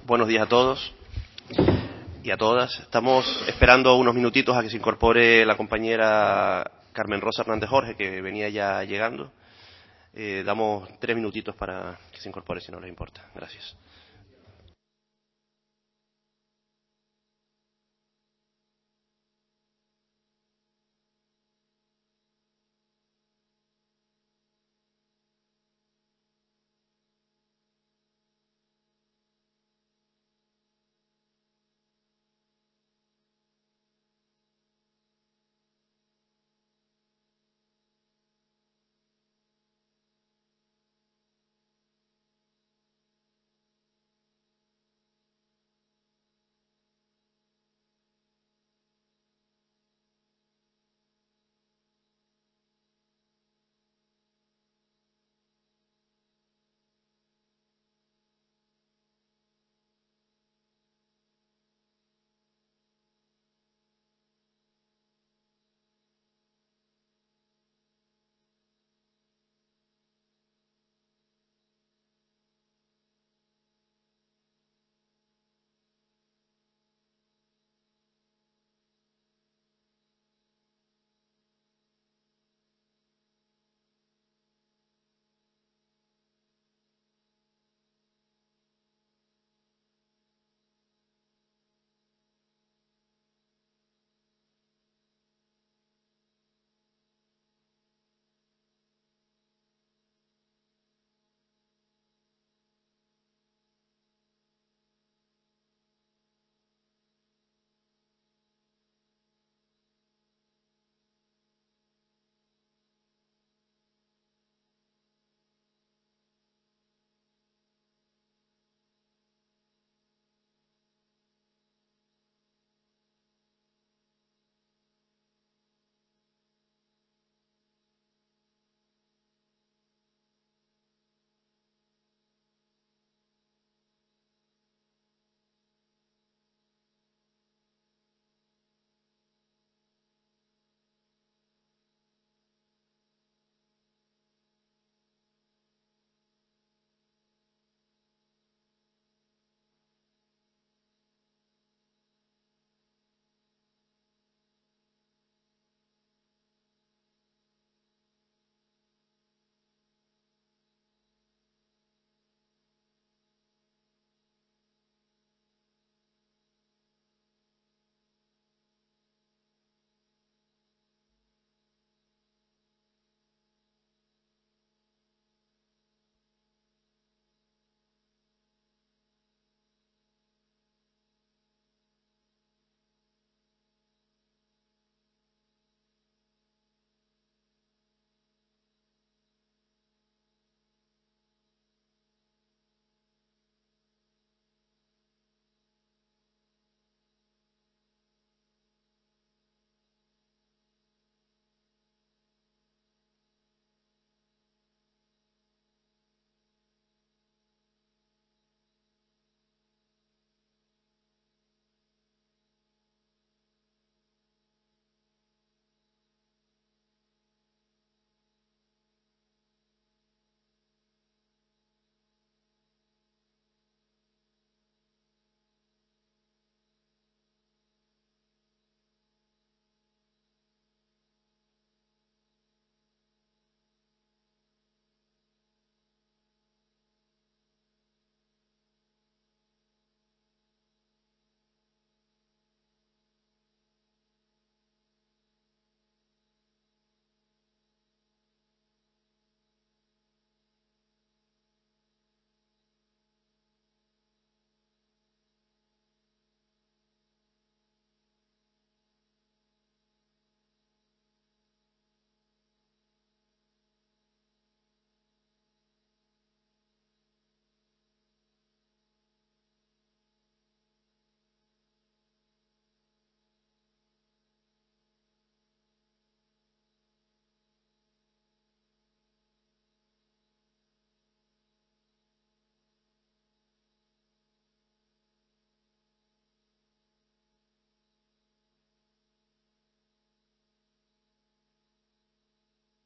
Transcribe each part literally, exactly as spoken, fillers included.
Buenos días a todos y a todas. Estamos esperando unos minutitos a que se incorpore la compañera Carmen Rosa Hernández Jorge, que venía ya llegando. Eh, damos tres minutitos para que se incorpore, si no les importa. Gracias.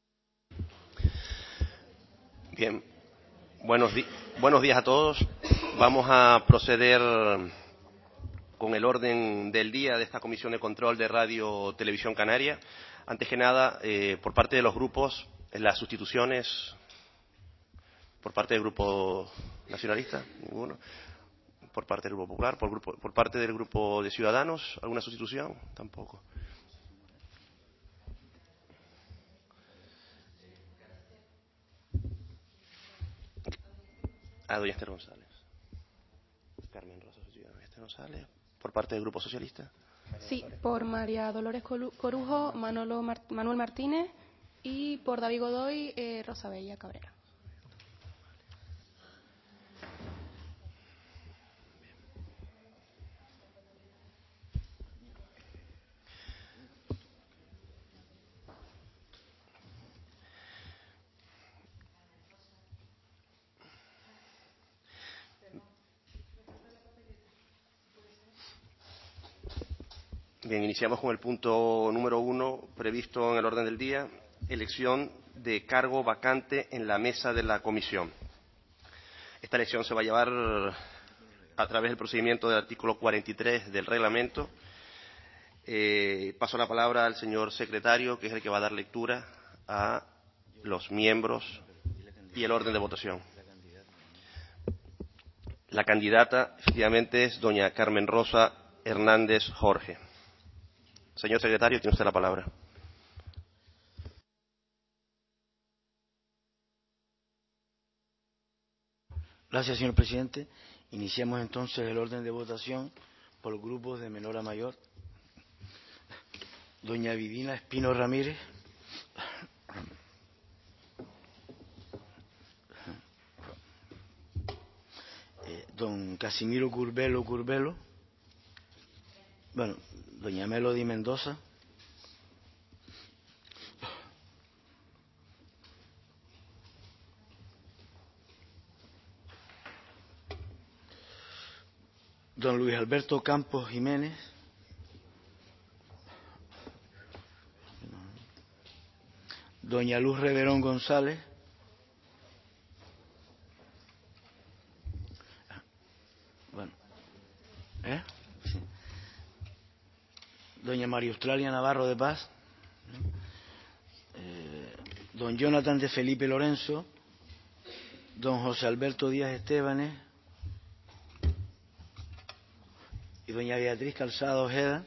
Bien. Buenos, di- buenos días a todos. Vamos a proceder con el orden del día de esta Comisión de Control de Radio Televisión Canaria. Antes que nada, eh, por parte de los grupos, las sustituciones, por parte del Grupo Nacionalista, ninguno. Por parte del Grupo Popular, por, grupo, por parte del Grupo de Ciudadanos, ¿alguna sustitución? Tampoco. Ah, doña Esther González. Carmen Rosa, Esther González. Por parte del Grupo Socialista. Sí, por María Dolores Corujo, Manolo Mar Manuel Martínez y por David Godoy, eh, Rosa Bella Cabrera. Bien, iniciamos con el punto número uno previsto en el orden del día, elección de cargo vacante en la mesa de la comisión. Esta elección se va a llevar a través del procedimiento del artículo cuarenta y tres del reglamento. Eh, paso la palabra al señor secretario, que es el que va a dar lectura a los miembros y el orden de votación. La candidata, efectivamente, es doña Carmen Rosa Hernández Jorge. Señor secretario, tiene usted la palabra. Gracias, señor presidente. Iniciamos entonces el orden de votación por grupos de menor a mayor. Doña Vidina Espino Ramírez. Eh, don Casimiro Curbelo Curbelo. Bueno, doña Melody Mendoza. Don Luis Alberto Campos Jiménez. Doña Luz Reverón González. Bueno, ¿eh? Sí. Doña María Australia Navarro de Paz. Eh, don Jonathan de Felipe Lorenzo. Don José Alberto Díaz Estebanes. Y doña Beatriz Calzado Ojeda.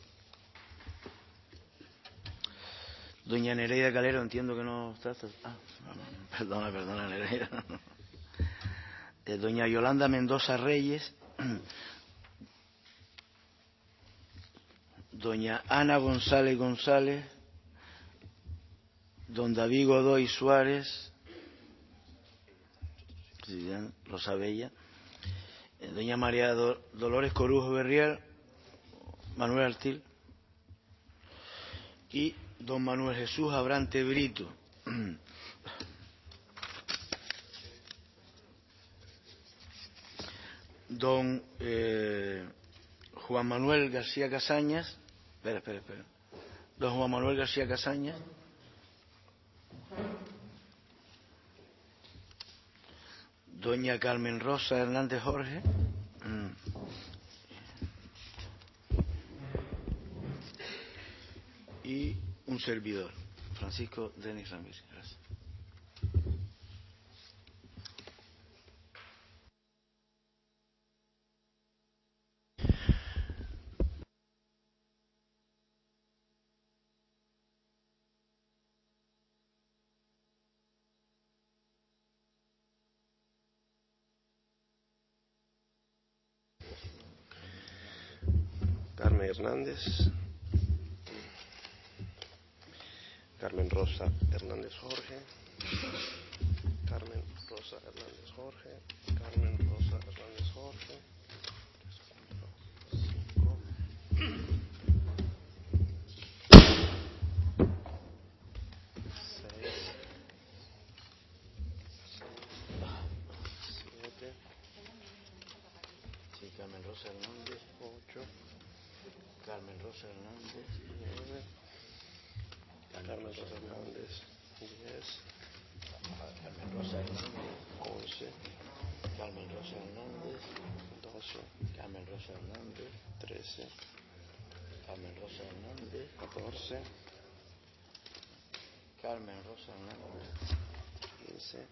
Doña Nereida Calero, entiendo que no está. Ah, perdona, perdona, Nereida. Eh, doña Yolanda Mendoza Reyes. Doña Ana González González. Don David Godoy Suárez. Rosa Bella. Eh, doña María Do Dolores Corujo Berrier. Manuel Artil. Y don Manuel Jesús Abrante Brito. Don eh, Juan Manuel García Casañas. Espera, espera, espera. Don Juan Manuel García Casañas. Doña Carmen Rosa Hernández Jorge. Y un servidor, Francisco Denis Ramírez. Gracias. Carmen Hernández. Carmen Rosa Hernández Jorge. Carmen Rosa Hernández Jorge. Carmen Rosa Hernández Jorge. Cinco. Seis. Siete. Sí, Carmen Rosa Hernández. Ocho. Carmen Rosa Hernández. Nueve. Carmen Rosa Hernández. Diez. Carmen Rosa Hernández. Once. Carmen Rosa Hernández, doce, Carmen Rosa Hernández, trece, Carmen Rosa Hernández, catorce, Carmen Rosa Hernández, quince,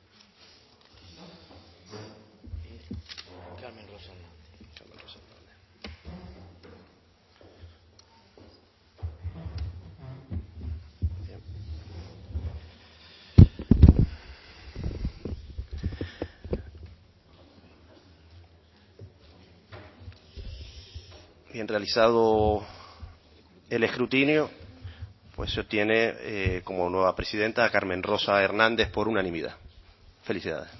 y Carmen Rosa Hernández. Carmen Rosa Hernández. Bien. Bien realizado el escrutinio, pues se obtiene eh, como nueva presidenta a Carmen Rosa Hernández por unanimidad. Felicidades.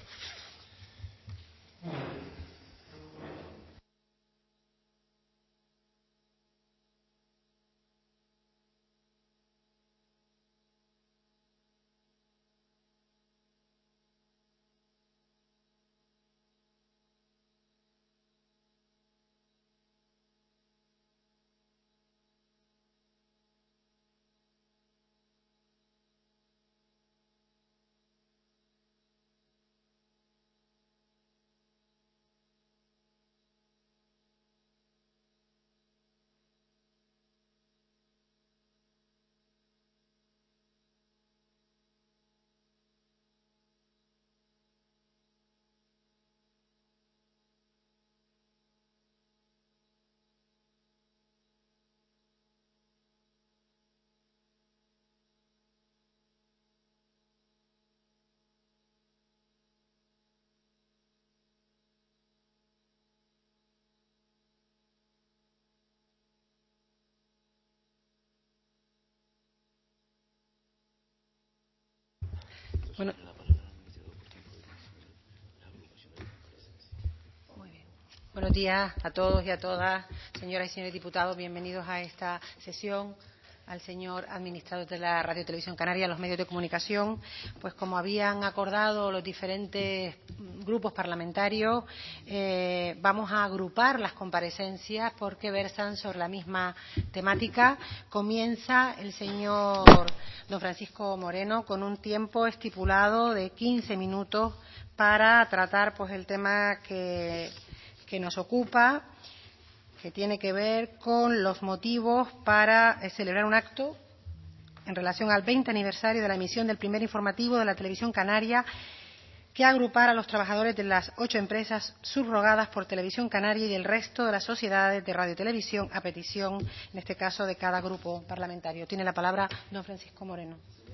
Bueno, muy bien. Buenos días a todos y a todas, señoras y señores diputados. Bienvenidos a esta sesión. Al señor administrador de la Radio Televisión Canaria, a los medios de comunicación. Pues como habían acordado los diferentes grupos parlamentarios, eh, vamos a agrupar las comparecencias porque versan sobre la misma temática. Comienza el señor don Francisco Moreno con un tiempo estipulado de quince minutos para tratar pues el tema que, que nos ocupa, que tiene que ver con los motivos para eh, celebrar un acto en relación al veinte aniversario de la emisión del primer informativo de la Televisión Canaria, que agrupara a los trabajadores de las ocho empresas subrogadas por Televisión Canaria y del resto de las sociedades de radiotelevisión a petición, en este caso, de cada grupo parlamentario. Tiene la palabra don Francisco Moreno.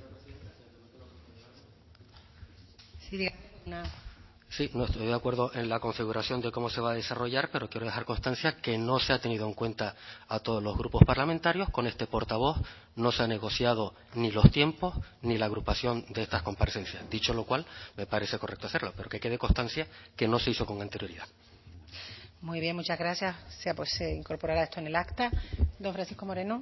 Sí, diga una... Sí, no estoy de acuerdo en la configuración de cómo se va a desarrollar, pero quiero dejar constancia que no se ha tenido en cuenta a todos los grupos parlamentarios. Con este portavoz no se ha negociado ni los tiempos ni la agrupación de estas comparecencias. Dicho lo cual, me parece correcto hacerlo, pero que quede constancia que no se hizo con anterioridad. Muy bien, muchas gracias. O sea, pues se incorporará esto en el acta. Don Francisco Moreno.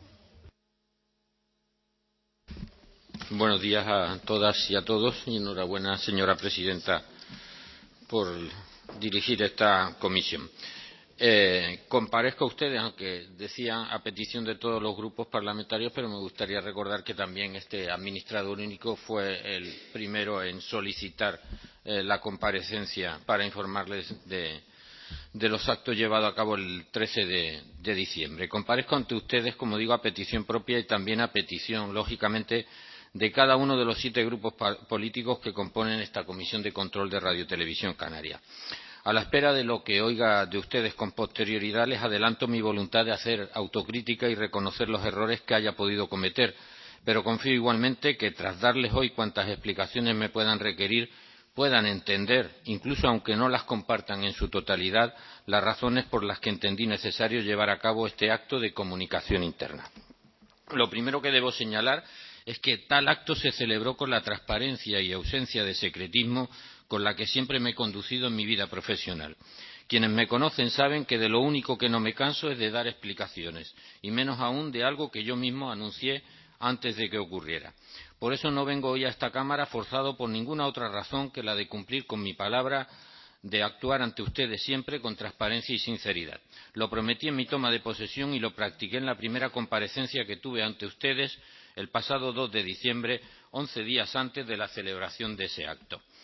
Buenos días a todas y a todos y enhorabuena, señora presidenta, por dirigir esta comisión. Eh, comparezco a ustedes, aunque decían a petición de todos los grupos parlamentarios, pero me gustaría recordar que también este administrador único fue el primero en solicitar eh, la comparecencia para informarles de, de los actos llevados a cabo el trece de, de diciembre. Comparezco ante ustedes, como digo, a petición propia y también a petición, lógicamente, de cada uno de los siete grupos políticos que componen esta Comisión de Control de Radio Televisión Canaria. A la espera de lo que oiga de ustedes con posterioridad, les adelanto mi voluntad de hacer autocrítica y reconocer los errores que haya podido cometer, pero confío igualmente que tras darles hoy cuantas explicaciones me puedan requerir, puedan entender, incluso aunque no las compartan en su totalidad, las razones por las que entendí necesario llevar a cabo este acto de comunicación interna. Lo primero que debo señalar es que tal acto se celebró con la transparencia y ausencia de secretismo con la que siempre me he conducido en mi vida profesional. Quienes me conocen saben que de lo único que no me canso es de dar explicaciones, y menos aún de algo que yo mismo anuncié antes de que ocurriera. Por eso no vengo hoy a esta Cámara forzado por ninguna otra razón que la de cumplir con mi palabra de actuar ante ustedes siempre con transparencia y sinceridad. Lo prometí en mi toma de posesión y lo practiqué en la primera comparecencia que tuve ante ustedes el pasado dos de diciembre, once días antes de la celebración de ese acto.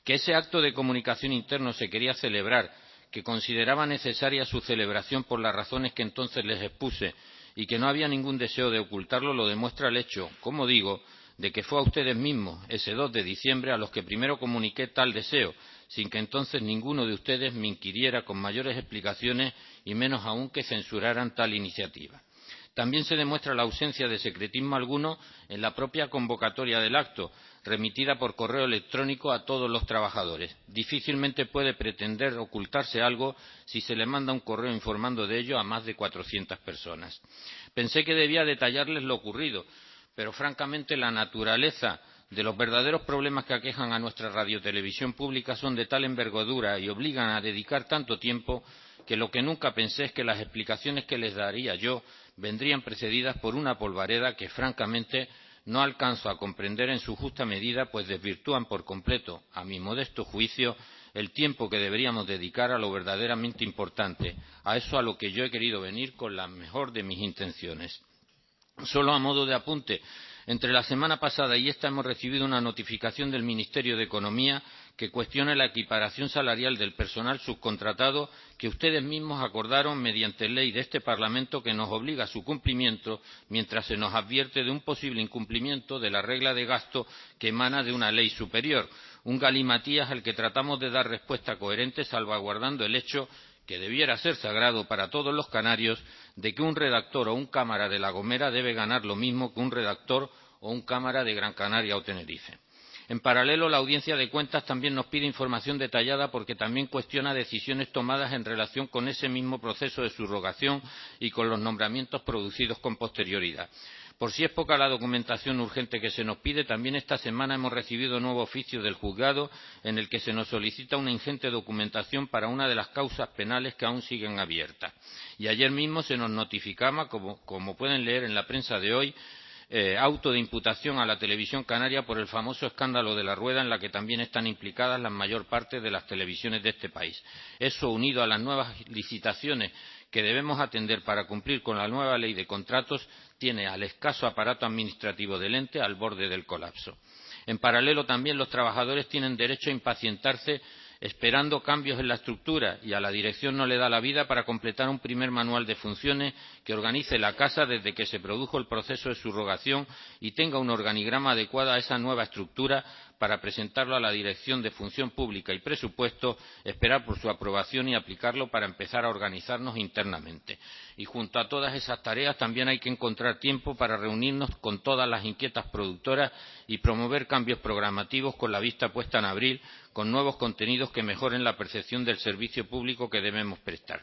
que ese acto de comunicación interno se quería celebrar, que consideraba necesaria su celebración por las razones que entonces les expuse y que no había ningún deseo de ocultarlo, lo demuestra el hecho, como digo, de que fue a ustedes mismos, ese dos de diciembre, a los que primero comuniqué tal deseo, sin que entonces ninguno de ustedes me inquiriera con mayores explicaciones y menos aún que censuraran tal iniciativa. También se demuestra la ausencia de secretismo alguno en la propia convocatoria del acto, remitida por correo electrónico a todos los trabajadores. Difícilmente puede pretender ocultarse algo si se le manda un correo informando de ello a más de cuatrocientas personas. Pensé que debía detallarles lo ocurrido, pero francamente la naturaleza de los verdaderos problemas que aquejan a nuestra radiotelevisión pública son de tal envergadura y obligan a dedicar tanto tiempo que lo que nunca pensé es que las explicaciones que les daría yo vendrían precedidas por una polvareda que francamente no alcanzo a comprender en su justa medida, pues desvirtúan por completo, a mi modesto juicio, el tiempo que deberíamos dedicar a lo verdaderamente importante, a eso a lo que yo he querido venir con la mejor de mis intenciones. Solo a modo de apunte, entre la semana pasada y esta hemos recibido una notificación del Ministerio de Economía que cuestiona la equiparación salarial del personal subcontratado que ustedes mismos acordaron mediante ley de este Parlamento, que nos obliga a su cumplimiento mientras se nos advierte de un posible incumplimiento de la regla de gasto que emana de una ley superior, un galimatías al que tratamos de dar respuesta coherente salvaguardando el hecho que debiera ser sagrado para todos los canarios, de que un redactor o un cámara de La Gomera debe ganar lo mismo que un redactor o un cámara de Gran Canaria o Tenerife. En paralelo, la Audiencia de Cuentas también nos pide información detallada porque también cuestiona decisiones tomadas en relación con ese mismo proceso de subrogación y con los nombramientos producidos con posterioridad. Por si es poca la documentación urgente que se nos pide, también esta semana hemos recibido nuevo oficio del juzgado en el que se nos solicita una ingente documentación para una de las causas penales que aún siguen abiertas. Y ayer mismo se nos notificaba, como, como pueden leer en la prensa de hoy, eh, auto de imputación a la Televisión Canaria por el famoso escándalo de La Rueda, en la que también están implicadas la mayor parte de las televisiones de este país. Eso, unido a las nuevas licitaciones que debemos atender para cumplir con la nueva ley de contratos, tiene al escaso aparato administrativo del ente al borde del colapso. En paralelo, también los trabajadores tienen derecho a impacientarse esperando cambios en la estructura, y a la dirección no le da la vida para completar un primer manual de funciones que organice la casa desde que se produjo el proceso de subrogación y tenga un organigrama adecuado a esa nueva estructura para presentarlo a la Dirección de Función Pública y Presupuesto, esperar por su aprobación y aplicarlo para empezar a organizarnos internamente. Y junto a todas esas tareas también hay que encontrar tiempo para reunirnos con todas las inquietas productoras y promover cambios programativos con la vista puesta en abril, con nuevos contenidos que mejoren la percepción del servicio público que debemos prestar.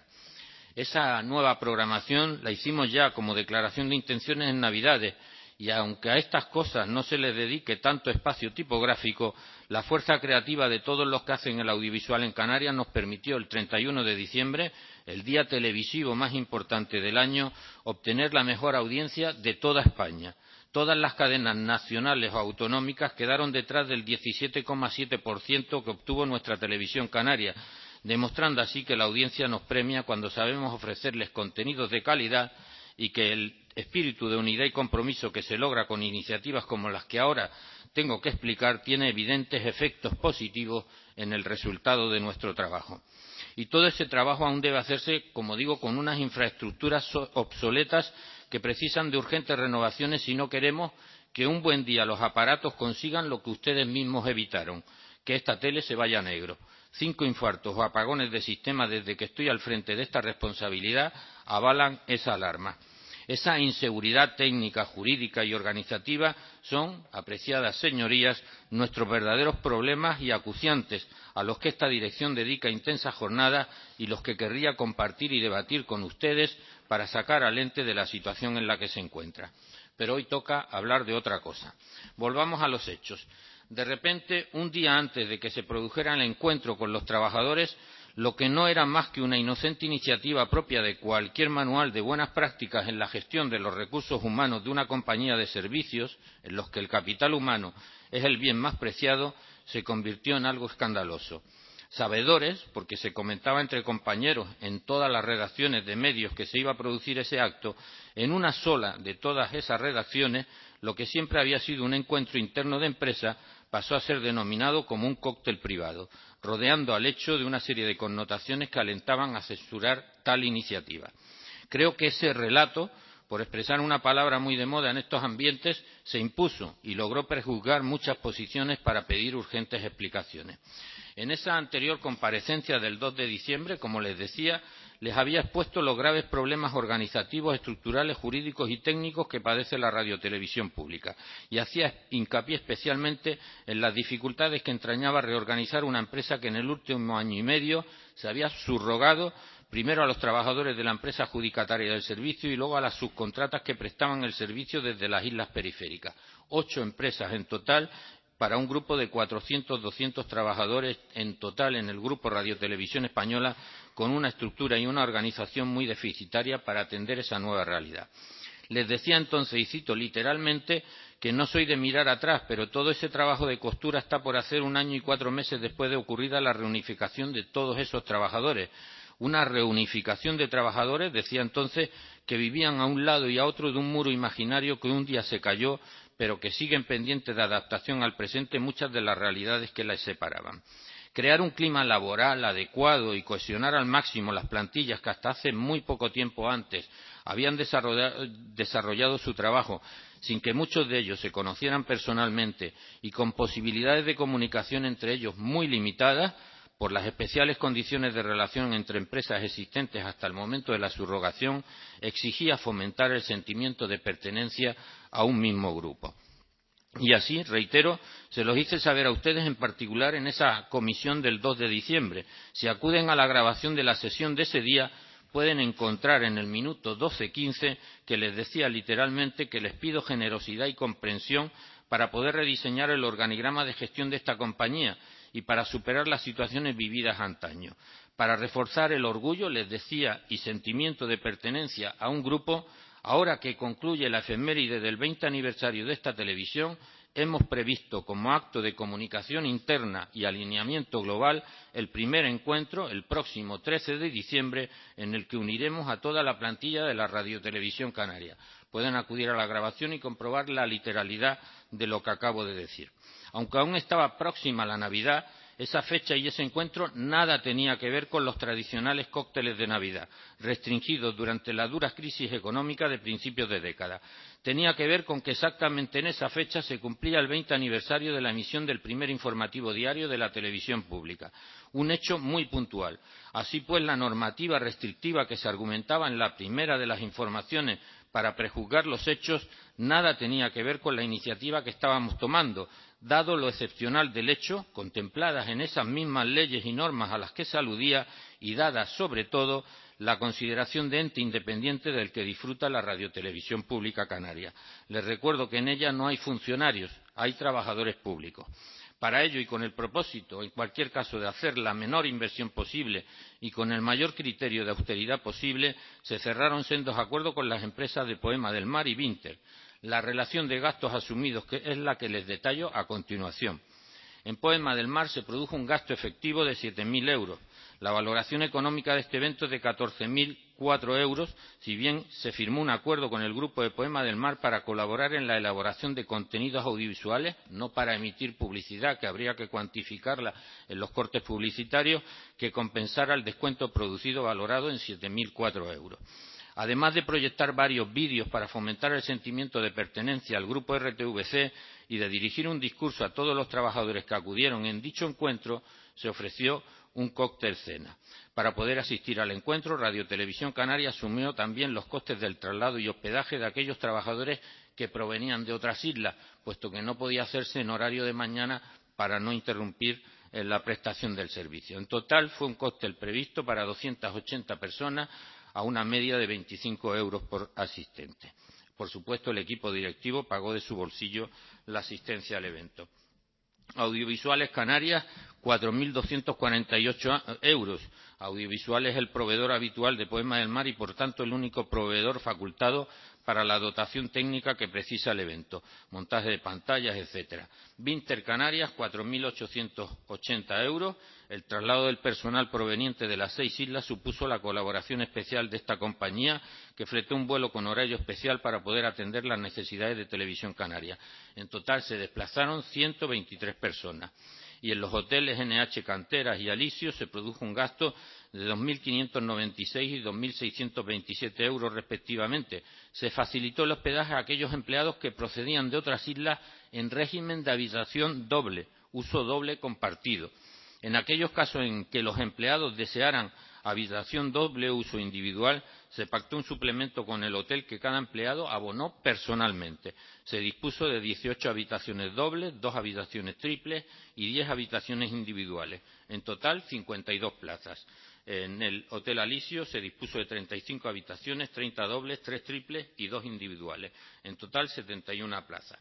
Esa nueva programación la hicimos ya como declaración de intenciones en Navidades, y aunque a estas cosas no se les dedique tanto espacio tipográfico, la fuerza creativa de todos los que hacen el audiovisual en Canarias nos permitió el treinta y uno de diciembre, el día televisivo más importante del año, obtener la mejor audiencia de toda España. Todas las cadenas nacionales o autonómicas quedaron detrás del diecisiete coma siete por ciento que obtuvo nuestra televisión canaria, demostrando así que la audiencia nos premia cuando sabemos ofrecerles contenidos de calidad y que el espíritu de unidad y compromiso que se logra con iniciativas como las que ahora tengo que explicar tiene evidentes efectos positivos en el resultado de nuestro trabajo. Y todo ese trabajo aún debe hacerse, como digo, con unas infraestructuras obsoletas que precisan de urgentes renovaciones si no queremos que un buen día los aparatos consigan lo que ustedes mismos evitaron, que esta tele se vaya a negro. Cinco infartos o apagones de sistema desde que estoy al frente de esta responsabilidad avalan esa alarma. Esa inseguridad técnica, jurídica y organizativa son, apreciadas señorías, nuestros verdaderos problemas y acuciantes, a los que esta dirección dedica intensas jornadas y los que querría compartir y debatir con ustedes para sacar al ente de la situación en la que se encuentra. Pero hoy toca hablar de otra cosa. Volvamos a los hechos. De repente, un día antes de que se produjera el encuentro con los trabajadores, lo que no era más que una inocente iniciativa propia de cualquier manual de buenas prácticas en la gestión de los recursos humanos de una compañía de servicios, en los que el capital humano es el bien más preciado, se convirtió en algo escandaloso. Sabedores, porque se comentaba entre compañeros en todas las redacciones de medios que se iba a producir ese acto, en una sola de todas esas redacciones, lo que siempre había sido un encuentro interno de empresa pasó a ser denominado como un cóctel privado, rodeando al hecho de una serie de connotaciones que alentaban a censurar tal iniciativa. Creo que ese relato, por expresar una palabra muy de moda en estos ambientes, se impuso y logró prejuzgar muchas posiciones para pedir urgentes explicaciones. En esa anterior comparecencia del dos de diciembre, como les decía, les había expuesto los graves problemas organizativos, estructurales, jurídicos y técnicos que padece la radiotelevisión pública y hacía hincapié especialmente en las dificultades que entrañaba reorganizar una empresa que en el último año y medio se había subrogado primero a los trabajadores de la empresa adjudicataria del servicio y luego a las subcontratas que prestaban el servicio desde las islas periféricas. Ocho empresas en total para un grupo de cuatrocientos, doscientos trabajadores en total en el Grupo Radiotelevisión Española, con una estructura y una organización muy deficitaria para atender esa nueva realidad. Les decía entonces, y cito literalmente, que no soy de mirar atrás, pero todo ese trabajo de costura está por hacer un año y cuatro meses después de ocurrida la reunificación de todos esos trabajadores. Una reunificación de trabajadores, decía entonces, que vivían a un lado y a otro de un muro imaginario que un día se cayó, pero que siguen pendientes de adaptación al presente muchas de las realidades que las separaban. Crear un clima laboral adecuado y cohesionar al máximo las plantillas que hasta hace muy poco tiempo antes habían desarrollado, desarrollado su trabajo sin que muchos de ellos se conocieran personalmente y con posibilidades de comunicación entre ellos muy limitadas por las especiales condiciones de relación entre empresas existentes hasta el momento de la subrogación, exigía fomentar el sentimiento de pertenencia a un mismo grupo. Y así, reitero, se los hice saber a ustedes en particular en esa comisión del dos de diciembre. Si acuden a la grabación de la sesión de ese día, pueden encontrar en el minuto doce quince que les decía literalmente que les pido generosidad y comprensión para poder rediseñar el organigrama de gestión de esta compañía y para superar las situaciones vividas antaño. Para reforzar el orgullo, les decía, y sentimiento de pertenencia a un grupo, ahora que concluye la efeméride del veinte aniversario de esta televisión, hemos previsto como acto de comunicación interna y alineamiento global el primer encuentro, el próximo trece de diciembre, en el que uniremos a toda la plantilla de la Radiotelevisión Canaria. Pueden acudir a la grabación y comprobar la literalidad de lo que acabo de decir. Aunque aún estaba próxima la Navidad, esa fecha y ese encuentro nada tenía que ver con los tradicionales cócteles de Navidad, restringidos durante la dura crisis económica de principios de década. Tenía que ver con que exactamente en esa fecha se cumplía el veinte aniversario de la emisión del primer informativo diario de la televisión pública, un hecho muy puntual. Así pues, la normativa restrictiva que se argumentaba en la primera de las informaciones para prejuzgar los hechos nada tenía que ver con la iniciativa que estábamos tomando, dado lo excepcional del hecho, contempladas en esas mismas leyes y normas a las que se aludía y dada, sobre todo, la consideración de ente independiente del que disfruta la Radiotelevisión Pública Canaria. Les recuerdo que en ella no hay funcionarios, hay trabajadores públicos. Para ello y con el propósito, en cualquier caso, de hacer la menor inversión posible y con el mayor criterio de austeridad posible, se cerraron sendos acuerdos con las empresas de Poema del Mar y Vinter. La relación de gastos asumidos que es la que les detallo a continuación. En Poema del Mar se produjo un gasto efectivo de siete mil euros. La valoración económica de este evento es de catorce mil cuatro euros, si bien se firmó un acuerdo con el Grupo de Poema del Mar para colaborar en la elaboración de contenidos audiovisuales, no para emitir publicidad, que habría que cuantificarla en los cortes publicitarios, que compensara el descuento producido valorado en siete mil cuatro euros. Además de proyectar varios vídeos para fomentar el sentimiento de pertenencia al Grupo R T V C y de dirigir un discurso a todos los trabajadores que acudieron en dicho encuentro, se ofreció un cóctel cena. Para poder asistir al encuentro, Radiotelevisión Canaria asumió también los costes del traslado y hospedaje de aquellos trabajadores que provenían de otras islas, puesto que no podía hacerse en horario de mañana para no interrumpir en la prestación del servicio. En total, fue un cóctel previsto para doscientas ochenta personas a una media de veinticinco euros por asistente. Por supuesto, el equipo directivo pagó de su bolsillo la asistencia al evento. Audiovisuales Canarias cuatro mil doscientos cuarenta y ocho euros. Audiovisual es el proveedor habitual de Poema del Mar y, por tanto, el único proveedor facultado para la dotación técnica que precisa el evento, montaje de pantallas, etcétera. Vinter Canarias, cuatro mil ochocientos ochenta euros. El traslado del personal proveniente de las seis islas supuso la colaboración especial de esta compañía, que fletó un vuelo con horario especial para poder atender las necesidades de Televisión Canaria. En total se desplazaron ciento veintitrés personas. Y en los hoteles N H Canteras y Alisio se produjo un gasto de dos mil quinientos noventa y seis y dos mil seiscientos veintisiete euros respectivamente. Se facilitó el hospedaje a aquellos empleados que procedían de otras islas en régimen de habitación doble, uso doble compartido. En aquellos casos en que los empleados desearan habitación doble uso individual, se pactó un suplemento con el hotel que cada empleado abonó personalmente. Se dispuso de dieciocho habitaciones dobles, dos habitaciones triples y diez habitaciones individuales. En total, cincuenta y dos plazas. En el Hotel Alisio se dispuso de treinta y cinco habitaciones, treinta dobles, tres triples y dos individuales. En total, setenta y una plazas.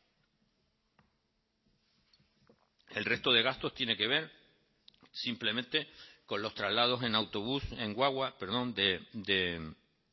El resto de gastos tiene que ver simplemente con los traslados en autobús, en guagua, perdón, de, de,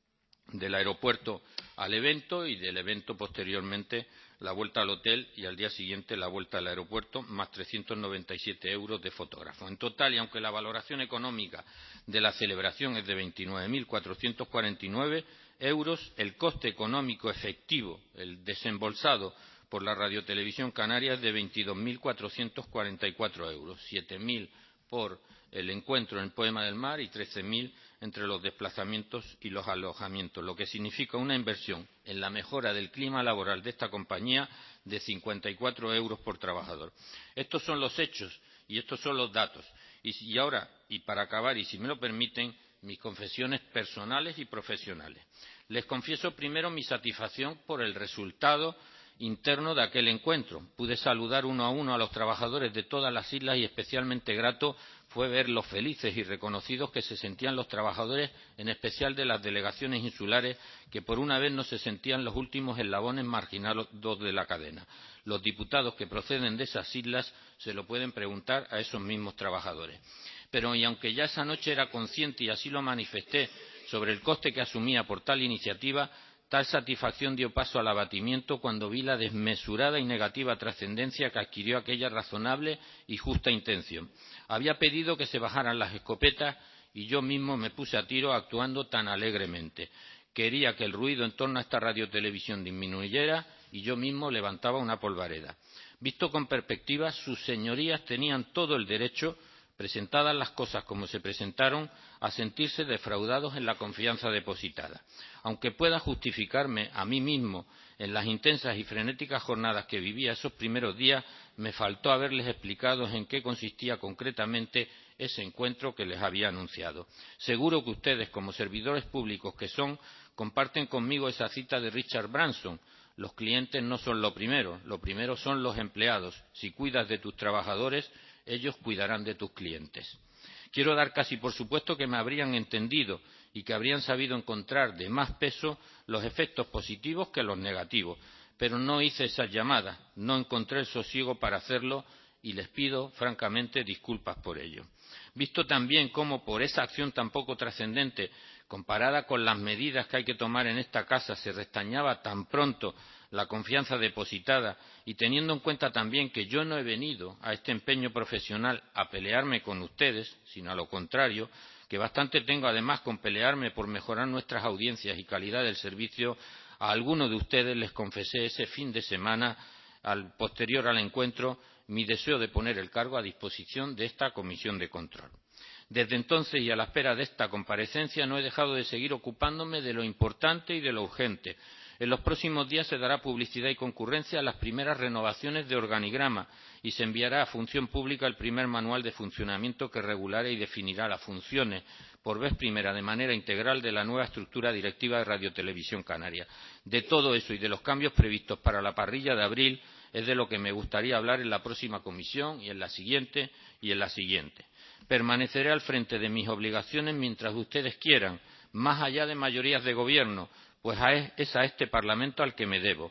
del aeropuerto al evento y del evento posteriormente la vuelta al hotel y al día siguiente la vuelta al aeropuerto, más trescientos noventa y siete euros de fotógrafo. En total, y aunque la valoración económica de la celebración es de veintinueve mil cuatrocientos cuarenta y nueve euros, el coste económico efectivo, el desembolsado por la Radiotelevisión Canaria, es de veintidós mil cuatrocientos cuarenta y cuatro euros, siete mil por el encuentro en Poema del Mar y trece mil entre los desplazamientos y los alojamientos, lo que significa una inversión en la mejora del clima laboral de esta compañía de cincuenta y cuatro euros por trabajador. Estos son los hechos y estos son los datos. Y, y ahora, y para acabar, y si me lo permiten, mis confesiones personales y profesionales. Les confieso primero mi satisfacción por el resultado interno de aquel encuentro. Pude saludar uno a uno a los trabajadores de todas las islas y especialmente grato fue ver los felices y reconocidos que se sentían los trabajadores, en especial de las delegaciones insulares, que por una vez no se sentían los últimos eslabones marginados de la cadena. Los diputados que proceden de esas islas se lo pueden preguntar a esos mismos trabajadores. Pero y aunque ya esa noche era consciente y así lo manifesté sobre el coste que asumía por tal iniciativa, tal satisfacción dio paso al abatimiento cuando vi la desmesurada y negativa trascendencia que adquirió aquella razonable y justa intención. Había pedido que se bajaran las escopetas y yo mismo me puse a tiro actuando tan alegremente. Quería que el ruido en torno a esta radiotelevisión disminuyera y yo mismo levantaba una polvareda. Visto con perspectiva, sus señorías tenían todo el derecho, presentadas las cosas como se presentaron, a sentirse defraudados en la confianza depositada. Aunque pueda justificarme a mí mismo en las intensas y frenéticas jornadas que vivía esos primeros días, me faltó haberles explicado en qué consistía concretamente ese encuentro que les había anunciado. Seguro que ustedes, como servidores públicos que son, comparten conmigo esa cita de Richard Branson: los clientes no son lo primero, lo primero son los empleados. Si cuidas de tus trabajadores, ellos cuidarán de tus clientes. Quiero dar casi por supuesto que me habrían entendido y que habrían sabido encontrar de más peso los efectos positivos que los negativos, pero no hice esas llamadas, no encontré el sosiego para hacerlo y les pido francamente disculpas por ello. Visto también cómo por esa acción tan poco trascendente, comparada con las medidas que hay que tomar en esta casa, se restañaba tan pronto la confianza depositada, y teniendo en cuenta también que yo no he venido a este empeño profesional a pelearme con ustedes, sino a lo contrario, que bastante tengo además con pelearme por mejorar nuestras audiencias y calidad del servicio, a algunos de ustedes les confesé ese fin de semana, al posterior al encuentro, mi deseo de poner el cargo a disposición de esta comisión de control. Desde entonces y a la espera de esta comparecencia no he dejado de seguir ocupándome de lo importante y de lo urgente. En los próximos días se dará publicidad y concurrencia a las primeras renovaciones de organigrama y se enviará a Función Pública el primer manual de funcionamiento que regulará y definirá las funciones por vez primera de manera integral de la nueva estructura directiva de Radiotelevisión Canaria. De todo eso y de los cambios previstos para la parrilla de abril es de lo que me gustaría hablar en la próxima comisión y en la siguiente y en la siguiente. Permaneceré al frente de mis obligaciones mientras ustedes quieran, más allá de mayorías de gobierno, pues es a este Parlamento al que me debo.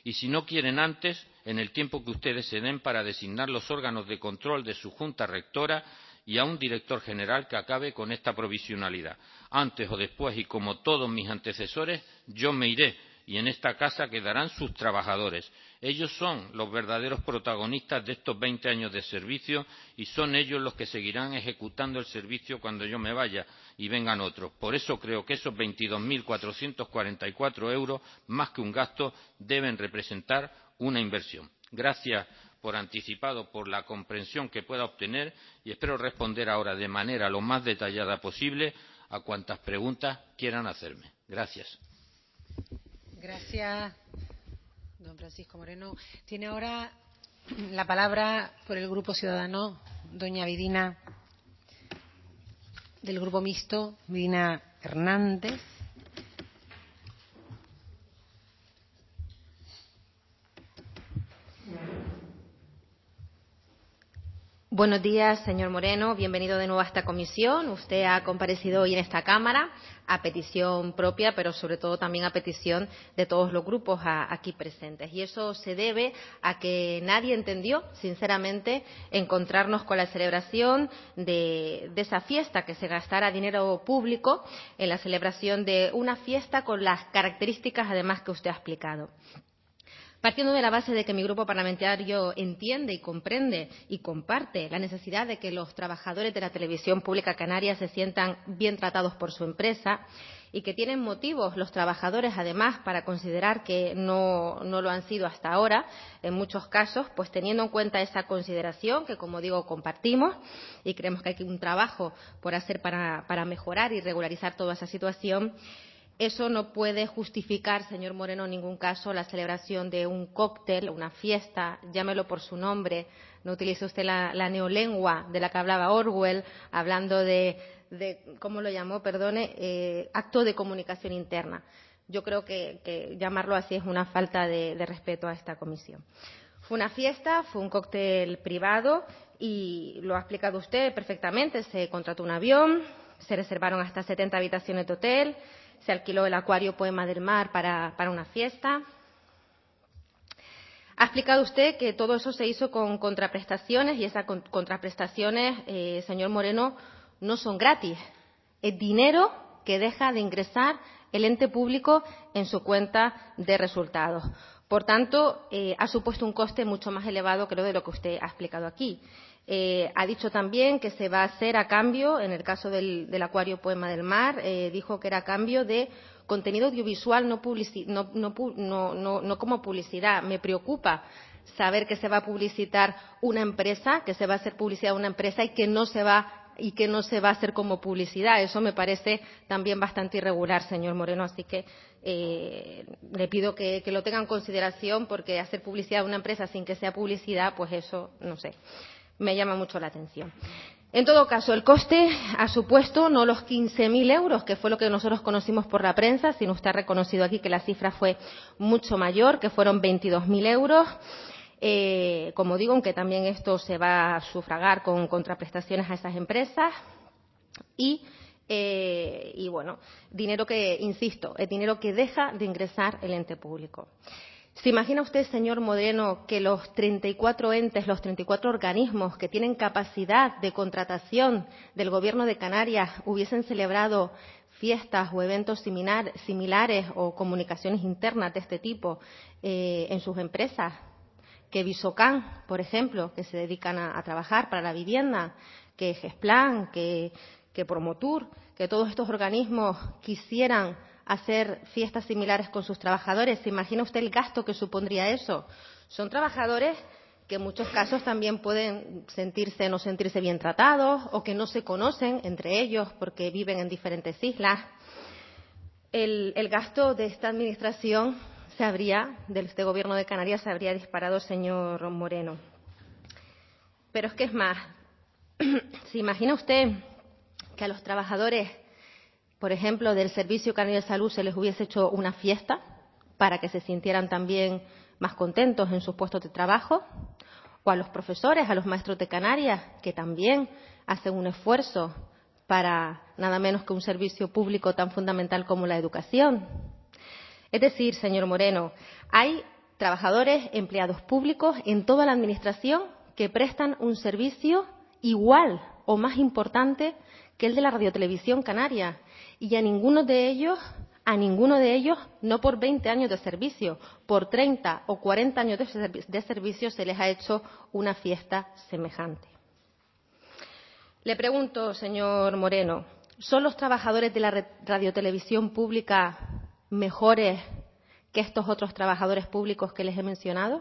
y si no quieren antes, en el tiempo que ustedes se den para designar los órganos de control de su junta rectora y a un director general que acabe con esta provisionalidad. Antes o después, y como todos mis antecesores, yo me iré y en esta casa quedarán sus trabajadores. Ellos son los verdaderos protagonistas de estos veinte años de servicio y son ellos los que seguirán ejecutando el servicio cuando yo me vaya y vengan otros. Por eso creo que esos veintidós mil cuatrocientos cuarenta y cuatro euros, más que un gasto, deben representar una inversión. Gracias por anticipado por la comprensión que pueda obtener y espero responder ahora de manera lo más detallada posible a cuantas preguntas quieran hacerme. Gracias. Gracias, don Francisco Moreno. Tiene ahora la palabra por el Grupo Ciudadano doña Vidina, del Grupo Mixto, Vidina Hernández. Buenos días, señor Moreno. Bienvenido de nuevo a esta comisión. Usted ha comparecido hoy en esta Cámara a petición propia, pero sobre todo también a petición de todos los grupos a, aquí presentes. Y eso se debe a que nadie entendió, sinceramente, encontrarnos con la celebración de, de esa fiesta, que se gastara dinero público en la celebración de una fiesta con las características, además, que usted ha explicado. Partiendo de la base de que mi grupo parlamentario entiende y comprende y comparte la necesidad de que los trabajadores de la televisión pública canaria se sientan bien tratados por su empresa y que tienen motivos los trabajadores, además, para considerar que no, no lo han sido hasta ahora, en muchos casos, pues teniendo en cuenta esa consideración, que como digo, compartimos y creemos que hay un trabajo por hacer para, para mejorar y regularizar toda esa situación. Eso no puede justificar, señor Moreno, en ningún caso la celebración de un cóctel, una fiesta, llámelo por su nombre. No utilice usted la, la neolengua de la que hablaba Orwell, hablando de, de ¿cómo lo llamó? Perdone, eh, acto de comunicación interna. Yo creo que, que llamarlo así es una falta de, de respeto a esta comisión. Fue una fiesta, fue un cóctel privado y lo ha explicado usted perfectamente. Se contrató un avión, se reservaron hasta setenta habitaciones de hotel, se alquiló el acuario Poema del Mar para, para una fiesta. Ha explicado usted que todo eso se hizo con contraprestaciones y esas contraprestaciones, eh, señor Moreno, no son gratis. Es dinero que deja de ingresar el ente público en su cuenta de resultados. Por tanto, eh, ha supuesto un coste mucho más elevado, creo, de lo que usted ha explicado aquí. Eh, ha dicho también que se va a hacer a cambio, en el caso del, del acuario Poema del Mar, eh, dijo que era a cambio de contenido audiovisual, no, publici no, no, no, no, no como publicidad. Me preocupa saber que se va a publicitar una empresa, que se va a hacer publicidad de una empresa y que no se va y que no se va a hacer como publicidad. Eso me parece también bastante irregular, señor Moreno. Así que eh, le pido que, que lo tenga en consideración, porque hacer publicidad de una empresa sin que sea publicidad, pues eso, no sé, me llama mucho la atención. En todo caso, el coste ha supuesto no los quince mil euros, que fue lo que nosotros conocimos por la prensa, sino usted ha reconocido aquí que la cifra fue mucho mayor, que fueron veintidós mil euros. Eh, como digo, aunque también esto se va a sufragar con contraprestaciones a esas empresas y, eh, y bueno, dinero que, insisto, es dinero que deja de ingresar el ente público. ¿Se imagina usted, señor Moreno, que los treinta y cuatro entes, los treinta y cuatro organismos que tienen capacidad de contratación del Gobierno de Canarias hubiesen celebrado fiestas o eventos similar, similares o comunicaciones internas de este tipo eh, en sus empresas? Que Visocan, por ejemplo, que se dedican a, a trabajar para la vivienda, que Gesplan, que, que Promotur, que todos estos organismos quisieran hacer fiestas similares con sus trabajadores. ¿Se imagina usted el gasto que supondría eso? Son trabajadores que en muchos casos también pueden sentirse no sentirse bien tratados o que no se conocen entre ellos porque viven en diferentes islas. El, el gasto de esta administración se habría, de este Gobierno de Canarias, se habría disparado, señor Moreno. Pero es que es más, ¿se imagina usted que a los trabajadores, por ejemplo, del Servicio Canario de Salud se les hubiese hecho una fiesta para que se sintieran también más contentos en sus puestos de trabajo? O a los profesores, a los maestros de Canarias, que también hacen un esfuerzo para nada menos que un servicio público tan fundamental como la educación. Es decir, señor Moreno, hay trabajadores, empleados públicos en toda la Administración que prestan un servicio igual o más importante que el de la Radiotelevisión Canaria. Y a ninguno de ellos, a ninguno de ellos, no por veinte años de servicio, por treinta o cuarenta años de, servi de servicio se les ha hecho una fiesta semejante. Le pregunto, señor Moreno, ¿son los trabajadores de la radiotelevisión pública mejores que estos otros trabajadores públicos que les he mencionado?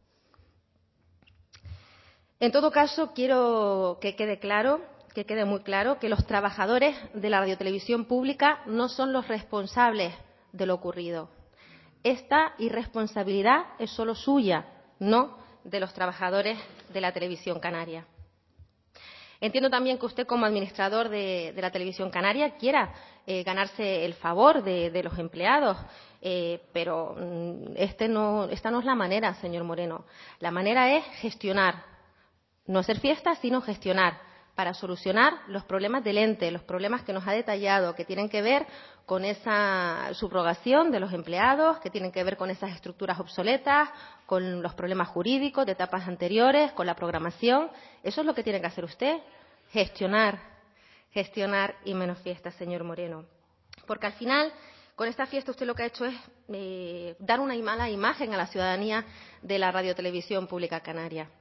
En todo caso, quiero que quede claro, que quede muy claro, que los trabajadores de la radiotelevisión pública no son los responsables de lo ocurrido. Esta irresponsabilidad es solo suya, no de los trabajadores de la Televisión Canaria. Entiendo también que usted, como administrador de, de la Televisión Canaria, quiera eh, ganarse el favor de, de los empleados, eh, pero este no, esta no es la manera, señor Moreno. La manera es gestionar, no hacer fiestas, sino gestionar, para solucionar los problemas del ente, los problemas que nos ha detallado, que tienen que ver con esa subrogación de los empleados, que tienen que ver con esas estructuras obsoletas, con los problemas jurídicos de etapas anteriores, con la programación. Eso es lo que tiene que hacer usted, gestionar, gestionar y menos fiestas, señor Moreno. Porque al final, con esta fiesta usted lo que ha hecho es eh, dar una mala imagen a la ciudadanía de la radiotelevisión pública canaria.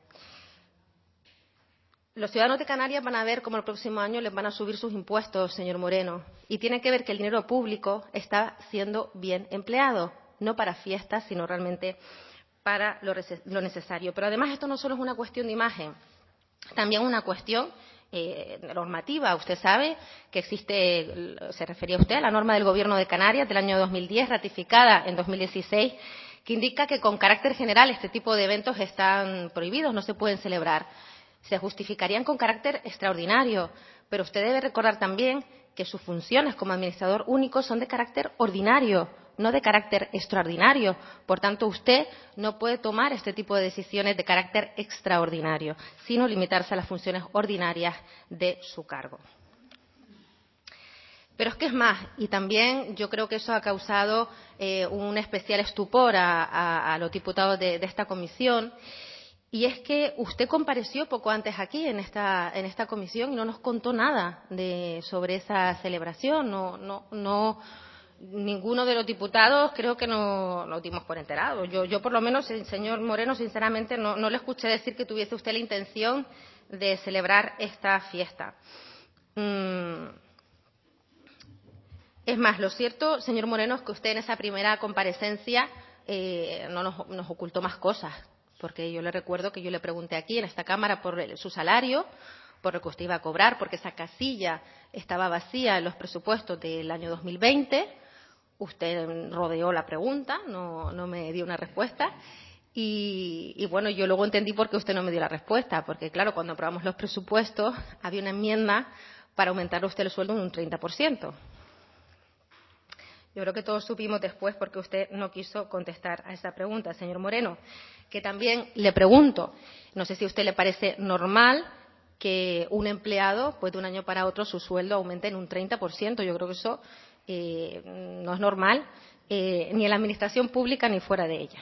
Los ciudadanos de Canarias van a ver cómo el próximo año les van a subir sus impuestos, señor Moreno, y tiene que ver que el dinero público está siendo bien empleado, no para fiestas, sino realmente para lo, lo necesario. Pero además esto no solo es una cuestión de imagen, también una cuestión eh, normativa. Usted sabe que existe, se refería usted a la norma del Gobierno de Canarias del año dos mil diez, ratificada en dos mil dieciséis, que indica que con carácter general este tipo de eventos están prohibidos, no se pueden celebrar. Se justificarían con carácter extraordinario, pero usted debe recordar también que sus funciones como administrador único son de carácter ordinario, no de carácter extraordinario. Por tanto, usted no puede tomar este tipo de decisiones de carácter extraordinario, sino limitarse a las funciones ordinarias de su cargo. Pero es que es más, y también yo creo que eso ha causado eh, un especial estupor a, a, a los diputados de, de esta comisión. Y es que usted compareció poco antes aquí en esta, en esta comisión y no nos contó nada de, sobre esa celebración. No, no, no, ninguno de los diputados creo que no nos dimos por enterados. Yo, yo, por lo menos, el señor Moreno, sinceramente, no, no le escuché decir que tuviese usted la intención de celebrar esta fiesta. Mm. Es más, lo cierto, señor Moreno, es que usted en esa primera comparecencia eh, no nos, nos ocultó más cosas. Porque yo le recuerdo que yo le pregunté aquí en esta Cámara por el, su salario, por lo que usted iba a cobrar, porque esa casilla estaba vacía en los presupuestos del año dos mil veinte. Usted rodeó la pregunta, no, no me dio una respuesta. Y, y bueno, yo luego entendí por qué usted no me dio la respuesta. Porque claro, cuando aprobamos los presupuestos había una enmienda para aumentarle a usted el sueldo en un treinta por ciento. Yo creo que todos supimos después porque usted no quiso contestar a esa pregunta, señor Moreno. Que también le pregunto, no sé si a usted le parece normal que un empleado, pues de un año para otro, su sueldo aumente en un treinta por ciento. Yo creo que eso eh, no es normal, eh, ni en la administración pública ni fuera de ella.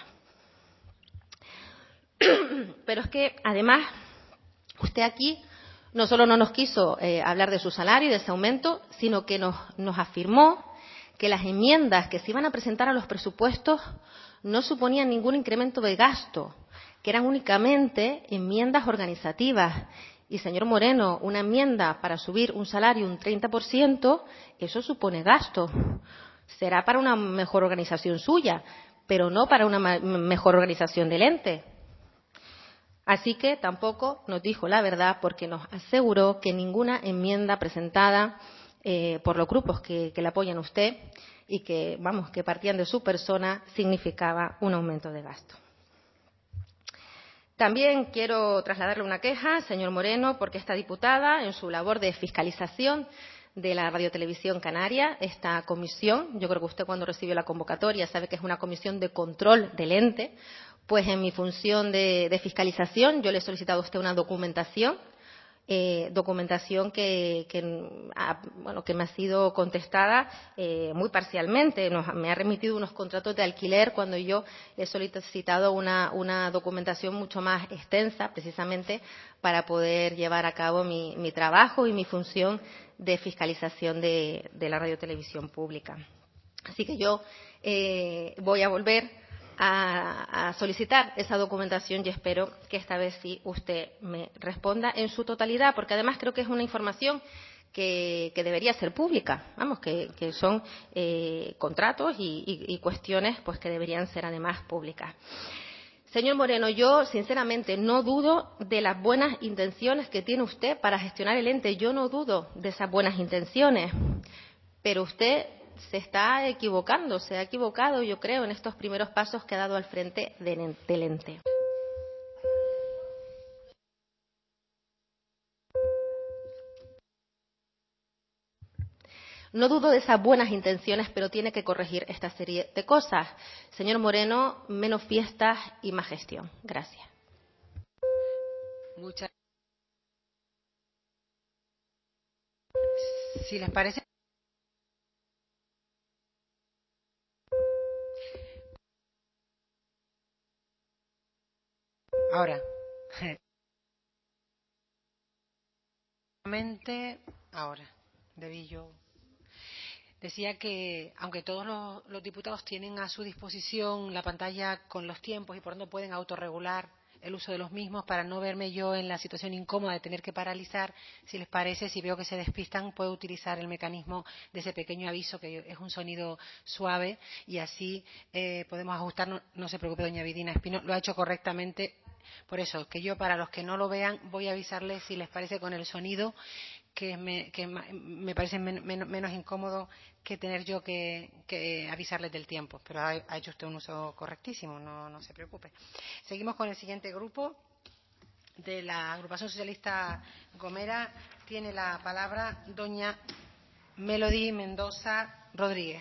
Pero es que, además, usted aquí no solo no nos quiso eh, hablar de su salario y de ese aumento, sino que nos, nos afirmó que las enmiendas que se iban a presentar a los presupuestos no suponían ningún incremento de gasto, que eran únicamente enmiendas organizativas. Y, señor Moreno, una enmienda para subir un salario un treinta por ciento, eso supone gasto. Será para una mejor organización suya, pero no para una mejor organización del ente. Así que tampoco nos dijo la verdad, porque nos aseguró que ninguna enmienda presentada Eh, por los grupos que, que le apoyan a usted y que, vamos, que partían de su persona, significaba un aumento de gasto. También quiero trasladarle una queja, señor Moreno, porque esta diputada, en su labor de fiscalización de la Radiotelevisión Canaria, esta comisión, yo creo que usted cuando recibió la convocatoria sabe que es una comisión de control del ente, pues en mi función de, de fiscalización yo le he solicitado a usted una documentación eh, documentación que, que, ha, bueno, que me ha sido contestada eh, muy parcialmente. Nos, me ha remitido unos contratos de alquiler cuando yo he solicitado una, una documentación mucho más extensa, precisamente para poder llevar a cabo mi, mi trabajo y mi función de fiscalización de, de la radiotelevisión pública. Así que yo eh, voy a volver a, a solicitar esa documentación y espero que esta vez sí usted me responda en su totalidad, porque además creo que es una información que, que debería ser pública, vamos, que, que son eh, contratos y, y, y cuestiones pues que deberían ser además públicas. Señor Moreno, yo sinceramente no dudo de las buenas intenciones que tiene usted para gestionar el ente. Yo no dudo de esas buenas intenciones, pero usted se está equivocando, se ha equivocado, yo creo, en estos primeros pasos que ha dado al frente del ente. No dudo de esas buenas intenciones, pero tiene que corregir esta serie de cosas. Señor Moreno, menos fiestas y más gestión. Gracias. Muchas. Si les parece. Ahora. Ahora. Debí yo. Decía que, aunque todos los, los diputados tienen a su disposición la pantalla con los tiempos y por tanto pueden autorregular el uso de los mismos, para no verme yo en la situación incómoda de tener que paralizar, si les parece, si veo que se despistan, puedo utilizar el mecanismo de ese pequeño aviso, que es un sonido suave, y así eh, podemos ajustar. No, no se preocupe, doña Vidina Espino, lo ha hecho correctamente. Por eso, que yo, para los que no lo vean, voy a avisarles, si les parece, con el sonido, que me, que me parece men, men, menos incómodo que tener yo que, que avisarles del tiempo. Pero ha, ha hecho usted un uso correctísimo, no, no se preocupe. Seguimos con el siguiente grupo, de la Agrupación Socialista Gomera. Tiene la palabra doña Melody Mendoza Rodríguez.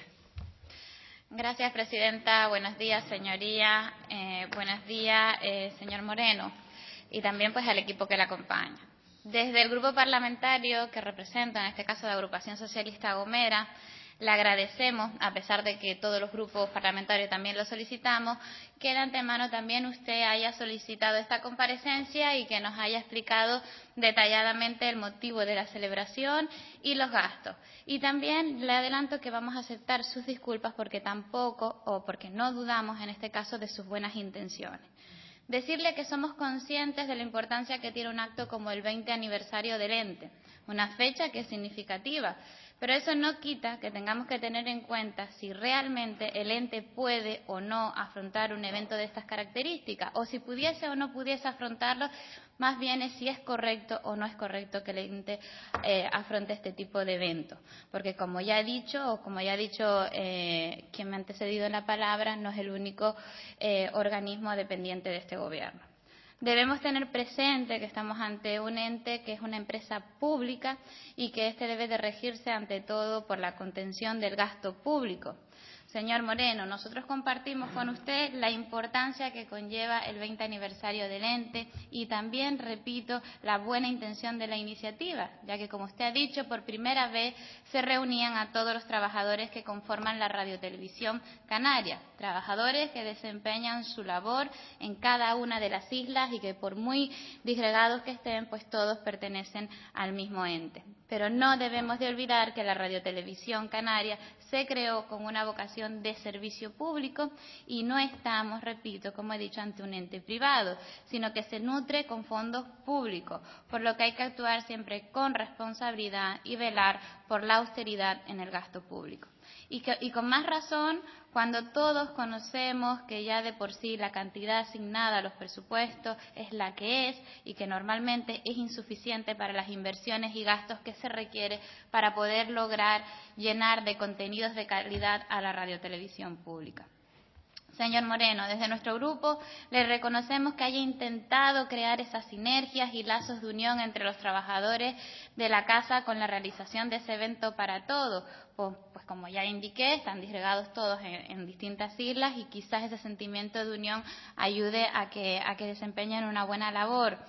Gracias, presidenta. Buenos días, señoría. Eh, buenos días, eh, señor Moreno, y también pues al equipo que le acompaña. Desde el grupo parlamentario que represento, en este caso la Agrupación Socialista Gomera, le agradecemos, a pesar de que todos los grupos parlamentarios también lo solicitamos, que de antemano también usted haya solicitado esta comparecencia y que nos haya explicado detalladamente el motivo de la celebración y los gastos. Y también le adelanto que vamos a aceptar sus disculpas porque tampoco, o porque no dudamos en este caso, de sus buenas intenciones. Decirle que somos conscientes de la importancia que tiene un acto como el veinte aniversario del ente, una fecha que es significativa, pero eso no quita que tengamos que tener en cuenta si realmente el ente puede o no afrontar un evento de estas características, o si pudiese o no pudiese afrontarlo, más bien es si es correcto o no es correcto que el ente eh, afronte este tipo de eventos. Porque como ya he dicho, o como ya ha dicho eh, quien me ha antecedido en la palabra, no es el único eh, organismo dependiente de este gobierno. Debemos tener presente que estamos ante un ente que es una empresa pública y que éste debe de regirse ante todo por la contención del gasto público. Señor Moreno, nosotros compartimos con usted la importancia que conlleva el veinte aniversario del ente y también, repito, la buena intención de la iniciativa, ya que, como usted ha dicho, por primera vez se reunían a todos los trabajadores que conforman la radiotelevisión canaria, trabajadores que desempeñan su labor en cada una de las islas y que, por muy disgregados que estén, pues todos pertenecen al mismo ente. Pero no debemos de olvidar que la radiotelevisión canaria se creó con una vocación de servicio público y no estamos, repito, como he dicho, ante un ente privado, sino que se nutre con fondos públicos, por lo que hay que actuar siempre con responsabilidad y velar por la austeridad en el gasto público. Y, que, y con más razón cuando todos conocemos que ya de por sí la cantidad asignada a los presupuestos es la que es y que normalmente es insuficiente para las inversiones y gastos que se requiere para poder lograr llenar de contenidos de calidad a la radiotelevisión pública. Señor Moreno, desde nuestro grupo le reconocemos que haya intentado crear esas sinergias y lazos de unión entre los trabajadores de la Casa con la realización de ese evento para todos. Pues, pues como ya indiqué, están disgregados todos en, en distintas islas y quizás ese sentimiento de unión ayude a que, a que desempeñen una buena labor.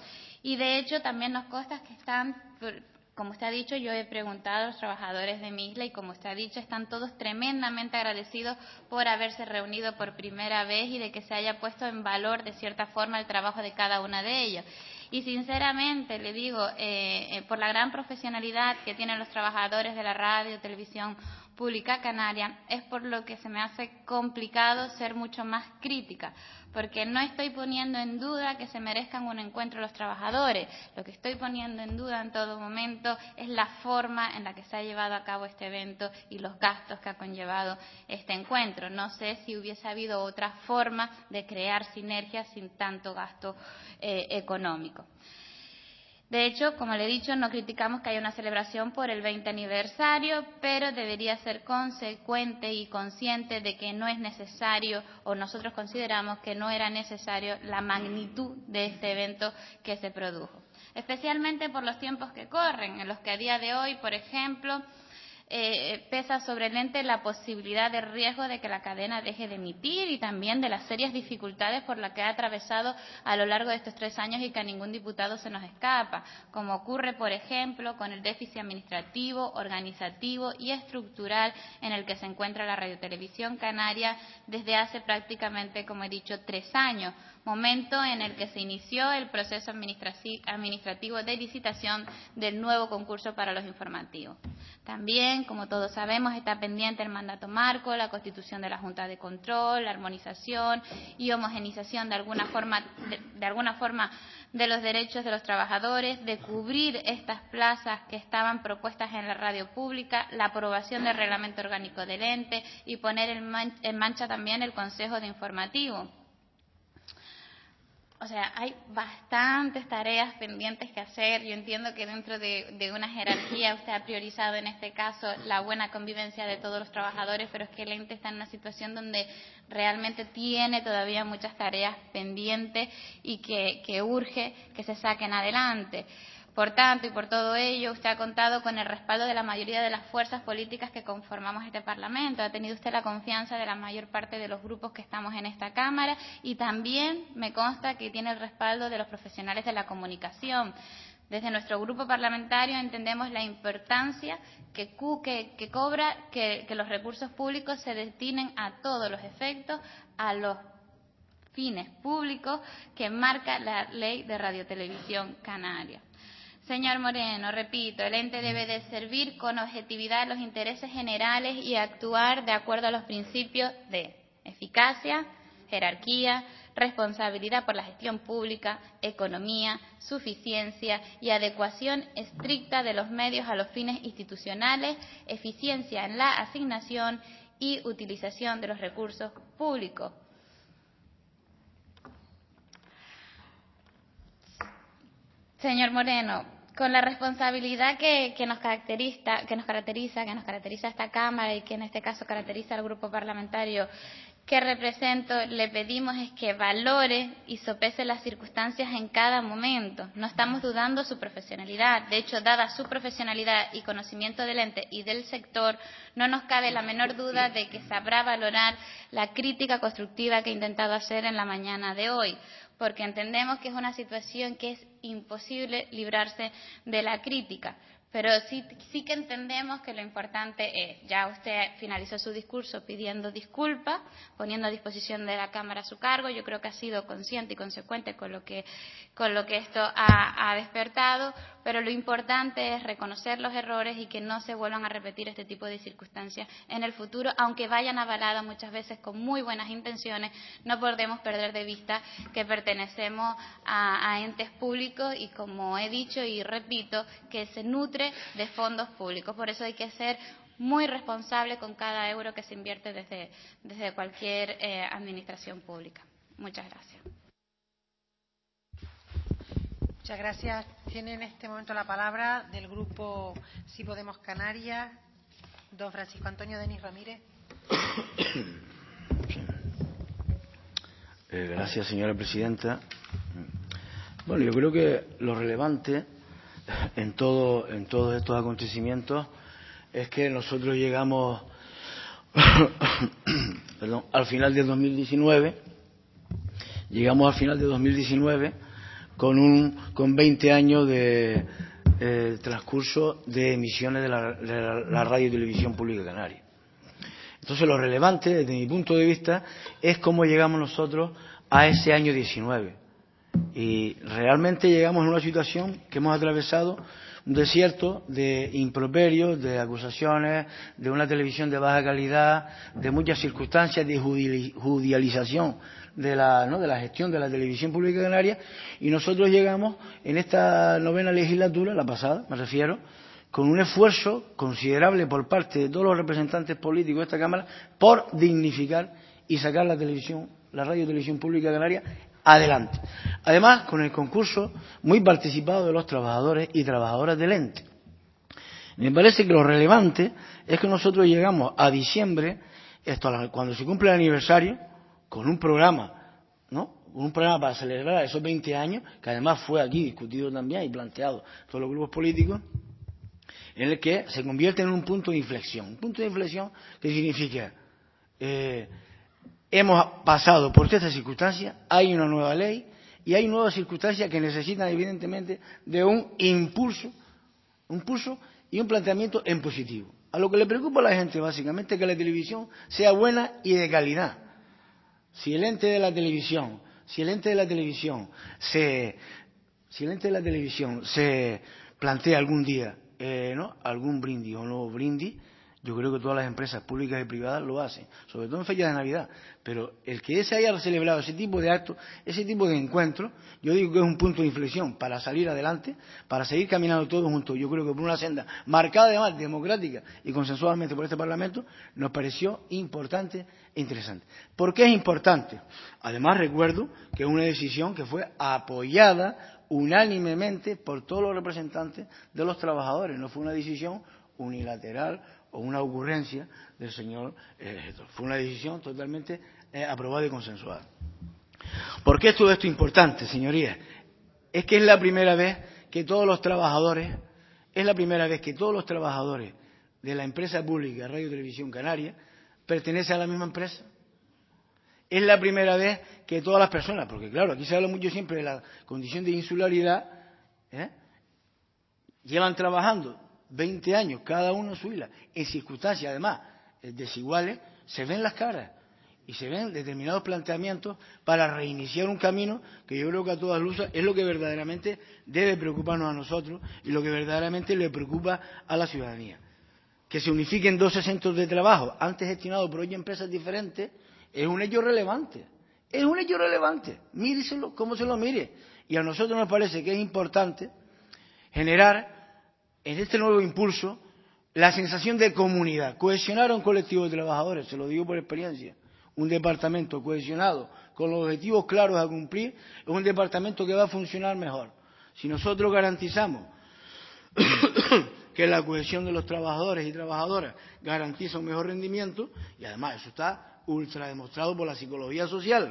Y de hecho también nos consta que están, como usted ha dicho, yo he preguntado a los trabajadores de mi isla y como usted ha dicho, están todos tremendamente agradecidos por haberse reunido por primera vez y de que se haya puesto en valor de cierta forma el trabajo de cada una de ellos. Y sinceramente le digo, eh, eh, por la gran profesionalidad que tienen los trabajadores de la radio, televisión pública canaria, es por lo que se me hace complicado ser mucho más crítica, porque no estoy poniendo en duda que se merezcan un encuentro los trabajadores. Lo que estoy poniendo en duda en todo momento es la forma en la que se ha llevado a cabo este evento y los gastos que ha conllevado este encuentro. No sé si hubiese habido otra forma de crear sinergias sin tanto gasto eh, económico. De hecho, como le he dicho, no criticamos que haya una celebración por el veinte aniversario, pero debería ser consecuente y consciente de que no es necesario, o nosotros consideramos que no era necesario la magnitud de este evento que se produjo. Especialmente por los tiempos que corren, en los que a día de hoy, por ejemplo, Eh, pesa sobre el ente la posibilidad de riesgo de que la cadena deje de emitir y también de las serias dificultades por las que ha atravesado a lo largo de estos tres años y que a ningún diputado se nos escapa, como ocurre, por ejemplo, con el déficit administrativo, organizativo y estructural en el que se encuentra la Radiotelevisión Canaria desde hace prácticamente, como he dicho, tres años, momento en el que se inició el proceso administrativo de licitación del nuevo concurso para los informativos. También, como todos sabemos, está pendiente el mandato marco, la constitución de la Junta de Control, la armonización y homogenización de alguna forma de, de alguna forma de los derechos de los trabajadores, de cubrir estas plazas que estaban propuestas en la radio pública, la aprobación del reglamento orgánico del ente y poner en, man, en marcha también el Consejo de Informativo. O sea, hay bastantes tareas pendientes que hacer. Yo entiendo que dentro de, de una jerarquía usted ha priorizado en este caso la buena convivencia de todos los trabajadores, pero es que el ente está en una situación donde realmente tiene todavía muchas tareas pendientes y que, que urge que se saquen adelante. Por tanto, y por todo ello, usted ha contado con el respaldo de la mayoría de las fuerzas políticas que conformamos este Parlamento. Ha tenido usted la confianza de la mayor parte de los grupos que estamos en esta Cámara y también me consta que tiene el respaldo de los profesionales de la comunicación. Desde nuestro grupo parlamentario entendemos la importancia que, que, que cobra que, que los recursos públicos se destinen a todos los efectos, a los fines públicos que marca la Ley de Radiotelevisión Canaria. Señor Moreno, repito, el ente debe de servir con objetividad los intereses generales y actuar de acuerdo a los principios de eficacia, jerarquía, responsabilidad por la gestión pública, economía, suficiencia y adecuación estricta de los medios a los fines institucionales, eficiencia en la asignación y utilización de los recursos públicos. Señor Moreno, con la responsabilidad que, que, nos caracteriza, que nos caracteriza, que nos caracteriza esta Cámara y que en este caso caracteriza al grupo parlamentario que represento, le pedimos es que valore y sopese las circunstancias en cada momento. No estamos dudando su profesionalidad. De hecho, dada su profesionalidad y conocimiento del ente y del sector, no nos cabe la menor duda de que sabrá valorar la crítica constructiva que he intentado hacer en la mañana de hoy, porque entendemos que es una situación que es imposible librarse de la crítica. Pero sí, sí que entendemos que lo importante es, ya usted finalizó su discurso pidiendo disculpas, poniendo a disposición de la Cámara su cargo. Yo creo que ha sido consciente y consecuente con lo que, con lo que esto ha, ha despertado, pero lo importante es reconocer los errores y que no se vuelvan a repetir este tipo de circunstancias en el futuro, aunque vayan avaladas muchas veces con muy buenas intenciones. No podemos perder de vista que pertenecemos a, a entes públicos y, como he dicho y repito, que se nutre de fondos públicos. Por eso hay que ser muy responsable con cada euro que se invierte desde, desde cualquier eh, administración pública. Muchas gracias. Muchas gracias. Tiene en este momento la palabra del grupo Sí Podemos Canarias, don Francisco Antonio Denis Ramírez. Eh, gracias, señora presidenta. Bueno, yo creo que lo relevante en todo en todos estos acontecimientos es que nosotros llegamos perdón, al final de dos mil diecinueve, llegamos al final de dos mil diecinueve con, un, con veinte años de eh, transcurso de emisiones de la, de la, la radio y televisión pública canaria. Entonces, lo relevante, desde mi punto de vista, es cómo llegamos nosotros a ese año diecinueve. Y realmente llegamos a una situación que hemos atravesado un desierto de improperios, de acusaciones, de una televisión de baja calidad, de muchas circunstancias de judicialización de la, ¿no?, de la gestión de la televisión pública canaria, y nosotros llegamos en esta novena legislatura, la pasada, me refiero, con un esfuerzo considerable por parte de todos los representantes políticos de esta Cámara por dignificar y sacar la televisión, la radio y televisión pública canaria adelante. Además, con el concurso muy participado de los trabajadores y trabajadoras del ente. Me parece que lo relevante es que nosotros llegamos a diciembre, esto, cuando se cumple el aniversario, con un programa, ¿no?, un programa para celebrar esos veinte años, que además fue aquí discutido también y planteado por todos los grupos políticos, en el que se convierte en un punto de inflexión. Un punto de inflexión que significa, eh, hemos pasado por estas circunstancias, hay una nueva ley y hay nuevas circunstancias que necesitan evidentemente de un impulso, un impulso y un planteamiento en positivo. A lo que le preocupa a la gente básicamente es que la televisión sea buena y de calidad. Si el ente de la televisión, si el ente de la televisión se, si el ente de la televisión se plantea algún día Eh, ¿no? algún brindis o no brindis, yo creo que todas las empresas públicas y privadas lo hacen, sobre todo en fechas de Navidad, pero el que se haya celebrado ese tipo de actos, ese tipo de encuentros, yo digo que es un punto de inflexión para salir adelante, para seguir caminando todos juntos. Yo creo que por una senda marcada además democrática y consensuadamente por este Parlamento, nos pareció importante e interesante. ¿Por qué es importante? Además, recuerdo que es una decisión que fue apoyada unánimemente por todos los representantes de los trabajadores, no fue una decisión unilateral o una ocurrencia del señor eh, fue una decisión totalmente eh, aprobada y consensuada. ¿Por qué es todo esto importante, señorías? Es que es la primera vez que todos los trabajadores, es la primera vez que todos los trabajadores de la empresa pública Radio y Televisión Canaria pertenecen a la misma empresa. Es la primera vez que todas las personas, porque claro, aquí se habla mucho siempre de la condición de insularidad, ¿eh?, llevan trabajando veinte años, cada uno en su isla, en circunstancias además desiguales, se ven las caras y se ven determinados planteamientos para reiniciar un camino que yo creo que a todas luces es lo que verdaderamente debe preocuparnos a nosotros y lo que verdaderamente le preocupa a la ciudadanía. Que se unifiquen doce centros de trabajo, antes gestionados por ocho empresas diferentes, es un hecho relevante, es un hecho relevante, míreselo como se lo mire. Y a nosotros nos parece que es importante generar en este nuevo impulso la sensación de comunidad, cohesionar a un colectivo de trabajadores, se lo digo por experiencia. Un departamento cohesionado, con los objetivos claros a cumplir, es un departamento que va a funcionar mejor. Si nosotros garantizamos que la cohesión de los trabajadores y trabajadoras garantiza un mejor rendimiento, y además eso está ultra demostrado por la psicología social,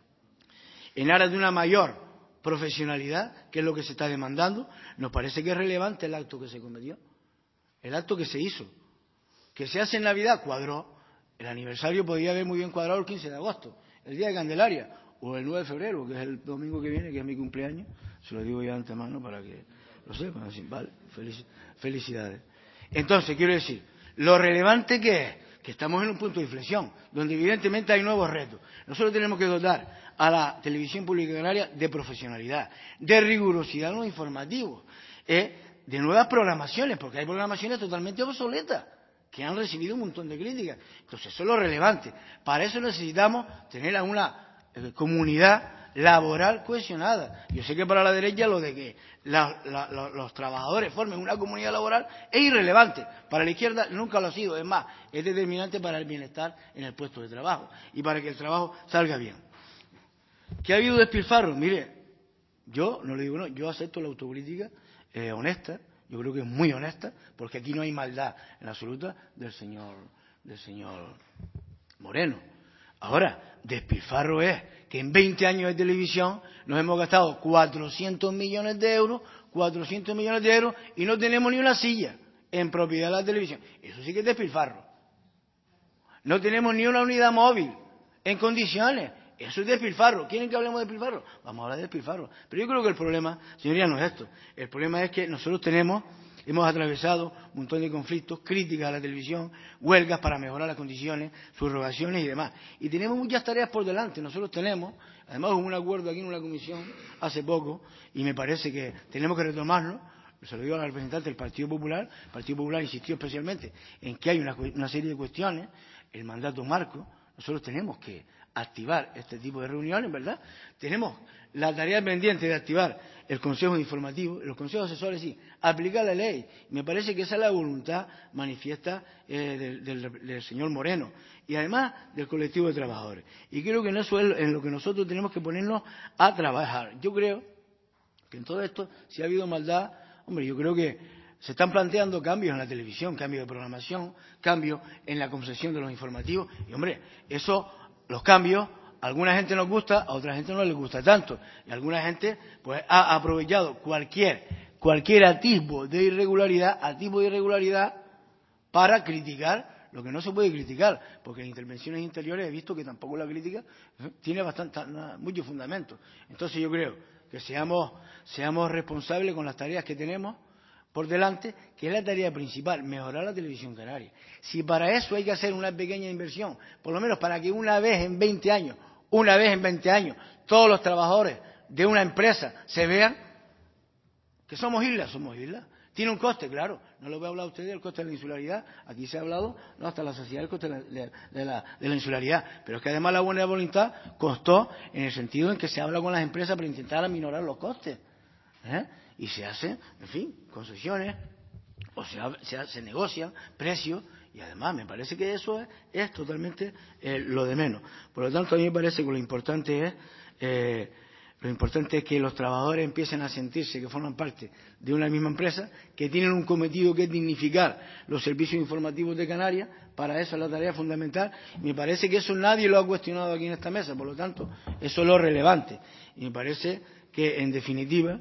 en aras de una mayor profesionalidad, que es lo que se está demandando, nos parece que es relevante el acto que se cometió, el acto que se hizo, que se hace en Navidad, cuadró, el aniversario podía haber muy bien cuadrado el quince de agosto, el día de Candelaria, o el nueve de febrero, que es el domingo que viene, que es mi cumpleaños, se lo digo ya de antemano para que lo sepan, así, vale, felic felicidades. Entonces, quiero decir, lo relevante que es, que estamos en un punto de inflexión, donde evidentemente hay nuevos retos. Nosotros tenemos que dotar a la televisión pública canaria de profesionalidad, de rigurosidad en los informativos, eh, de nuevas programaciones, porque hay programaciones totalmente obsoletas, que han recibido un montón de críticas. Entonces, eso es lo relevante. Para eso necesitamos tener a una eh, comunidad laboral cohesionada. Yo sé que para la derecha lo de que la, la, la, los trabajadores formen una comunidad laboral es irrelevante. Para la izquierda nunca lo ha sido. Es más, es determinante para el bienestar en el puesto de trabajo y para que el trabajo salga bien. ¿Que ha habido despilfarro? Mire, yo no le digo no, yo acepto la autocrítica eh, honesta. Yo creo que es muy honesta, porque aquí no hay maldad en absoluta del señor, del señor Moreno. Ahora, despilfarro es que en veinte años de televisión nos hemos gastado cuatrocientos millones de euros, cuatrocientos millones de euros, y no tenemos ni una silla en propiedad de la televisión. Eso sí que es despilfarro. No tenemos ni una unidad móvil en condiciones. Eso es despilfarro. ¿Quieren que hablemos de despilfarro? Vamos a hablar de despilfarro. Pero yo creo que el problema, señoría, no es esto. El problema es que nosotros tenemos, hemos atravesado un montón de conflictos, críticas a la televisión, huelgas para mejorar las condiciones, subrogaciones y demás. Y tenemos muchas tareas por delante. Nosotros tenemos, además hubo un acuerdo aquí en una comisión hace poco, y me parece que tenemos que retomarlo. Se lo digo al representante del Partido Popular. El Partido Popular insistió especialmente en que hay una, una serie de cuestiones, el mandato marco. Nosotros tenemos que activar este tipo de reuniones, ¿verdad? Tenemos la tarea pendiente de activar el Consejo Informativo, los consejos asesores, sí, aplicar la ley. Me parece que esa es la voluntad manifiesta eh, del, del, del señor Moreno y además del colectivo de trabajadores. Y creo que en eso es en lo que nosotros tenemos que ponernos a trabajar. Yo creo que en todo esto, si ha habido maldad, hombre, yo creo que se están planteando cambios en la televisión, cambios de programación, cambios en la concesión de los informativos. Y, hombre, eso, los cambios, a alguna gente nos gusta, a otra gente no les gusta tanto. Y alguna gente, pues, ha aprovechado cualquier, cualquier atisbo de irregularidad, atisbo de irregularidad, para criticar lo que no se puede criticar. Porque en intervenciones interiores he visto que tampoco la crítica tiene bastante, mucho fundamento. Entonces yo creo que seamos, seamos responsables con las tareas que tenemos por delante, que es la tarea principal, mejorar la televisión canaria. Si para eso hay que hacer una pequeña inversión, por lo menos para que una vez en veinte años, una vez en veinte años, todos los trabajadores de una empresa se vean que somos islas, somos islas. Tiene un coste, claro. No lo voy a hablar a ustedes del coste de la insularidad. Aquí se ha hablado, no, hasta la sociedad del coste de la, de, de, la, de la insularidad. Pero es que además la buena voluntad costó en el sentido en que se habla con las empresas para intentar aminorar los costes. ¿Eh? Y se hacen, en fin, concesiones, o se, se, se negocian precios, y además me parece que eso es, es totalmente eh, lo de menos. Por lo tanto, a mí me parece que lo importante es eh, lo importante es que los trabajadores empiecen a sentirse que forman parte de una misma empresa, que tienen un cometido que es dignificar los servicios informativos de Canarias. Para eso es la tarea fundamental. Me parece que eso nadie lo ha cuestionado aquí en esta mesa, por lo tanto, eso es lo relevante. Y me parece que, en definitiva,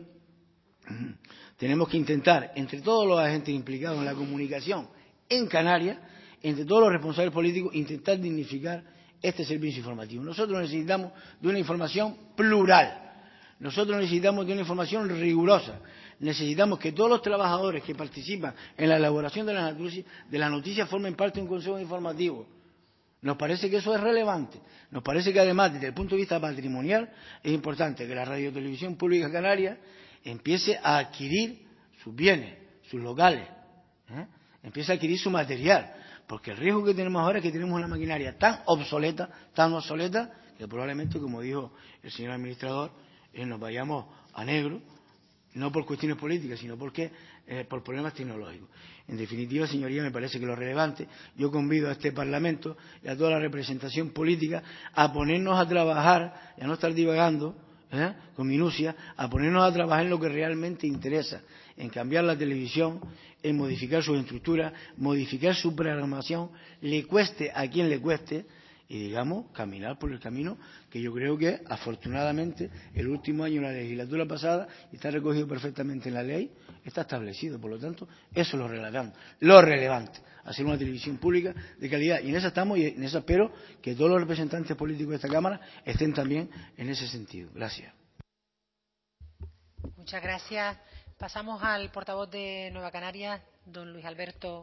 tenemos que intentar, entre todos los agentes implicados en la comunicación en Canarias, entre todos los responsables políticos, intentar dignificar este servicio informativo. Nosotros necesitamos de una información plural. Nosotros necesitamos de una información rigurosa. Necesitamos que todos los trabajadores que participan en la elaboración de las noticias, de las noticias formen parte de un consejo informativo. Nos parece que eso es relevante. Nos parece que además, desde el punto de vista patrimonial, es importante que la Radiotelevisión Pública Canaria empiece a adquirir sus bienes, sus locales, ¿eh? empiece a adquirir su material. Porque el riesgo que tenemos ahora es que tenemos una maquinaria tan obsoleta, tan obsoleta, que probablemente, como dijo el señor administrador, eh, nos vayamos a negro, no por cuestiones políticas, sino porque eh, por problemas tecnológicos. En definitiva, señoría, me parece que lo relevante, yo convido a este Parlamento y a toda la representación política a ponernos a trabajar y a no estar divagando ¿eh? con minucia, a ponernos a trabajar en lo que realmente interesa, en cambiar la televisión, en modificar sus estructuras, modificar su programación, le cueste a quien le cueste, y digamos, caminar por el camino que yo creo que, afortunadamente, el último año de la legislatura pasada, está recogido perfectamente en la ley, está establecido. Por lo tanto, eso es lo relevante, lo relevante, hacer una televisión pública de calidad. Y en eso estamos, y en eso espero que todos los representantes políticos de esta Cámara estén también en ese sentido. Gracias. Muchas gracias. Pasamos al portavoz de Nueva Canarias, don Luis Alberto.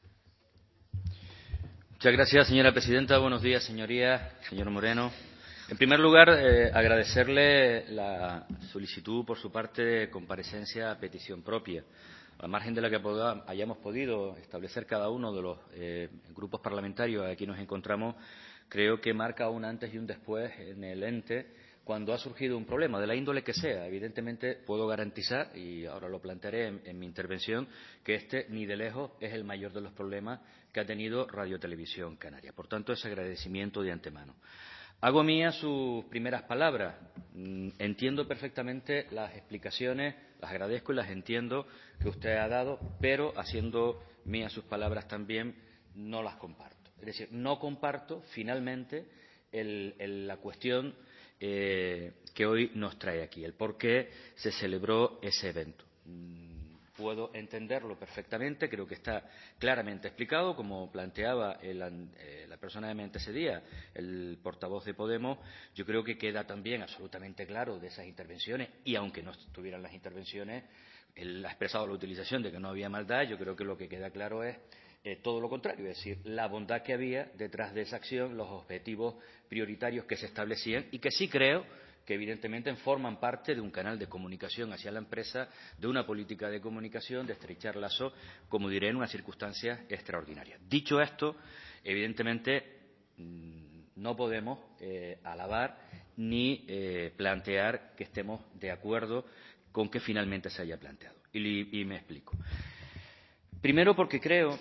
Muchas gracias, señora presidenta. Buenos días, señorías, señor Moreno. En primer lugar, eh, agradecerle la solicitud por su parte de comparecencia a petición propia. Al margen de la que poda, hayamos podido establecer cada uno de los eh, grupos parlamentarios aquí nos encontramos, creo que marca un antes y un después en el ente cuando ha surgido un problema, de la índole que sea. Evidentemente, puedo garantizar, y ahora lo plantearé en, en mi intervención, que este ni de lejos es el mayor de los problemas que ha tenido Radio Televisión Canaria. Por tanto, ese agradecimiento de antemano. Hago mías sus primeras palabras. Entiendo perfectamente las explicaciones, las agradezco y las entiendo que usted ha dado, pero haciendo mías sus palabras también, no las comparto. Es decir, no comparto finalmente el, el, la cuestión eh, que hoy nos trae aquí, el por qué se celebró ese evento. puedo entenderlo perfectamente, creo que está claramente explicado, como planteaba el, eh, la persona que me antecedía, el portavoz de Podemos. Yo creo que queda también absolutamente claro de esas intervenciones, y aunque no estuvieran las intervenciones, él ha expresado la utilización de que no había maldad. Yo creo que lo que queda claro es eh, todo lo contrario, es decir, la bondad que había detrás de esa acción, los objetivos prioritarios que se establecían y que sí creo que evidentemente forman parte de un canal de comunicación hacia la empresa, de una política de comunicación, de estrechar lazos, como diré, en unas circunstancias extraordinarias. Dicho esto, evidentemente no podemos eh, alabar ni eh, plantear que estemos de acuerdo con que finalmente se haya planteado. Y, y me explico. Primero, porque creo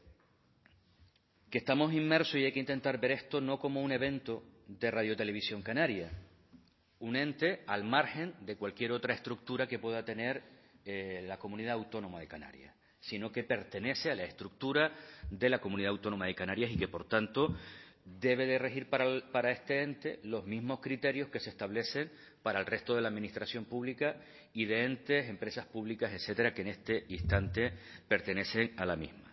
que estamos inmersos, y hay que intentar ver esto no como un evento de Radio Televisión Canaria, un ente al margen de cualquier otra estructura que pueda tener eh, la Comunidad Autónoma de Canarias, sino que pertenece a la estructura de la Comunidad Autónoma de Canarias y que, por tanto, debe de regir para, el, para este ente los mismos criterios que se establecen para el resto de la Administración pública y de entes, empresas públicas, etcétera, que en este instante pertenecen a la misma.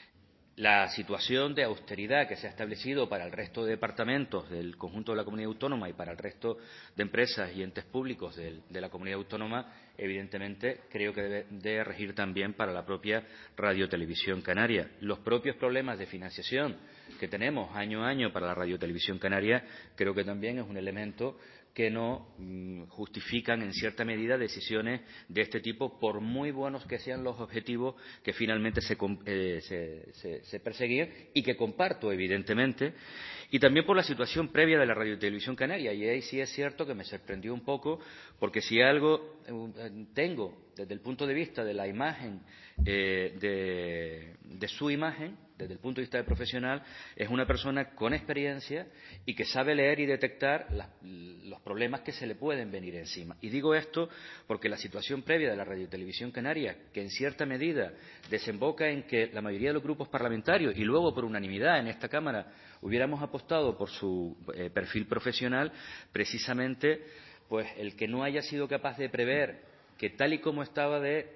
La situación de austeridad que se ha establecido para el resto de departamentos del conjunto de la comunidad autónoma y para el resto de empresas y entes públicos de, de la comunidad autónoma, evidentemente, creo que debe de regir también para la propia Radio Televisión Canaria. Los propios problemas de financiación que tenemos año a año para la Radio Televisión Canaria, creo que también es un elemento que no mmm, justifican en cierta medida decisiones de este tipo, por muy buenos que sean los objetivos que finalmente se, eh, se, se, se perseguían, y que comparto evidentemente, y también por la situación previa de la Radio Televisión Canaria. Y ahí sí es cierto que me sorprendió un poco, porque si algo eh, tengo desde el punto de vista de la imagen, eh, de, de su imagen, desde el punto de vista de profesional, es una persona con experiencia y que sabe leer y detectar las, los problemas que se le pueden venir encima. Y digo esto porque la situación previa de la Radio Televisión Canaria, que en cierta medida desemboca en que la mayoría de los grupos parlamentarios, y luego por unanimidad en esta Cámara, hubiéramos apostado por su eh, perfil profesional, precisamente pues el que no haya sido capaz de prever que, tal y como estaba de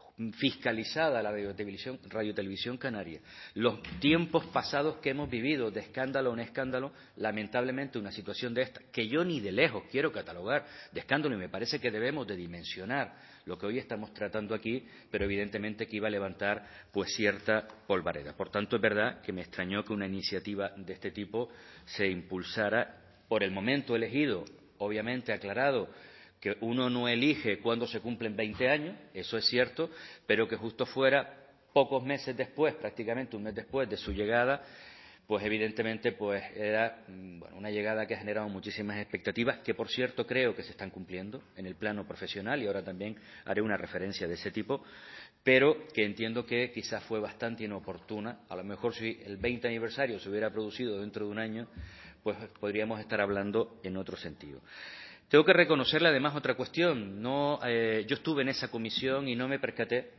fiscalizada la Radio Televisión, Radio Televisión Canaria, los tiempos pasados que hemos vivido de escándalo en escándalo, lamentablemente una situación de esta, que yo ni de lejos quiero catalogar de escándalo, y me parece que debemos de dimensionar lo que hoy estamos tratando aquí, pero evidentemente que iba a levantar pues cierta polvareda. Por tanto, es verdad que me extrañó que una iniciativa de este tipo se impulsara por el momento elegido, obviamente aclarado que uno no elige cuándo se cumplen veinte años, eso es cierto, pero que justo fuera pocos meses después, prácticamente un mes después de su llegada, pues evidentemente pues era bueno, una llegada que ha generado muchísimas expectativas, que por cierto creo que se están cumpliendo en el plano profesional, y ahora también haré una referencia de ese tipo, pero que entiendo que quizás fue bastante inoportuna. A lo mejor si el veinte aniversario se hubiera producido dentro de un año, pues podríamos estar hablando en otro sentido. Tengo que reconocerle además otra cuestión. No, eh, yo estuve en esa comisión y no me percaté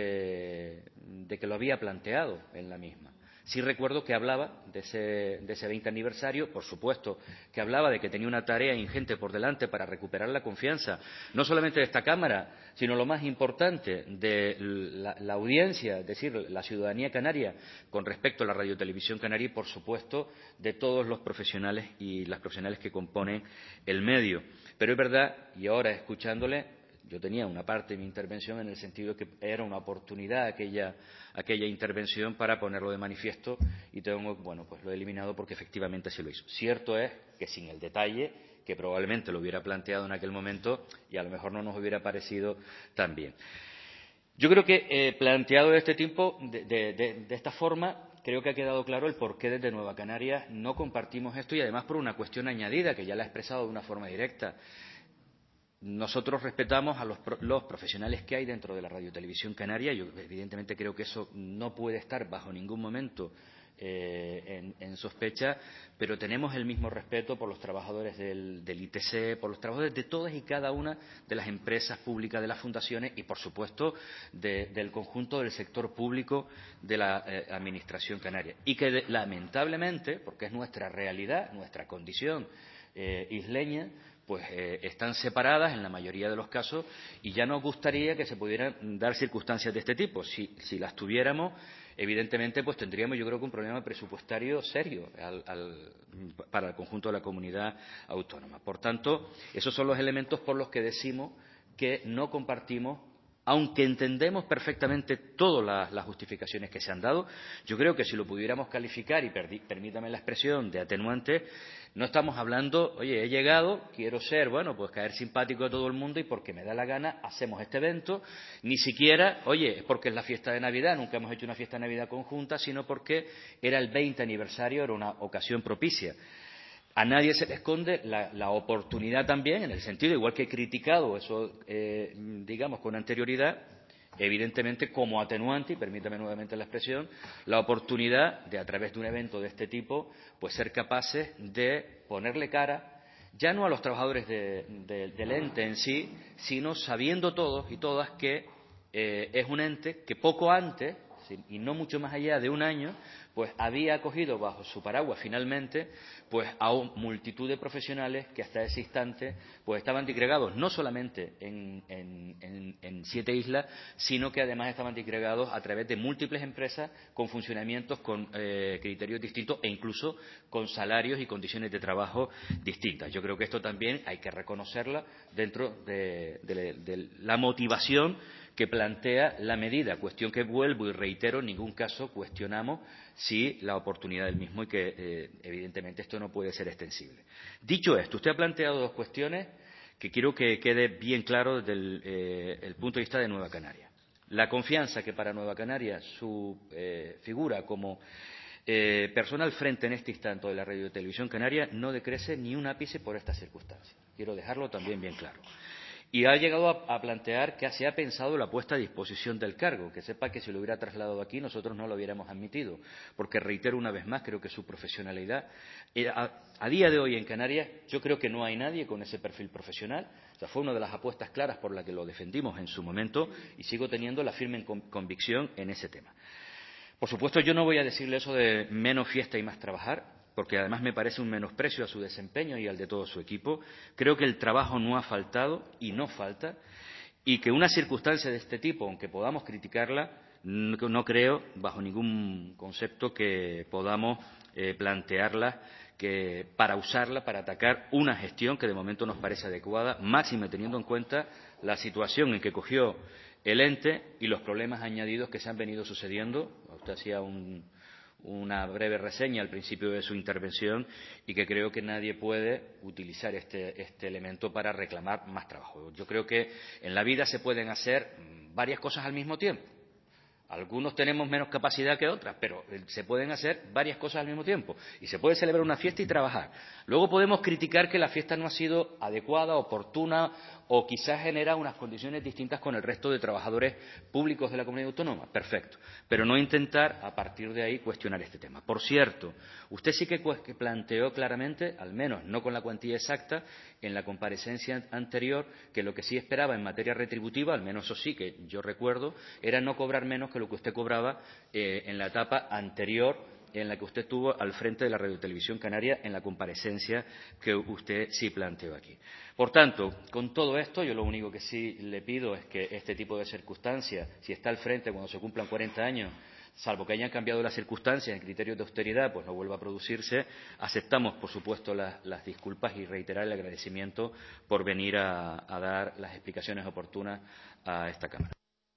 de, de que lo había planteado en la misma. Sí recuerdo que hablaba de ese, de ese veinte aniversario, por supuesto, que hablaba de que tenía una tarea ingente por delante para recuperar la confianza, no solamente de esta Cámara, sino lo más importante, de la, la audiencia, es decir, la ciudadanía canaria, con respecto a la Radio Televisión Canaria y, por supuesto, de todos los profesionales y las profesionales que componen el medio. Pero es verdad, y ahora escuchándole, yo tenía una parte de mi intervención en el sentido de que era una oportunidad aquella, aquella intervención para ponerlo de manifiesto, y tengo, bueno, pues lo he eliminado porque efectivamente se lo hizo. Cierto es que sin el detalle, que probablemente lo hubiera planteado en aquel momento y a lo mejor no nos hubiera parecido tan bien. Yo creo que eh, planteado de este tipo, de, de, de, de esta forma, creo que ha quedado claro el por qué desde Nueva Canarias no compartimos esto, y además por una cuestión añadida que ya la he expresado de una forma directa. Nosotros respetamos a los, los profesionales que hay dentro de la Radio Televisión Canaria. Yo evidentemente creo que eso no puede estar bajo ningún momento eh, en, en sospecha, pero tenemos el mismo respeto por los trabajadores del, del I T C, por los trabajadores de todas y cada una de las empresas públicas, de las fundaciones y, por supuesto, de, del conjunto del sector público de la eh, Administración canaria. Y que, de, lamentablemente, porque es nuestra realidad, nuestra condición eh, isleña, pues eh, están separadas en la mayoría de los casos y ya nos gustaría que se pudieran dar circunstancias de este tipo. Si, si las tuviéramos, evidentemente, pues tendríamos, yo creo que un problema presupuestario serio al, al, para el conjunto de la comunidad autónoma. Por tanto, esos son los elementos por los que decimos que no compartimos, aunque entendemos perfectamente todas las, las justificaciones que se han dado. Yo creo que si lo pudiéramos calificar, y perdí, permítame la expresión, de atenuante, no estamos hablando, oye, he llegado, quiero ser, bueno, pues caer simpático a todo el mundo y porque me da la gana hacemos este evento, ni siquiera, oye, es porque es la fiesta de Navidad, nunca hemos hecho una fiesta de Navidad conjunta, sino porque era el veinte aniversario, era una ocasión propicia. A nadie se le esconde la, la oportunidad también, en el sentido, igual que he criticado eso, eh, digamos, con anterioridad, evidentemente como atenuante, y permítame nuevamente la expresión, la oportunidad de, a través de un evento de este tipo, pues ser capaces de ponerle cara, ya no a los trabajadores de, de, del ente en sí, sino sabiendo todos y todas que eh, es un ente que poco antes, y no mucho más allá de un año, pues había acogido bajo su paraguas finalmente pues a una multitud de profesionales que hasta ese instante pues estaban disgregados no solamente en, en, en, en siete islas, sino que además estaban disgregados a través de múltiples empresas con funcionamientos, con eh, criterios distintos e incluso con salarios y condiciones de trabajo distintas. Yo creo que esto también hay que reconocerla dentro de, de, de la motivación que plantea la medida, cuestión que vuelvo y reitero, en ningún caso cuestionamos si la oportunidad del mismo y que eh, evidentemente esto no puede ser extensible. Dicho esto, usted ha planteado dos cuestiones que quiero que quede bien claro desde el, eh, el punto de vista de Nueva Canarias. La confianza que para Nueva Canarias su eh, figura como eh, persona al frente en este instante de la Radio y Televisión Canaria no decrece ni un ápice por estas circunstancias. Quiero dejarlo también bien claro. Y ha llegado a, a plantear que se ha pensado la puesta a disposición del cargo, que sepa que si lo hubiera trasladado aquí nosotros no lo hubiéramos admitido, porque reitero una vez más, creo que su profesionalidad, eh, a, a día de hoy en Canarias yo creo que no hay nadie con ese perfil profesional, o sea, fue una de las apuestas claras por la que lo defendimos en su momento y sigo teniendo la firme convicción en ese tema. Por supuesto, yo no voy a decirle eso de menos fiesta y más trabajar, porque además me parece un menosprecio a su desempeño y al de todo su equipo. Creo que el trabajo no ha faltado y no falta, y que una circunstancia de este tipo, aunque podamos criticarla, no, no creo, bajo ningún concepto, que podamos eh, plantearla que para usarla para atacar una gestión que de momento nos parece adecuada, máxime teniendo en cuenta la situación en que cogió el ente y los problemas añadidos que se han venido sucediendo. Usted hacía un una breve reseña al principio de su intervención y que creo que nadie puede utilizar este, este elemento para reclamar más trabajo. Yo creo que en la vida se pueden hacer varias cosas al mismo tiempo. Algunos tenemos menos capacidad que otras, pero se pueden hacer varias cosas al mismo tiempo. Y se puede celebrar una fiesta y trabajar. Luego podemos criticar que la fiesta no ha sido adecuada, oportuna o quizás genera unas condiciones distintas con el resto de trabajadores públicos de la comunidad autónoma. Perfecto. Pero no intentar, a partir de ahí, cuestionar este tema. Por cierto, usted sí que planteó claramente, al menos no con la cuantía exacta, en la comparecencia anterior, que lo que sí esperaba en materia retributiva, al menos eso sí que yo recuerdo, era no cobrar menos que lo que usted cobraba eh, en la etapa anterior en la que usted estuvo al frente de la Radio Televisión Canaria en la comparecencia que usted sí planteó aquí. Por tanto, con todo esto, yo lo único que sí le pido es que este tipo de circunstancias, si está al frente cuando se cumplan cuarenta años, salvo que hayan cambiado las circunstancias en criterios de austeridad, pues no vuelva a producirse. Aceptamos, por supuesto, las, las disculpas y reiterar el agradecimiento por venir a, a dar las explicaciones oportunas a esta Cámara.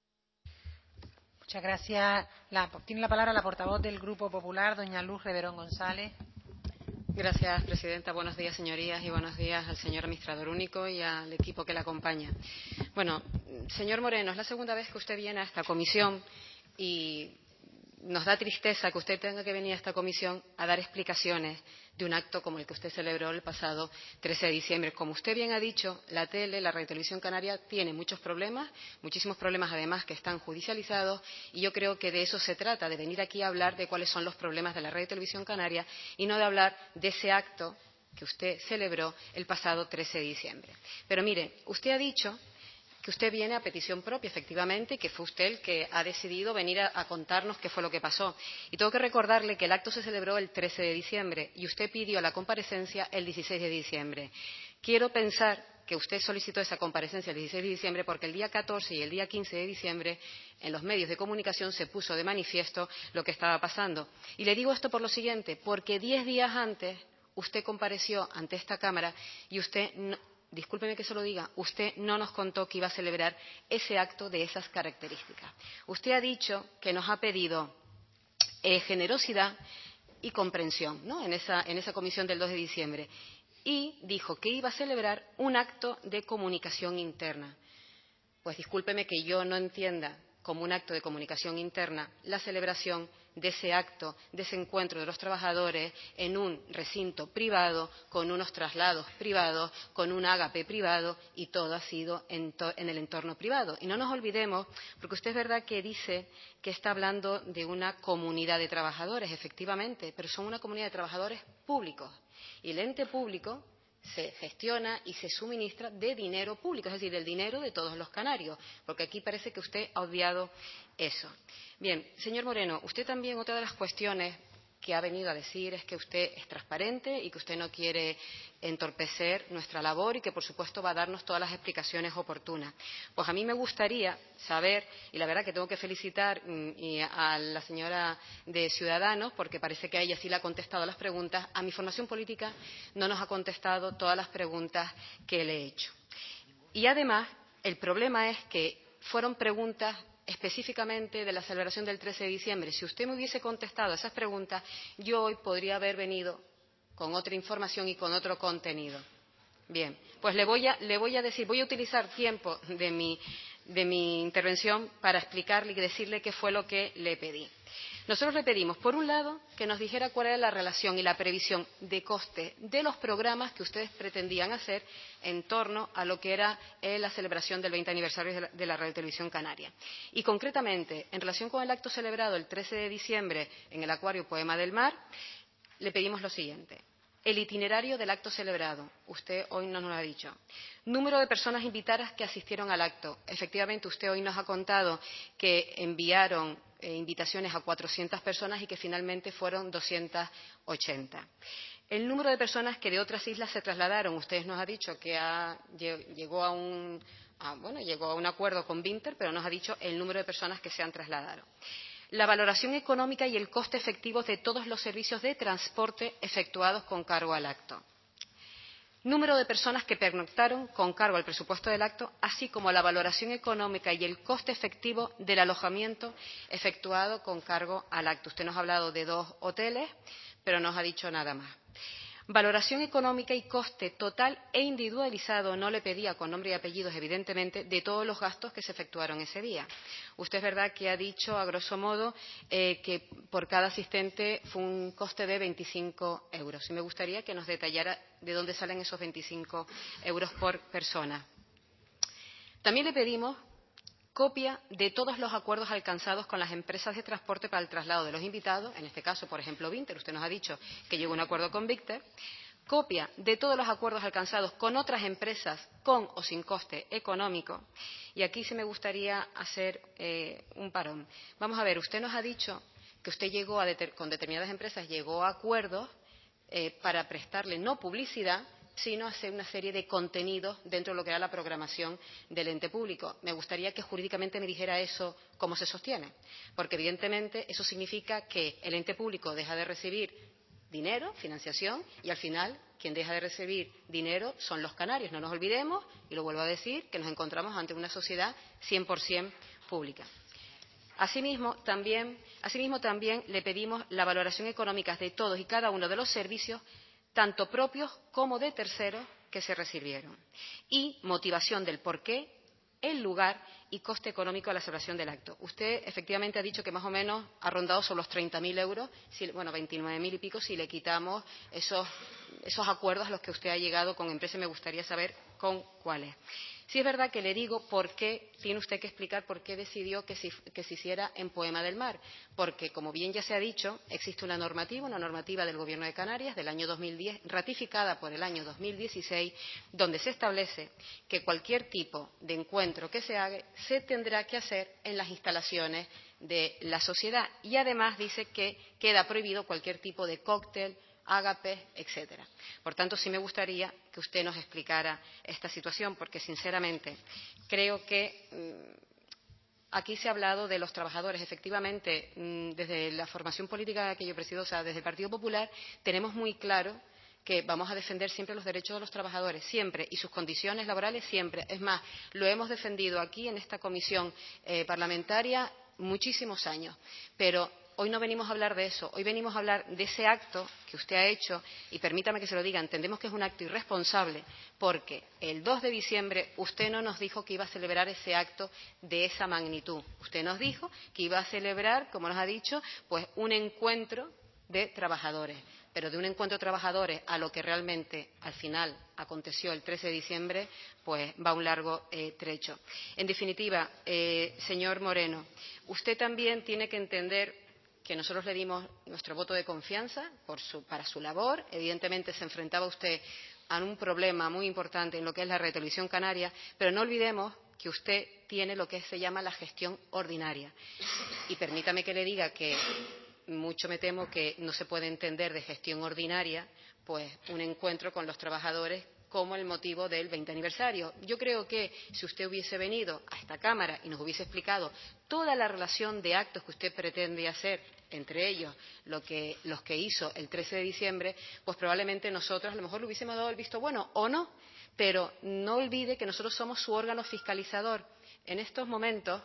Muchas gracias. La, tiene la palabra la portavoz del Grupo Popular, doña Luz Reverón González. Gracias, presidenta. Buenos días, señorías, y buenos días al señor administrador único y al equipo que le acompaña. Bueno, señor Moreno, es la segunda vez que usted viene a esta comisión y nos da tristeza que usted tenga que venir a esta comisión a dar explicaciones de un acto como el que usted celebró el pasado trece de diciembre. Como usted bien ha dicho, la tele, la Radio Televisión Canaria, tiene muchos problemas, muchísimos problemas además que están judicializados, y yo creo que de eso se trata, de venir aquí a hablar de cuáles son los problemas de la Radio Televisión Canaria y no de hablar de ese acto que usted celebró el pasado trece de diciembre. Pero mire, usted ha dicho que usted viene a petición propia, efectivamente, y que fue usted el que ha decidido venir a, a contarnos qué fue lo que pasó. Y tengo que recordarle que el acto se celebró el trece de diciembre y usted pidió la comparecencia el dieciséis de diciembre. Quiero pensar que usted solicitó esa comparecencia el dieciséis de diciembre porque el día catorce y el día quince de diciembre en los medios de comunicación se puso de manifiesto lo que estaba pasando. Y le digo esto por lo siguiente, porque diez días antes usted compareció ante esta Cámara y usted, no, discúlpeme que se lo diga, usted no nos contó que iba a celebrar ese acto de esas características. Usted ha dicho que nos ha pedido eh, generosidad y comprensión, ¿no?, en esa, en esa comisión del dos de diciembre. Y dijo que iba a celebrar un acto de comunicación interna. Pues discúlpeme que yo no entienda como un acto de comunicación interna la celebración de ese acto, de ese encuentro de los trabajadores en un recinto privado, con unos traslados privados, con un ágape privado, y todo ha sido en, en el entorno privado. Y no nos olvidemos, porque usted es verdad que dice que está hablando de una comunidad de trabajadores, efectivamente, pero son una comunidad de trabajadores públicos. Y el ente público se gestiona y se suministra de dinero público, es decir, del dinero de todos los canarios, porque aquí parece que usted ha obviado eso. Bien, señor Moreno, usted también, otra de las cuestiones que ha venido a decir es que usted es transparente y que usted no quiere entorpecer nuestra labor y que, por supuesto, va a darnos todas las explicaciones oportunas. Pues a mí me gustaría saber, y la verdad que tengo que felicitar y a la señora de Ciudadanos, porque parece que a ella sí le ha contestado las preguntas, a mi formación política no nos ha contestado todas las preguntas que le he hecho. Y además, el problema es que fueron preguntas específicamente de la celebración del trece de diciembre. Si usted me hubiese contestado a esas preguntas, yo hoy podría haber venido con otra información y con otro contenido. Bien, pues le voy a, le voy a decir, voy a utilizar tiempo de mi, de mi intervención para explicarle y decirle qué fue lo que le pedí. Nosotros le pedimos, por un lado, que nos dijera cuál era la relación y la previsión de coste de los programas que ustedes pretendían hacer en torno a lo que era eh, la celebración del veinte aniversario de la, de la Radio Televisión Canaria. Y concretamente, en relación con el acto celebrado el trece de diciembre en el Acuario Poema del Mar, le pedimos lo siguiente. El itinerario del acto celebrado, usted hoy no nos lo ha dicho. Número de personas invitadas que asistieron al acto. Efectivamente, usted hoy nos ha contado que enviaron eh, invitaciones a cuatrocientas personas y que finalmente fueron doscientas ochenta. El número de personas que de otras islas se trasladaron, usted nos ha dicho que ha, llegó, a un, a, bueno, llegó a un acuerdo con Vinter, pero nos ha dicho el número de personas que se han trasladado. La valoración económica y el coste efectivo de todos los servicios de transporte efectuados con cargo al acto. Número de personas que pernoctaron con cargo al presupuesto del acto, así como la valoración económica y el coste efectivo del alojamiento efectuado con cargo al acto. Usted nos ha hablado de dos hoteles, pero no nos ha dicho nada más. Valoración económica y coste total e individualizado, no le pedía con nombre y apellidos, evidentemente, de todos los gastos que se efectuaron ese día. Usted es verdad que ha dicho, a grosso modo, eh, que por cada asistente fue un coste de veinticinco euros. Y me gustaría que nos detallara de dónde salen esos veinticinco euros por persona. También le pedimos copia de todos los acuerdos alcanzados con las empresas de transporte para el traslado de los invitados, en este caso, por ejemplo, Vinter, usted nos ha dicho que llegó a un acuerdo con Vinter, copia de todos los acuerdos alcanzados con otras empresas con o sin coste económico. Y aquí sí me gustaría hacer eh, un parón. Vamos a ver, usted nos ha dicho que usted llegó a deter- con determinadas empresas llegó a acuerdos eh, para prestarle no publicidad, sino hacer una serie de contenidos dentro de lo que era la programación del ente público. Me gustaría que jurídicamente me dijera eso cómo se sostiene, porque evidentemente eso significa que el ente público deja de recibir dinero, financiación, y al final quien deja de recibir dinero son los canarios. No nos olvidemos, y lo vuelvo a decir, que nos encontramos ante una sociedad cien por cien pública. Asimismo también, asimismo, también le pedimos la valoración económica de todos y cada uno de los servicios tanto propios como de terceros que se recibieron, y motivación del porqué, el lugar y coste económico de la celebración del acto. Usted efectivamente ha dicho que más o menos ha rondado sobre los treinta mil euros, si, bueno, veintinueve mil y pico, si le quitamos esos, esos acuerdos a los que usted ha llegado con empresas. Me gustaría saber con cuáles. Sí es verdad que le digo por qué, tiene usted que explicar por qué decidió que se, que se hiciera en Poema del Mar, porque, como bien ya se ha dicho, existe una normativa, una normativa del Gobierno de Canarias del año dos mil diez, ratificada por el año dos mil dieciséis, donde se establece que cualquier tipo de encuentro que se haga se tendrá que hacer en las instalaciones de la sociedad, y además dice que queda prohibido cualquier tipo de cóctel, Ágape, etcétera. Por tanto, sí me gustaría que usted nos explicara esta situación, porque sinceramente creo que mmm, aquí se ha hablado de los trabajadores. Efectivamente, desde la formación política que yo presido, o sea, desde el Partido Popular, tenemos muy claro que vamos a defender siempre los derechos de los trabajadores, siempre, y sus condiciones laborales siempre. Es más, lo hemos defendido aquí en esta comisión eh, parlamentaria muchísimos años. Pero hoy no venimos a hablar de eso, hoy venimos a hablar de ese acto que usted ha hecho, y permítame que se lo diga, entendemos que es un acto irresponsable, porque el dos de diciembre usted no nos dijo que iba a celebrar ese acto de esa magnitud. Usted nos dijo que iba a celebrar, como nos ha dicho, pues un encuentro de trabajadores. Pero de un encuentro de trabajadores a lo que realmente al final aconteció el trece de diciembre, pues va un largo eh, trecho. En definitiva, eh, señor Moreno, usted también tiene que entender que nosotros le dimos nuestro voto de confianza por su, para su labor. Evidentemente se enfrentaba usted a un problema muy importante en lo que es la Radio Televisión Canaria, pero no olvidemos que usted tiene lo que se llama la gestión ordinaria. Y permítame que le diga que mucho me temo que no se puede entender de gestión ordinaria pues un encuentro con los trabajadores como el motivo del veinte aniversario. Yo creo que si usted hubiese venido a esta Cámara y nos hubiese explicado toda la relación de actos que usted pretende hacer, entre ellos lo que, los que hizo el trece de diciembre, pues probablemente nosotros a lo mejor le hubiésemos dado el visto bueno o no, pero no olvide que nosotros somos su órgano fiscalizador. En estos momentos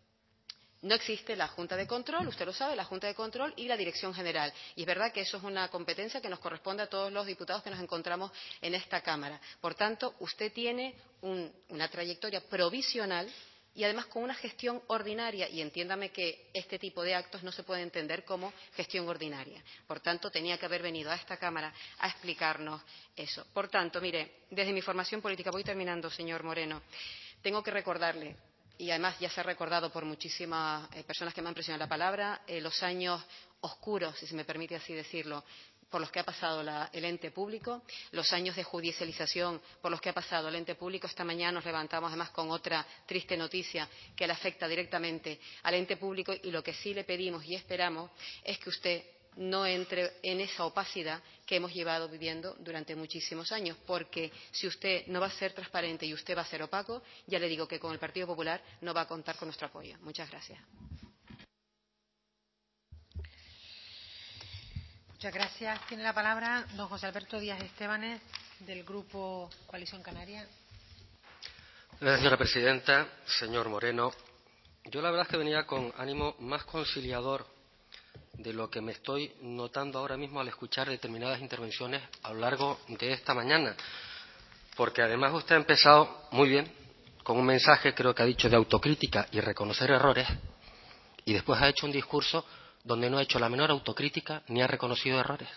no existe la Junta de Control, usted lo sabe, la Junta de Control y la Dirección General. Y es verdad que eso es una competencia que nos corresponde a todos los diputados que nos encontramos en esta Cámara. Por tanto, usted tiene un, una trayectoria provisional y además con una gestión ordinaria. Y entiéndame que este tipo de actos no se puede entender como gestión ordinaria. Por tanto, tenía que haber venido a esta Cámara a explicarnos eso. Por tanto, mire, desde mi formación política, voy terminando, señor Moreno, tengo que recordarle, y además ya se ha recordado por muchísimas eh, personas que me han presionado la palabra, eh, los años oscuros, si se me permite así decirlo, por los que ha pasado la, el ente público, los años de judicialización por los que ha pasado el ente público. Esta mañana nos levantamos además con otra triste noticia que le afecta directamente al ente público, y lo que sí le pedimos y esperamos es que usted no entre en esa opacidad que hemos llevado viviendo durante muchísimos años, porque si usted no va a ser transparente y usted va a ser opaco, ya le digo que con el Partido Popular no va a contar con nuestro apoyo. Muchas gracias. Muchas gracias. Tiene la palabra don José Alberto Díaz Estébanez, del Grupo Coalición Canaria. Gracias, señora presidenta. Señor Moreno, yo la verdad es que venía con ánimo más conciliador de lo que me estoy notando ahora mismo al escuchar determinadas intervenciones a lo largo de esta mañana, porque además usted ha empezado muy bien con un mensaje, creo que ha dicho, de autocrítica y reconocer errores, y después ha hecho un discurso donde no ha hecho la menor autocrítica ni ha reconocido errores.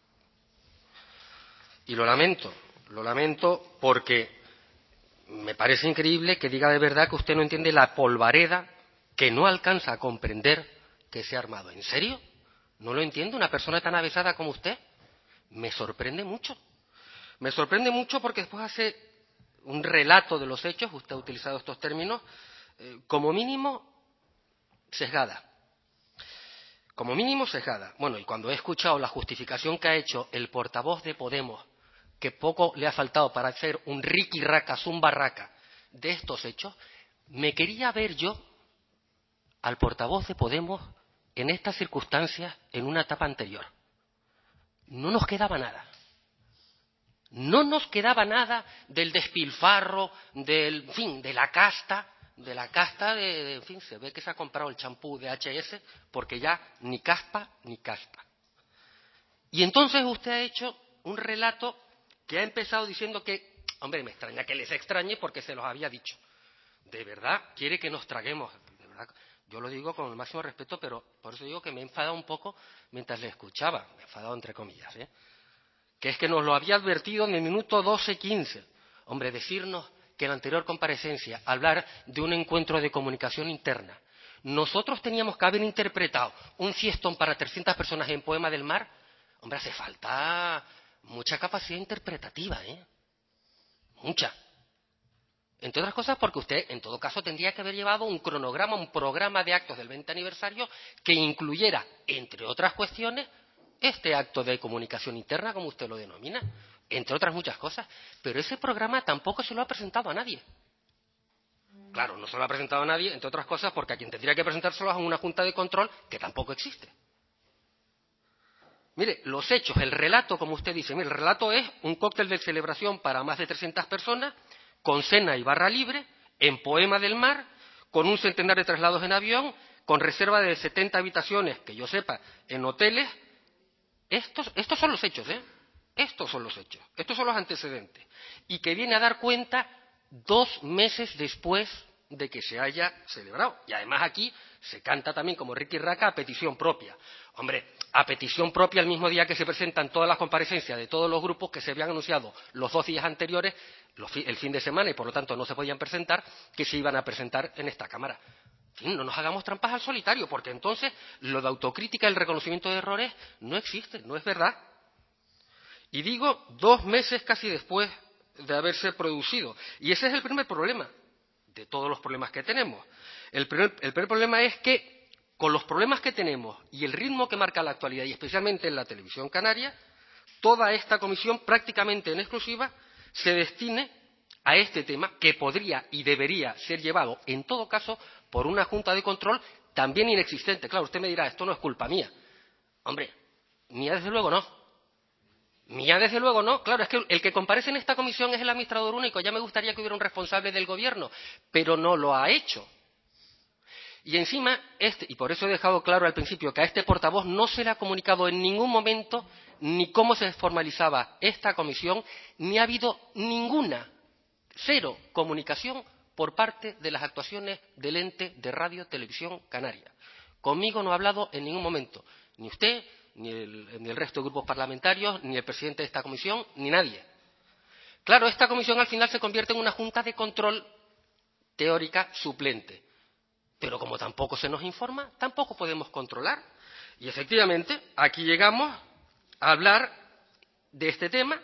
Y lo lamento, lo lamento porque me parece increíble que diga de verdad que usted no entiende la polvareda, que no alcanza a comprender que se ha armado. ¿En serio? ¿No lo entiende una persona tan avesada como usted? Me sorprende mucho. Me sorprende mucho porque después hace un relato de los hechos, usted ha utilizado estos términos, eh, como mínimo sesgada. Como mínimo sesgada. Bueno, y cuando he escuchado la justificación que ha hecho el portavoz de Podemos, que poco le ha faltado para hacer un riqui raca, zumba raca de estos hechos, me quería ver yo al portavoz de Podemos en estas circunstancias en una etapa anterior. No nos quedaba nada. No nos quedaba nada del despilfarro, del, en fin, de la casta, de la casta de, de, en fin, se ve que se ha comprado el champú de H S porque ya ni caspa ni caspa. Y entonces usted ha hecho un relato que ha empezado diciendo que, hombre, me extraña que les extrañe porque se los había dicho. ¿De verdad quiere que nos traguemos? De verdad, yo lo digo con el máximo respeto, pero por eso digo que me he enfadado un poco mientras le escuchaba. Me he enfadado entre comillas, ¿eh? Que es que nos lo había advertido en el minuto doce quince. Hombre, decirnos que en la anterior comparecencia, hablar de un encuentro de comunicación interna, nosotros teníamos que haber interpretado un fiestón para trescientas personas en Poema del Mar. Hombre, hace falta mucha capacidad interpretativa, ¿eh? Mucha. Entre otras cosas porque usted, en todo caso, tendría que haber llevado un cronograma, un programa de actos del veinte aniversario que incluyera, entre otras cuestiones, este acto de comunicación interna, como usted lo denomina, entre otras muchas cosas, pero ese programa tampoco se lo ha presentado a nadie. Claro, no se lo ha presentado a nadie, entre otras cosas, porque a quien tendría que presentárselo es a una junta de control que tampoco existe. Mire, los hechos, el relato, como usted dice, mire, el relato es un cóctel de celebración para más de trescientas personas, con cena y barra libre, en Poema del Mar, con un centenar de traslados en avión, con reserva de setenta habitaciones, que yo sepa, en hoteles. Estos, estos son los hechos, ¿eh? Estos son los hechos, estos son los antecedentes. Y que viene a dar cuenta dos meses después de que se haya celebrado. Y además aquí se canta también como Riqui Raca a petición propia. Hombre, a petición propia el mismo día que se presentan todas las comparecencias de todos los grupos que se habían anunciado los dos días anteriores, los, el fin de semana, y por lo tanto no se podían presentar, que se iban a presentar en esta Cámara. En fin, no nos hagamos trampas al solitario, porque entonces lo de autocrítica y el reconocimiento de errores no existe, no es verdad. Y digo dos meses casi después de haberse producido. Y ese es el primer problema de todos los problemas que tenemos. El primer, el primer problema es que con los problemas que tenemos y el ritmo que marca la actualidad, y especialmente en la televisión canaria, toda esta comisión prácticamente en exclusiva se destine a este tema que podría y debería ser llevado, en todo caso, por una junta de control también inexistente. Claro, usted me dirá, esto no es culpa mía. Hombre, mía desde luego no. Mía desde luego no. Claro, es que el que comparece en esta comisión es el administrador único. Ya me gustaría que hubiera un responsable del gobierno, pero no lo ha hecho. Y encima, este, y por eso he dejado claro al principio que a este portavoz no se le ha comunicado en ningún momento ni cómo se formalizaba esta comisión, ni ha habido ninguna, cero comunicación por parte de las actuaciones del ente de Radio Televisión Canaria. Conmigo no ha hablado en ningún momento, ni usted, ni el, ni el resto de grupos parlamentarios, ni el presidente de esta comisión, ni nadie. Claro, esta comisión al final se convierte en una junta de control teórica suplente. Pero como tampoco se nos informa, tampoco podemos controlar. Y efectivamente, aquí llegamos a hablar de este tema,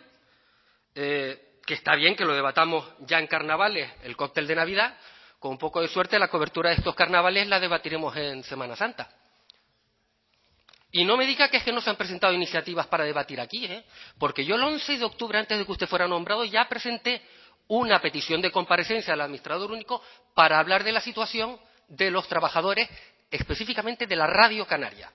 eh, que está bien que lo debatamos ya en carnavales, el cóctel de Navidad. Con un poco de suerte, la cobertura de estos carnavales la debatiremos en Semana Santa. Y no me diga que es que no se han presentado iniciativas para debatir aquí, ¿eh? Porque yo el once de octubre, antes de que usted fuera nombrado, ya presenté una petición de comparecencia al administrador único para hablar de la situación de los trabajadores, específicamente de la Radio Canaria.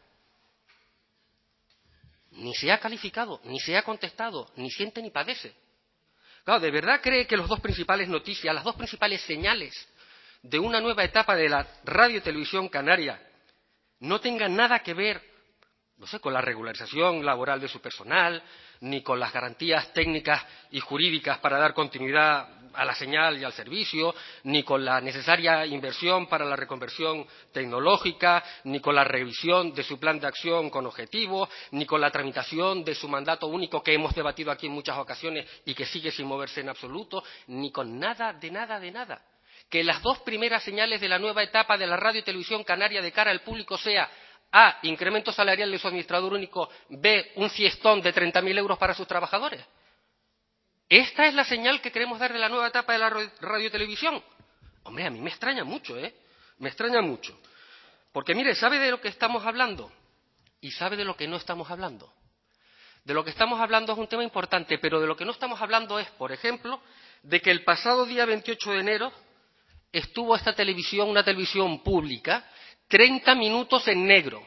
Ni se ha calificado, ni se ha contestado, ni siente ni padece. Claro, ¿de verdad cree que las dos principales noticias, las dos principales señales de una nueva etapa de la Radio Televisión Canaria no tengan nada que ver, no sé, con la regularización laboral de su personal, ni con las garantías técnicas y jurídicas para dar continuidad a la señal y al servicio, ni con la necesaria inversión para la reconversión tecnológica, ni con la revisión de su plan de acción con objetivos, ni con la tramitación de su mandato único que hemos debatido aquí en muchas ocasiones y que sigue sin moverse en absoluto, ni con nada, de nada, de nada? Que las dos primeras señales de la nueva etapa de la Radio y Televisión Canaria de cara al público sea A, incremento salarial de su administrador único, B, un fiestón de treinta mil euros para sus trabajadores. ¿Esta es la señal que queremos dar de la nueva etapa de la radio y televisión? Hombre, a mí me extraña mucho, ¿eh? Me extraña mucho. Porque, mire, ¿sabe de lo que estamos hablando? Y sabe de lo que no estamos hablando. De lo que estamos hablando es un tema importante, pero de lo que no estamos hablando es, por ejemplo, de que el pasado día veintiocho de enero estuvo esta televisión, una televisión pública, treinta minutos en negro,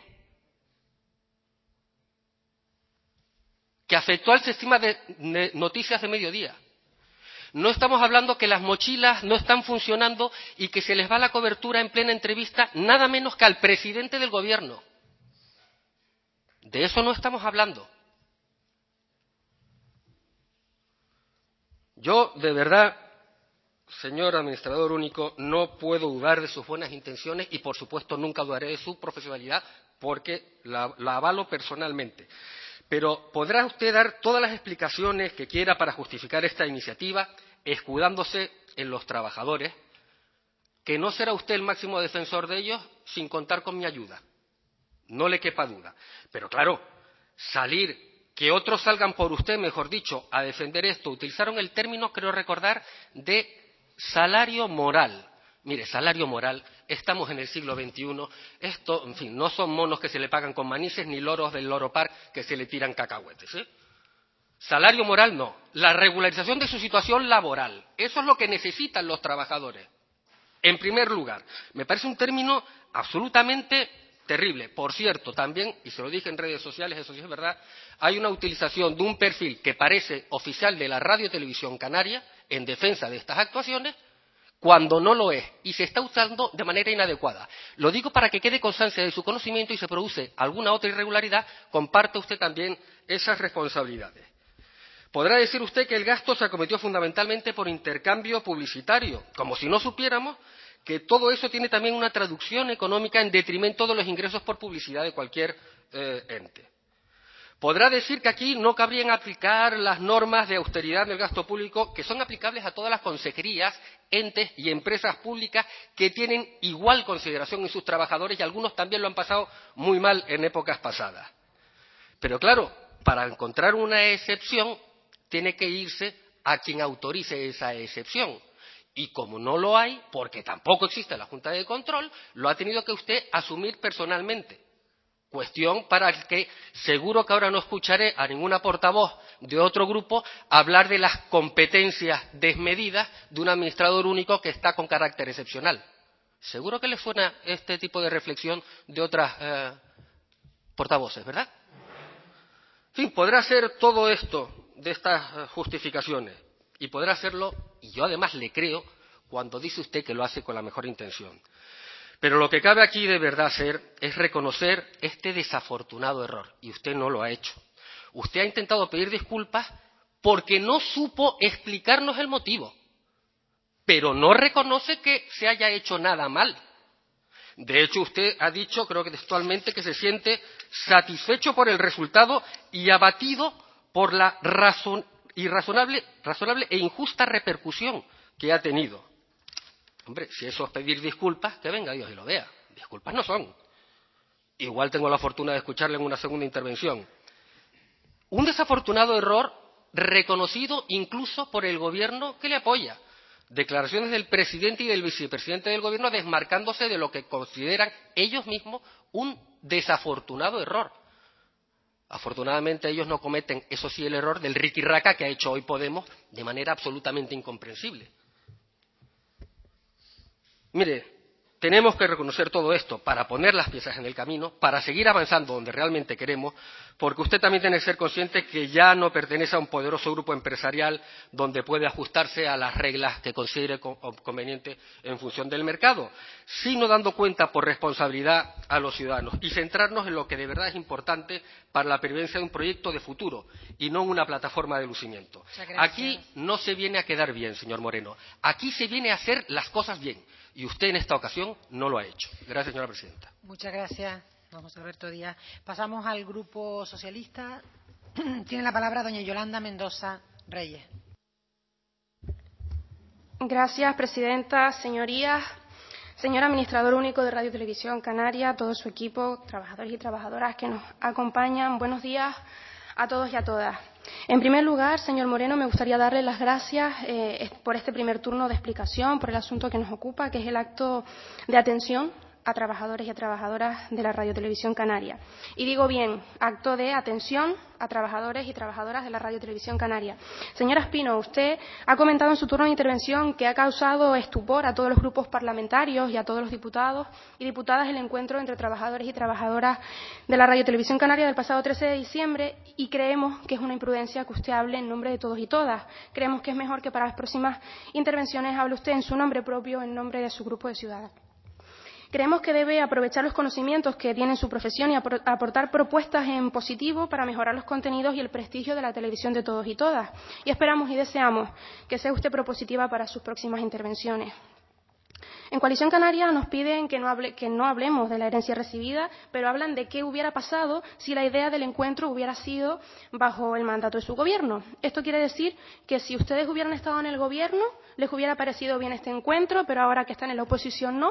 que afectó al sistema de noticias de mediodía. No estamos hablando que las mochilas no están funcionando y que se les va la cobertura en plena entrevista, nada menos que al presidente del gobierno. De eso no estamos hablando. Yo, de verdad, señor administrador único, no puedo dudar de sus buenas intenciones y, por supuesto, nunca dudaré de su profesionalidad porque la, la avalo personalmente. Pero podrá usted dar todas las explicaciones que quiera para justificar esta iniciativa, escudándose en los trabajadores, que no será usted el máximo defensor de ellos sin contar con mi ayuda. No le quepa duda. Pero claro, salir, que otros salgan por usted, mejor dicho, a defender esto, utilizaron el término, creo recordar, de salario moral. Mire, salario moral, estamos en el siglo veintiuno, esto, en fin, no son monos que se le pagan con manises ni loros del Loro Park que se le tiran cacahuetes, ¿eh? Salario moral no, la regularización de su situación laboral, eso es lo que necesitan los trabajadores. En primer lugar, me parece un término absolutamente terrible. Por cierto, también, y se lo dije en redes sociales, eso sí es verdad, hay una utilización de un perfil que parece oficial de la Radio Televisión Canaria en defensa de estas actuaciones, cuando no lo es, y se está usando de manera inadecuada. Lo digo para que quede constancia de su conocimiento y se produce alguna otra irregularidad, comparte usted también esas responsabilidades. Podrá decir usted que el gasto se acometió fundamentalmente por intercambio publicitario, como si no supiéramos que todo eso tiene también una traducción económica en detrimento de los ingresos por publicidad de cualquier eh, ente. Podrá decir que aquí no cabrían aplicar las normas de austeridad en el gasto público, que son aplicables a todas las consejerías, entes y empresas públicas que tienen igual consideración en sus trabajadores y algunos también lo han pasado muy mal en épocas pasadas. Pero claro, para encontrar una excepción, tiene que irse a quien autorice esa excepción. Y como no lo hay, porque tampoco existe la Junta de Control, lo ha tenido que usted asumir personalmente. Cuestión para la que seguro que ahora no escucharé a ninguna portavoz de otro grupo hablar de las competencias desmedidas de un administrador único que está con carácter excepcional. Seguro que le suena este tipo de reflexión de otras eh, portavoces, ¿verdad? En fin, podrá hacer todo esto de estas justificaciones y podrá hacerlo, y yo además le creo, cuando dice usted que lo hace con la mejor intención. Pero lo que cabe aquí de verdad hacer es reconocer este desafortunado error, y usted no lo ha hecho. Usted ha intentado pedir disculpas porque no supo explicarnos el motivo, pero no reconoce que se haya hecho nada mal. De hecho, usted ha dicho, creo que textualmente, que se siente satisfecho por el resultado y abatido por la razón, irrazonable, razonable e injusta repercusión que ha tenido. Hombre, si eso es pedir disculpas, que venga Dios y lo vea. Disculpas no son. Igual tengo la fortuna de escucharle en una segunda intervención. Un desafortunado error reconocido incluso por el gobierno que le apoya. Declaraciones del presidente y del vicepresidente del gobierno desmarcándose de lo que consideran ellos mismos un desafortunado error. Afortunadamente ellos no cometen, eso sí, el error del riquirraca que ha hecho hoy Podemos de manera absolutamente incomprensible. Mire, tenemos que reconocer todo esto para poner las piezas en el camino, para seguir avanzando donde realmente queremos, porque usted también tiene que ser consciente que ya no pertenece a un poderoso grupo empresarial donde puede ajustarse a las reglas que considere conveniente en función del mercado, sino dando cuenta por responsabilidad a los ciudadanos y centrarnos en lo que de verdad es importante para la pervivencia de un proyecto de futuro y no en una plataforma de lucimiento. Aquí no se viene a quedar bien, señor Moreno, aquí se viene a hacer las cosas bien. Y usted en esta ocasión no lo ha hecho. Gracias, señora presidenta. Muchas gracias, don José Alberto Díaz. Pasamos al Grupo Socialista. Tiene la palabra doña Yolanda Mendoza Reyes. Gracias, presidenta, señorías, señor administrador único de Radio Televisión Canaria, todo su equipo, trabajadores y trabajadoras que nos acompañan. Buenos días a todos y a todas. En primer lugar, señor Moreno, me gustaría darle las gracias eh, por este primer turno de explicación, por el asunto que nos ocupa, que es el acto de atención a trabajadores y a trabajadoras de la Radio Televisión Canaria. Y digo bien, acto de atención a trabajadores y trabajadoras de la Radio Televisión Canaria. Señora Espino, usted ha comentado en su turno de intervención que ha causado estupor a todos los grupos parlamentarios y a todos los diputados y diputadas el encuentro entre trabajadores y trabajadoras de la Radio Televisión Canaria del pasado trece de diciembre y creemos que es una imprudencia que usted hable en nombre de todos y todas. Creemos que es mejor que para las próximas intervenciones hable usted en su nombre propio, en nombre de su grupo de ciudadanos. Creemos que debe aprovechar los conocimientos que tiene en su profesión y aportar propuestas en positivo para mejorar los contenidos y el prestigio de la televisión de todos y todas. Y esperamos y deseamos que sea usted propositiva para sus próximas intervenciones. En Coalición Canaria nos piden que no, hable, que no hablemos de la herencia recibida, pero hablan de qué hubiera pasado si la idea del encuentro hubiera sido bajo el mandato de su gobierno. Esto quiere decir que si ustedes hubieran estado en el gobierno, les hubiera parecido bien este encuentro, pero ahora que están en la oposición no.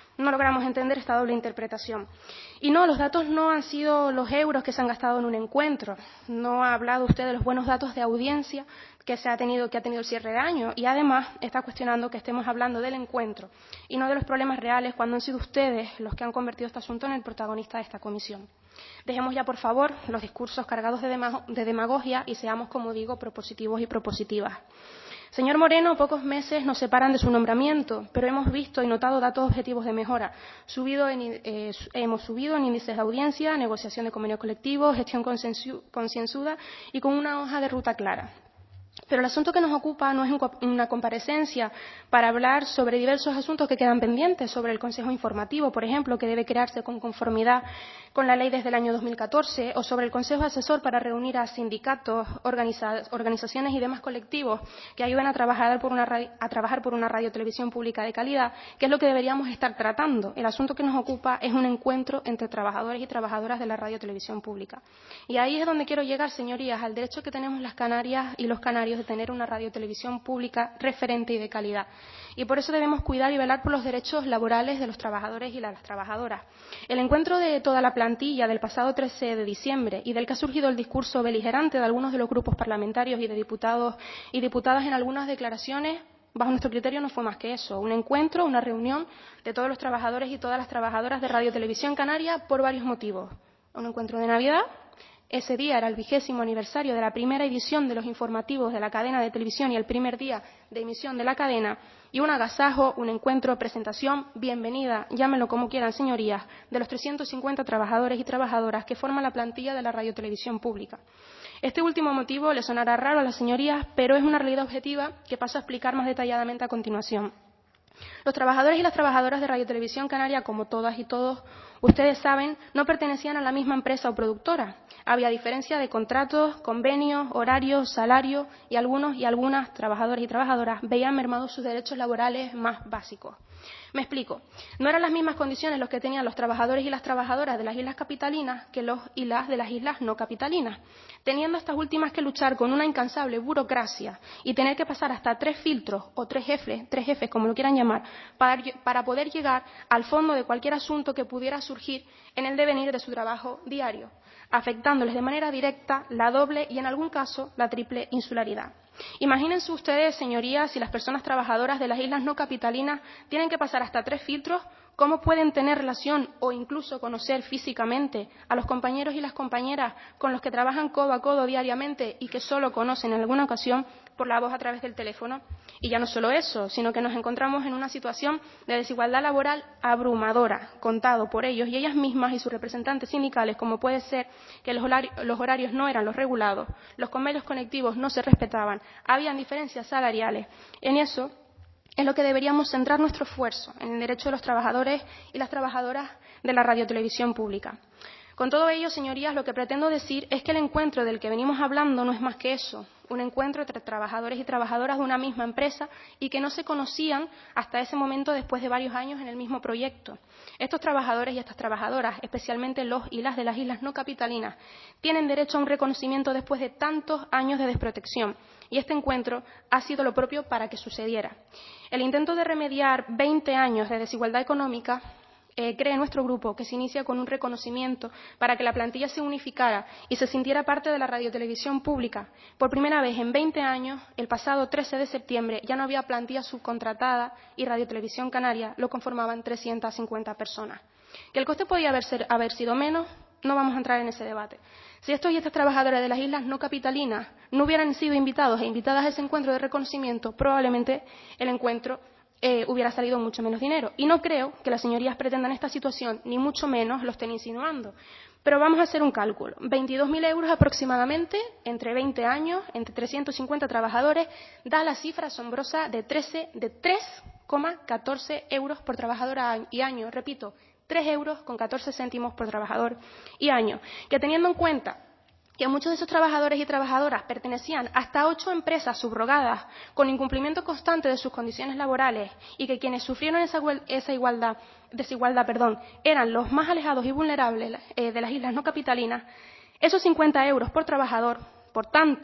no logramos entender esta doble interpretación. Y no, los datos no han sido los euros que se han gastado en un encuentro. No ha hablado usted de los buenos datos de audiencia que se ha tenido, que ha tenido el cierre de año, y además está cuestionando que estemos hablando del encuentro y no de los problemas reales, cuando han sido ustedes los que han convertido este asunto en el protagonista de esta comisión. Dejemos ya, por favor, los discursos cargados de, demago de demagogia y seamos, como digo, propositivos y propositivas. Señor Moreno, pocos meses nos separan de su nombramiento, pero hemos visto y notado datos objetivos de mejora. Subido en, eh, hemos subido en índices de audiencia, negociación de convenio colectivo, gestión concienzuda y con una hoja de ruta clara. Pero el asunto que nos ocupa no es una comparecencia para hablar sobre diversos asuntos que quedan pendientes, sobre el Consejo Informativo, por ejemplo, que debe crearse con conformidad con la ley desde el año dos mil catorce, o sobre el Consejo Asesor para reunir a sindicatos, organiza organizaciones y demás colectivos que ayuden a trabajar, por una a trabajar por una radiotelevisión pública de calidad, que es lo que deberíamos estar tratando. El asunto que nos ocupa es un encuentro entre trabajadores y trabajadoras de la radiotelevisión pública. Y ahí es donde quiero llegar, señorías, al derecho que tenemos las Canarias y los canarios de tener una radiotelevisión pública referente y de calidad. Y por eso debemos cuidar y velar por los derechos laborales de los trabajadores y las trabajadoras. El encuentro de toda la plantilla del pasado trece de diciembre y del que ha surgido el discurso beligerante de algunos de los grupos parlamentarios y de diputados y diputadas en algunas declaraciones, bajo nuestro criterio no fue más que eso, un encuentro, una reunión de todos los trabajadores y todas las trabajadoras de Radio Televisión Canaria por varios motivos. Un encuentro de Navidad. Ese día era el vigésimo aniversario de la primera edición de los informativos de la cadena de televisión y el primer día de emisión de la cadena, y un agasajo, un encuentro, presentación, bienvenida, llámenlo como quieran, señorías, de los trescientos cincuenta trabajadores y trabajadoras que forman la plantilla de la radiotelevisión pública. Este último motivo le sonará raro a las señorías, pero es una realidad objetiva que paso a explicar más detalladamente a continuación. Los trabajadores y las trabajadoras de Radio Televisión Canaria, como todas y todos ustedes saben, no pertenecían a la misma empresa o productora. Había diferencia de contratos, convenios, horarios, salario, y algunos y algunas trabajadores y trabajadoras veían mermados sus derechos laborales más básicos. Me explico. No eran las mismas condiciones los que tenían los trabajadores y las trabajadoras de las islas capitalinas que los y las de las islas no capitalinas, teniendo estas últimas que luchar con una incansable burocracia y tener que pasar hasta tres filtros o tres jefes, tres jefes como lo quieran llamar, para, para poder llegar al fondo de cualquier asunto que pudiera surgir en el devenir de su trabajo diario, afectándoles de manera directa la doble y en algún caso la triple insularidad. Imagínense ustedes, señorías, si las personas trabajadoras de las islas no capitalinas tienen que pasar hasta tres filtros, ¿cómo pueden tener relación o incluso conocer físicamente a los compañeros y las compañeras con los que trabajan codo a codo diariamente y que solo conocen en alguna ocasión por la voz a través del teléfono? Y ya no solo eso, sino que nos encontramos en una situación de desigualdad laboral abrumadora, contado por ellos y ellas mismas y sus representantes sindicales, como puede ser que los horarios, los horarios no eran los regulados, los convenios colectivos no se respetaban, habían diferencias salariales. En eso es lo que deberíamos centrar nuestro esfuerzo, en el derecho de los trabajadores y las trabajadoras de la radiotelevisión pública. Con todo ello, señorías, lo que pretendo decir es que el encuentro del que venimos hablando no es más que eso, un encuentro entre trabajadores y trabajadoras de una misma empresa y que no se conocían hasta ese momento después de varios años en el mismo proyecto. Estos trabajadores y estas trabajadoras, especialmente los y las de las islas no capitalinas, tienen derecho a un reconocimiento después de tantos años de desprotección, y este encuentro ha sido lo propio para que sucediera. El intento de remediar veinte años de desigualdad económica Eh, cree nuestro grupo que se inicia con un reconocimiento para que la plantilla se unificara y se sintiera parte de la radiotelevisión pública. Por primera vez en veinte años, el pasado trece de septiembre, ya no había plantilla subcontratada y Radiotelevisión Canaria lo conformaban trescientas cincuenta personas. ¿Que el coste podía haber, ser, haber sido menos? No vamos a entrar en ese debate. Si estos y estas trabajadoras de las islas no capitalinas no hubieran sido invitados e invitadas a ese encuentro de reconocimiento, probablemente el encuentro Eh, hubiera salido mucho menos dinero. Y no creo que las señorías pretendan esta situación, ni mucho menos lo estén insinuando. Pero vamos a hacer un cálculo. veintidós mil euros aproximadamente, entre veinte años, entre trescientos cincuenta trabajadores, da la cifra asombrosa de, trece, de tres coma catorce euros por trabajador y año. Repito, tres euros con catorce céntimos por trabajador y año. Que teniendo en cuenta que muchos de esos trabajadores y trabajadoras pertenecían hasta ocho empresas subrogadas con incumplimiento constante de sus condiciones laborales y que quienes sufrieron esa, esa igualdad, desigualdad perdón, eran los más alejados y vulnerables eh, de las islas no capitalinas, esos cincuenta euros por trabajador, por tanto,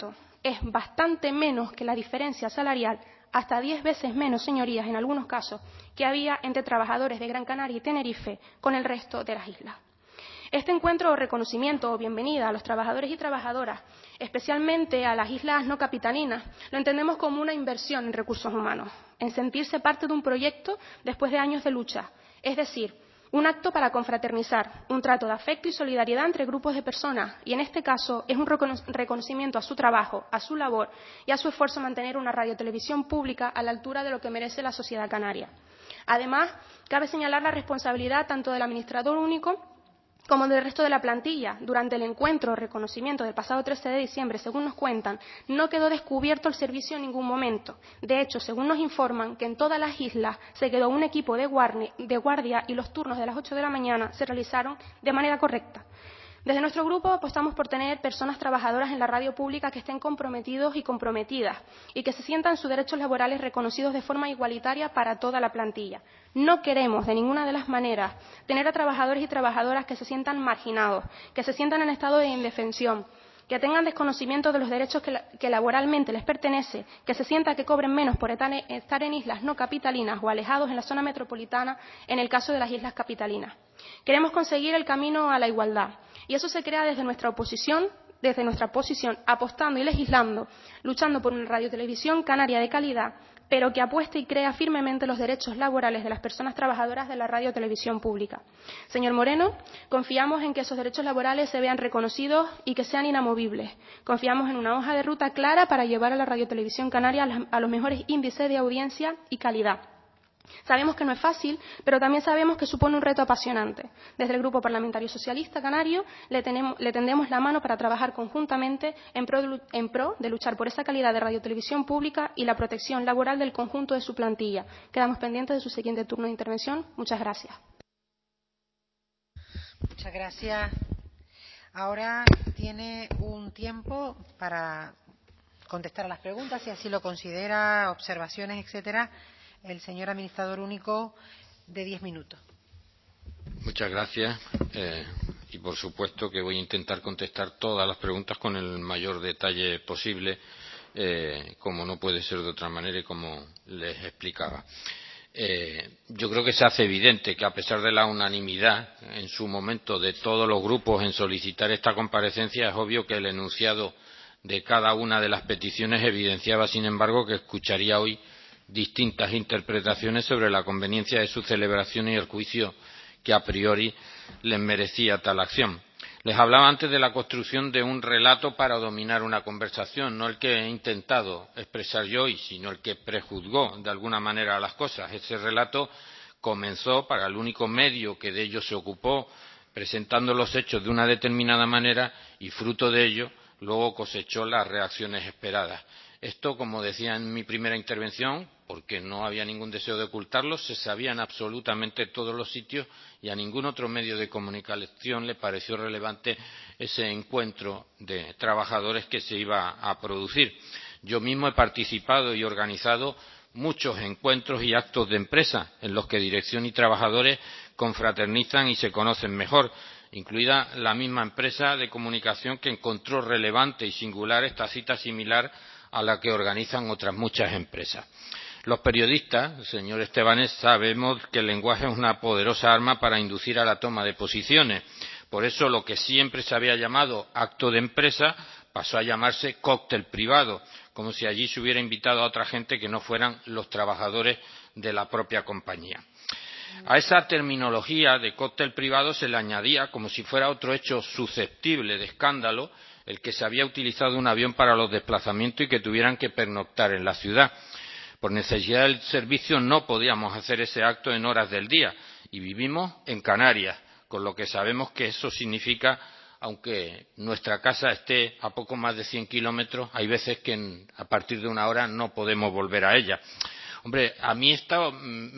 es bastante menos que la diferencia salarial, hasta diez veces menos, señorías, en algunos casos, que había entre trabajadores de Gran Canaria y Tenerife con el resto de las islas. Este encuentro o reconocimiento o bienvenida a los trabajadores y trabajadoras, especialmente a las islas no capitalinas, lo entendemos como una inversión en recursos humanos, en sentirse parte de un proyecto después de años de lucha, es decir, un acto para confraternizar, un trato de afecto y solidaridad entre grupos de personas, y en este caso es un reconocimiento a su trabajo, a su labor y a su esfuerzo en mantener una radiotelevisión pública a la altura de lo que merece la sociedad canaria. Además, cabe señalar la responsabilidad tanto del administrador único como del resto de la plantilla. Durante el encuentro o reconocimiento del pasado trece de diciembre, según nos cuentan, no quedó descubierto el servicio en ningún momento. De hecho, según nos informan, que en todas las islas se quedó un equipo de guardia y los turnos de las ocho de la mañana se realizaron de manera correcta. Desde nuestro grupo apostamos por tener personas trabajadoras en la radio pública que estén comprometidos y comprometidas y que se sientan sus derechos laborales reconocidos de forma igualitaria para toda la plantilla. No queremos de ninguna de las maneras tener a trabajadores y trabajadoras que se sientan marginados, que se sientan en estado de indefensión, que tengan desconocimiento de los derechos que, que laboralmente les pertenece, que se sienta que cobren menos por estar en islas no capitalinas o alejados en la zona metropolitana en el caso de las islas capitalinas. Queremos conseguir el camino a la igualdad y eso se crea desde nuestra oposición, desde nuestra posición, apostando y legislando, luchando por una radiotelevisión canaria de calidad, pero que apueste y crea firmemente los derechos laborales de las personas trabajadoras de la radiotelevisión pública. Señor Moreno, confiamos en que esos derechos laborales se vean reconocidos y que sean inamovibles. Confiamos en una hoja de ruta clara para llevar a la radiotelevisión canaria a los mejores índices de audiencia y calidad. Sabemos que no es fácil, pero también sabemos que supone un reto apasionante. Desde el Grupo Parlamentario Socialista Canario le, tenemos, le tendemos la mano para trabajar conjuntamente en pro, de, en pro de luchar por esa calidad de radiotelevisión pública y la protección laboral del conjunto de su plantilla. Quedamos pendientes de su siguiente turno de intervención. Muchas gracias. Muchas gracias. Ahora tiene un tiempo para contestar a las preguntas, si así lo considera, observaciones, etcétera, el señor administrador único, de diez minutos. Muchas gracias. Eh, y por supuesto que voy a intentar contestar todas las preguntas con el mayor detalle posible, eh, como no puede ser de otra manera y como les explicaba. Eh, yo creo que se hace evidente que a pesar de la unanimidad en su momento de todos los grupos en solicitar esta comparecencia, es obvio que el enunciado de cada una de las peticiones evidenciaba, sin embargo, que escucharía hoy distintas interpretaciones sobre la conveniencia de su celebración y el juicio que a priori les merecía tal acción. Les hablaba antes de la construcción de un relato para dominar una conversación, no el que he intentado expresar yo hoy, sino el que prejuzgó de alguna manera las cosas. Ese relato comenzó para el único medio que de ello se ocupó, presentando los hechos de una determinada manera y fruto de ello luego cosechó las reacciones esperadas. Esto, como decía en mi primera intervención, porque no había ningún deseo de ocultarlo, se sabía en absolutamente todos los sitios y a ningún otro medio de comunicación le pareció relevante ese encuentro de trabajadores que se iba a producir. Yo mismo he participado y organizado muchos encuentros y actos de empresa en los que dirección y trabajadores confraternizan y se conocen mejor, incluida la misma empresa de comunicación que encontró relevante y singular esta cita similar a la que organizan otras muchas empresas. Los periodistas, señor Estebanés, sabemos que el lenguaje es una poderosa arma para inducir a la toma de posiciones. Por eso lo que siempre se había llamado acto de empresa pasó a llamarse cóctel privado, como si allí se hubiera invitado a otra gente que no fueran los trabajadores de la propia compañía. A esa terminología de cóctel privado se le añadía, como si fuera otro hecho susceptible de escándalo, el que se había utilizado un avión para los desplazamientos y que tuvieran que pernoctar en la ciudad. Por necesidad del servicio no podíamos hacer ese acto en horas del día y vivimos en Canarias, con lo que sabemos que eso significa, aunque nuestra casa esté a poco más de cien kilómetros, hay veces que en, a partir de una hora no podemos volver a ella. Hombre, a mí esto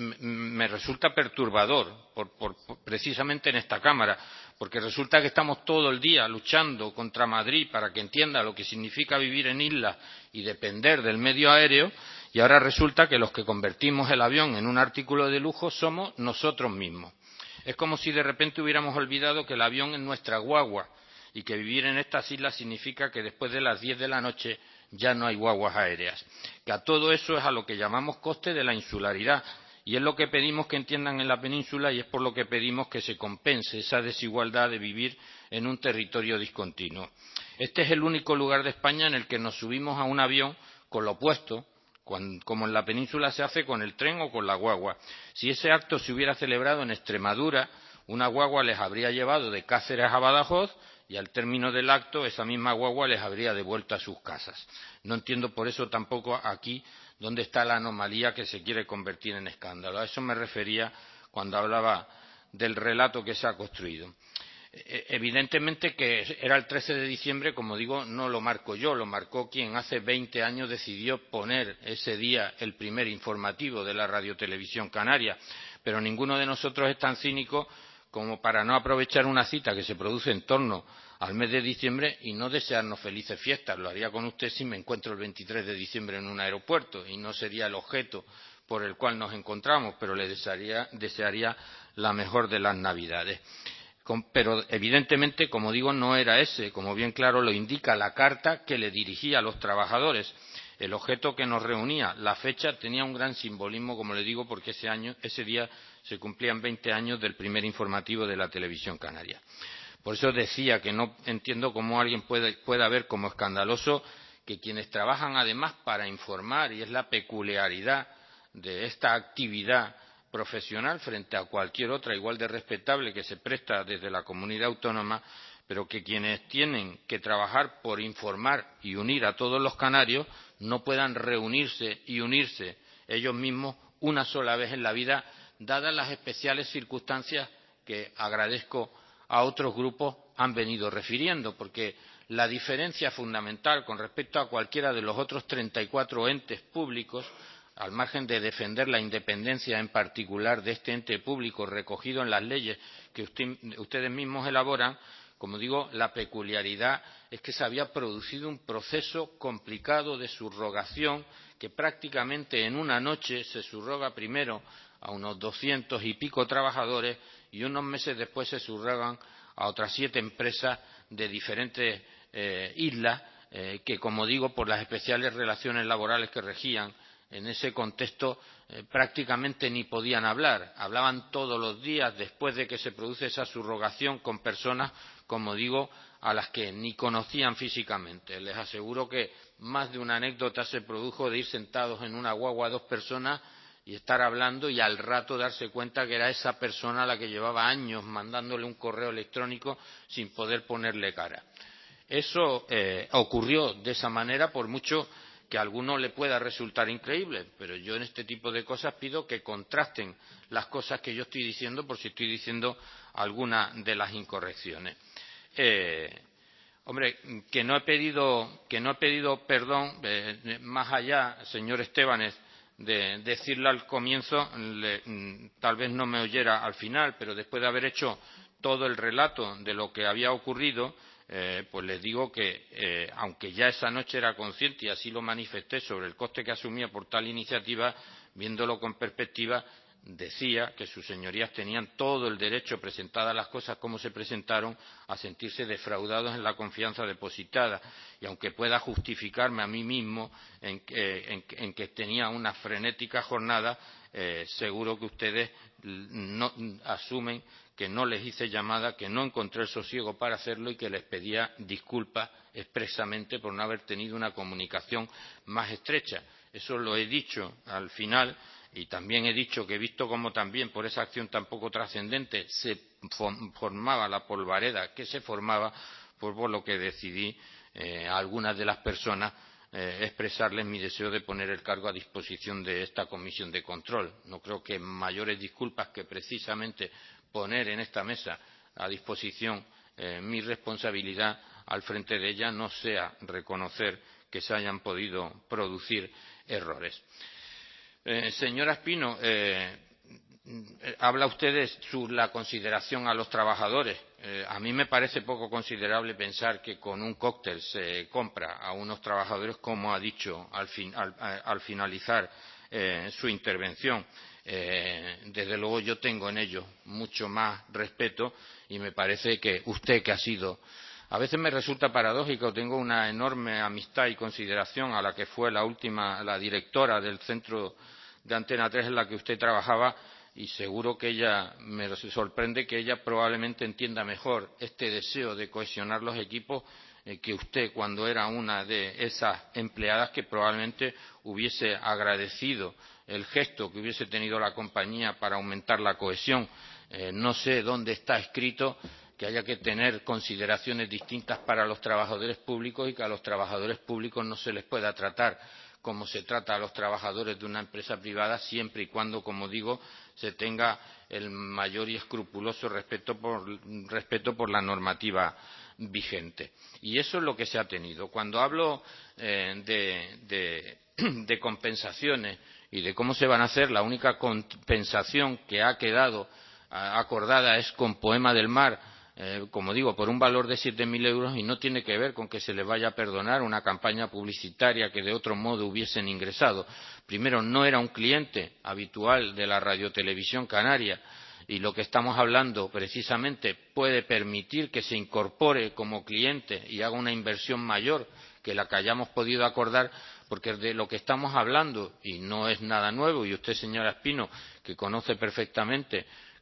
me resulta perturbador, por, por, por, precisamente en esta Cámara, porque resulta que estamos todo el día luchando contra Madrid para que entienda lo que significa vivir en islas y depender del medio aéreo, y ahora resulta que los que convertimos el avión en un artículo de lujo somos nosotros mismos. Es como si de repente hubiéramos olvidado que el avión es nuestra guagua y que vivir en estas islas significa que después de las diez de la noche ya no hay guaguas aéreas. Que a todo eso es a lo que llamamos coste de la insularidad, y es lo que pedimos que entiendan en la península y es por lo que pedimos que se compense esa desigualdad de vivir en un territorio discontinuo. Este es el único lugar de España en el que nos subimos a un avión con lo opuesto, como en la península se hace con el tren o con la guagua. Si ese acto se hubiera celebrado en Extremadura, una guagua les habría llevado de Cáceres a Badajoz y al término del acto esa misma guagua les habría devuelto a sus casas. No entiendo por eso tampoco aquí dónde está la anomalía que se quiere convertir en escándalo. A eso me refería cuando hablaba del relato que se ha construido. Evidentemente que era el trece de diciembre, como digo, no lo marco yo, lo marcó quien hace veinte años decidió poner ese día el primer informativo de la Radiotelevisión Canaria, pero ninguno de nosotros es tan cínico como para no aprovechar una cita que se produce en torno al mes de diciembre y no desearnos felices fiestas. Lo haría con usted si me encuentro el veintitrés de diciembre en un aeropuerto y no sería el objeto por el cual nos encontramos, pero le desearía, desearía la mejor de las Navidades. Pero evidentemente, como digo, no era ese, como bien claro lo indica la carta que le dirigía a los trabajadores. El objeto que nos reunía, la fecha, tenía un gran simbolismo, como le digo, porque ese año, ese día se cumplían veinte años del primer informativo de la Televisión Canaria. Por eso decía que no entiendo cómo alguien puede, pueda ver como escandaloso que quienes trabajan además para informar, y es la peculiaridad de esta actividad profesional frente a cualquier otra igual de respetable que se presta desde la comunidad autónoma, pero que quienes tienen que trabajar por informar y unir a todos los canarios no puedan reunirse y unirse ellos mismos una sola vez en la vida, dadas las especiales circunstancias que agradezco a otros grupos han venido refiriendo, porque la diferencia fundamental con respecto a cualquiera de los otros treinta y cuatro entes públicos, al margen de defender la independencia en particular de este ente público recogido en las leyes que usted, ustedes mismos elaboran, como digo, la peculiaridad es que se había producido un proceso complicado de subrogación que prácticamente en una noche se subroga primero a unos doscientos y pico trabajadores y unos meses después se subrogan a otras siete empresas de diferentes eh, islas eh, que, como digo, por las especiales relaciones laborales que regían en ese contexto eh, prácticamente ni podían hablar. Hablaban todos los días después de que se produce esa subrogación con personas, como digo, a las que ni conocían físicamente. Les aseguro que más de una anécdota se produjo de ir sentados en una guagua dos personas y estar hablando y al rato darse cuenta que era esa persona a la que llevaba años mandándole un correo electrónico sin poder ponerle cara. Eso eh, ocurrió de esa manera, por mucho que a alguno le pueda resultar increíble, pero yo en este tipo de cosas pido que contrasten las cosas que yo estoy diciendo por si estoy diciendo alguna de las incorrecciones. Eh, hombre, que no he pedido, que no he pedido perdón, eh, más allá, señor Estébanez, de decirle al comienzo, le, tal vez no me oyera al final, pero después de haber hecho todo el relato de lo que había ocurrido, Eh, pues les digo que, eh, aunque ya esa noche era consciente y así lo manifesté sobre el coste que asumía por tal iniciativa, viéndolo con perspectiva, decía que sus señorías tenían todo el derecho, presentadas las cosas como se presentaron, a sentirse defraudados en la confianza depositada. Y aunque pueda justificarme a mí mismo en que, en, en que tenía una frenética jornada, eh, seguro que ustedes no asumen que no les hice llamada, que no encontré el sosiego para hacerlo y que les pedía disculpas expresamente por no haber tenido una comunicación más estrecha. Eso lo he dicho al final y también he dicho que he visto cómo también por esa acción tan poco trascendente se formaba la polvareda que se formaba, pues por lo que decidí eh, a algunas de las personas eh, expresarles mi deseo de poner el cargo a disposición de esta comisión de control. No creo que mayores disculpas que precisamente poner en esta mesa a disposición eh, mi responsabilidad al frente de ella no sea reconocer que se hayan podido producir errores. Eh, señora Espino, eh, habla usted de su, la consideración a los trabajadores. Eh, a mí me parece poco considerable pensar que con un cóctel se compra a unos trabajadores, como ha dicho al, fin, al, al finalizar eh, su intervención. Eh, desde luego yo tengo en ello mucho más respeto y me parece que usted, que ha sido A veces me resulta paradójico, tengo una enorme amistad y consideración a la que fue la última, la directora del centro de Antena tres en la que usted trabajaba, y seguro que ella, me sorprende que ella probablemente entienda mejor este deseo de cohesionar los equipos eh, que usted cuando era una de esas empleadas que probablemente hubiese agradecido el gesto que hubiese tenido la compañía para aumentar la cohesión. Eh, no sé dónde está escrito que haya que tener consideraciones distintas para los trabajadores públicos y que a los trabajadores públicos no se les pueda tratar como se trata a los trabajadores de una empresa privada, siempre y cuando, como digo, se tenga el mayor y escrupuloso respeto por, respeto por la normativa vigente. Y eso es lo que se ha tenido. Cuando hablo eh, de, de, de compensaciones y de cómo se van a hacer, la única compensación que ha quedado acordada es con Poema del Mar, eh, como digo, por un valor de siete mil euros, y no tiene que ver con que se les vaya a perdonar una campaña publicitaria que de otro modo hubiesen ingresado. Primero, no era un cliente habitual de la radiotelevisión canaria, y lo que estamos hablando precisamente puede permitir que se incorpore como cliente y haga una inversión mayor que la que hayamos podido acordar, porque de lo que estamos hablando, y no es nada nuevo, y usted, señora Espino, que conoce perfectamente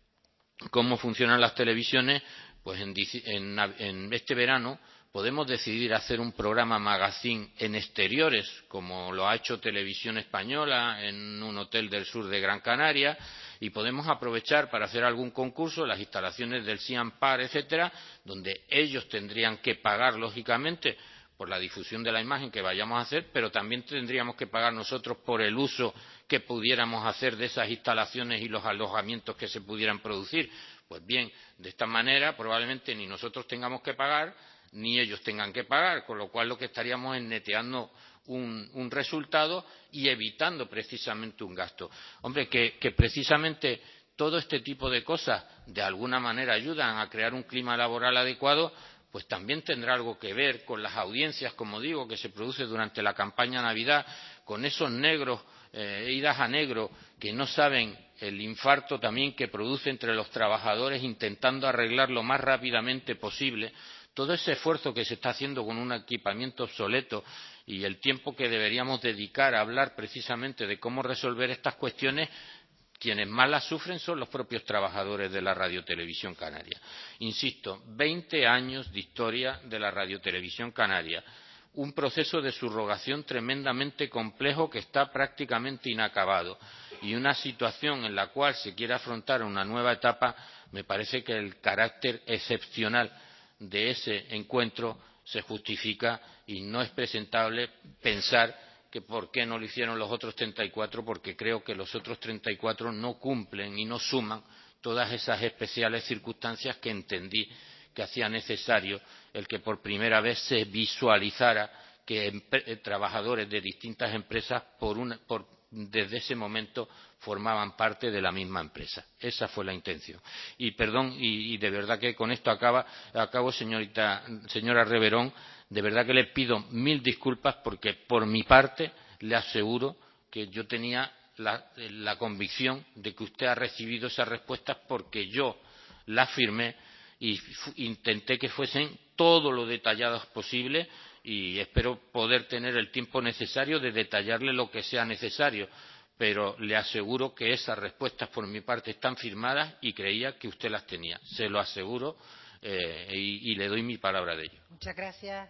cómo funcionan las televisiones, pues en, en, en este verano podemos decidir hacer un programa magazine en exteriores, como lo ha hecho Televisión Española en un hotel del sur de Gran Canaria, y podemos aprovechar para hacer algún concurso las instalaciones del Siampar, etcétera, donde ellos tendrían que pagar, lógicamente, por la difusión de la imagen que vayamos a hacer, pero también tendríamos que pagar nosotros por el uso que pudiéramos hacer de esas instalaciones y los alojamientos que se pudieran producir. Pues bien, de esta manera probablemente ni nosotros tengamos que pagar ni ellos tengan que pagar, con lo cual lo que estaríamos es neteando un, un resultado y evitando precisamente un gasto. Hombre, que, que precisamente todo este tipo de cosas de alguna manera ayudan a crear un clima laboral adecuado, pues también tendrá algo que ver con las audiencias, como digo, que se produce durante la campaña Navidad, con esos negros, eh, idas a negro, que no saben el infarto también que produce entre los trabajadores intentando arreglar lo más rápidamente posible todo ese esfuerzo que se está haciendo con un equipamiento obsoleto y el tiempo que deberíamos dedicar a hablar precisamente de cómo resolver estas cuestiones. Quienes más las sufren son los propios trabajadores de la radiotelevisión canaria. Insisto, veinte años de historia de la radiotelevisión canaria, un proceso de subrogación tremendamente complejo que está prácticamente inacabado y una situación en la cual se quiere afrontar una nueva etapa. Me parece que el carácter excepcional de ese encuentro se justifica y no es presentable pensar que por qué no lo hicieron los otros treinta y cuatro, porque creo que los otros treinta y cuatro no cumplen y no suman todas esas especiales circunstancias que entendí que hacía necesario el que por primera vez se visualizara que trabajadores de distintas empresas por una, por, desde ese momento formaban parte de la misma empresa. Esa fue la intención. Y perdón, y, y de verdad que con esto acaba, acabo, señorita, señora Reverón, de verdad que le pido mil disculpas porque por mi parte le aseguro que yo tenía la, la convicción de que usted ha recibido esas respuestas porque yo las firmé y intenté que fuesen todo lo detalladas posible y espero poder tener el tiempo necesario de detallarle lo que sea necesario, pero le aseguro que esas respuestas por mi parte están firmadas y creía que usted las tenía. Se lo aseguro eh, y, y le doy mi palabra de ello. Muchas gracias,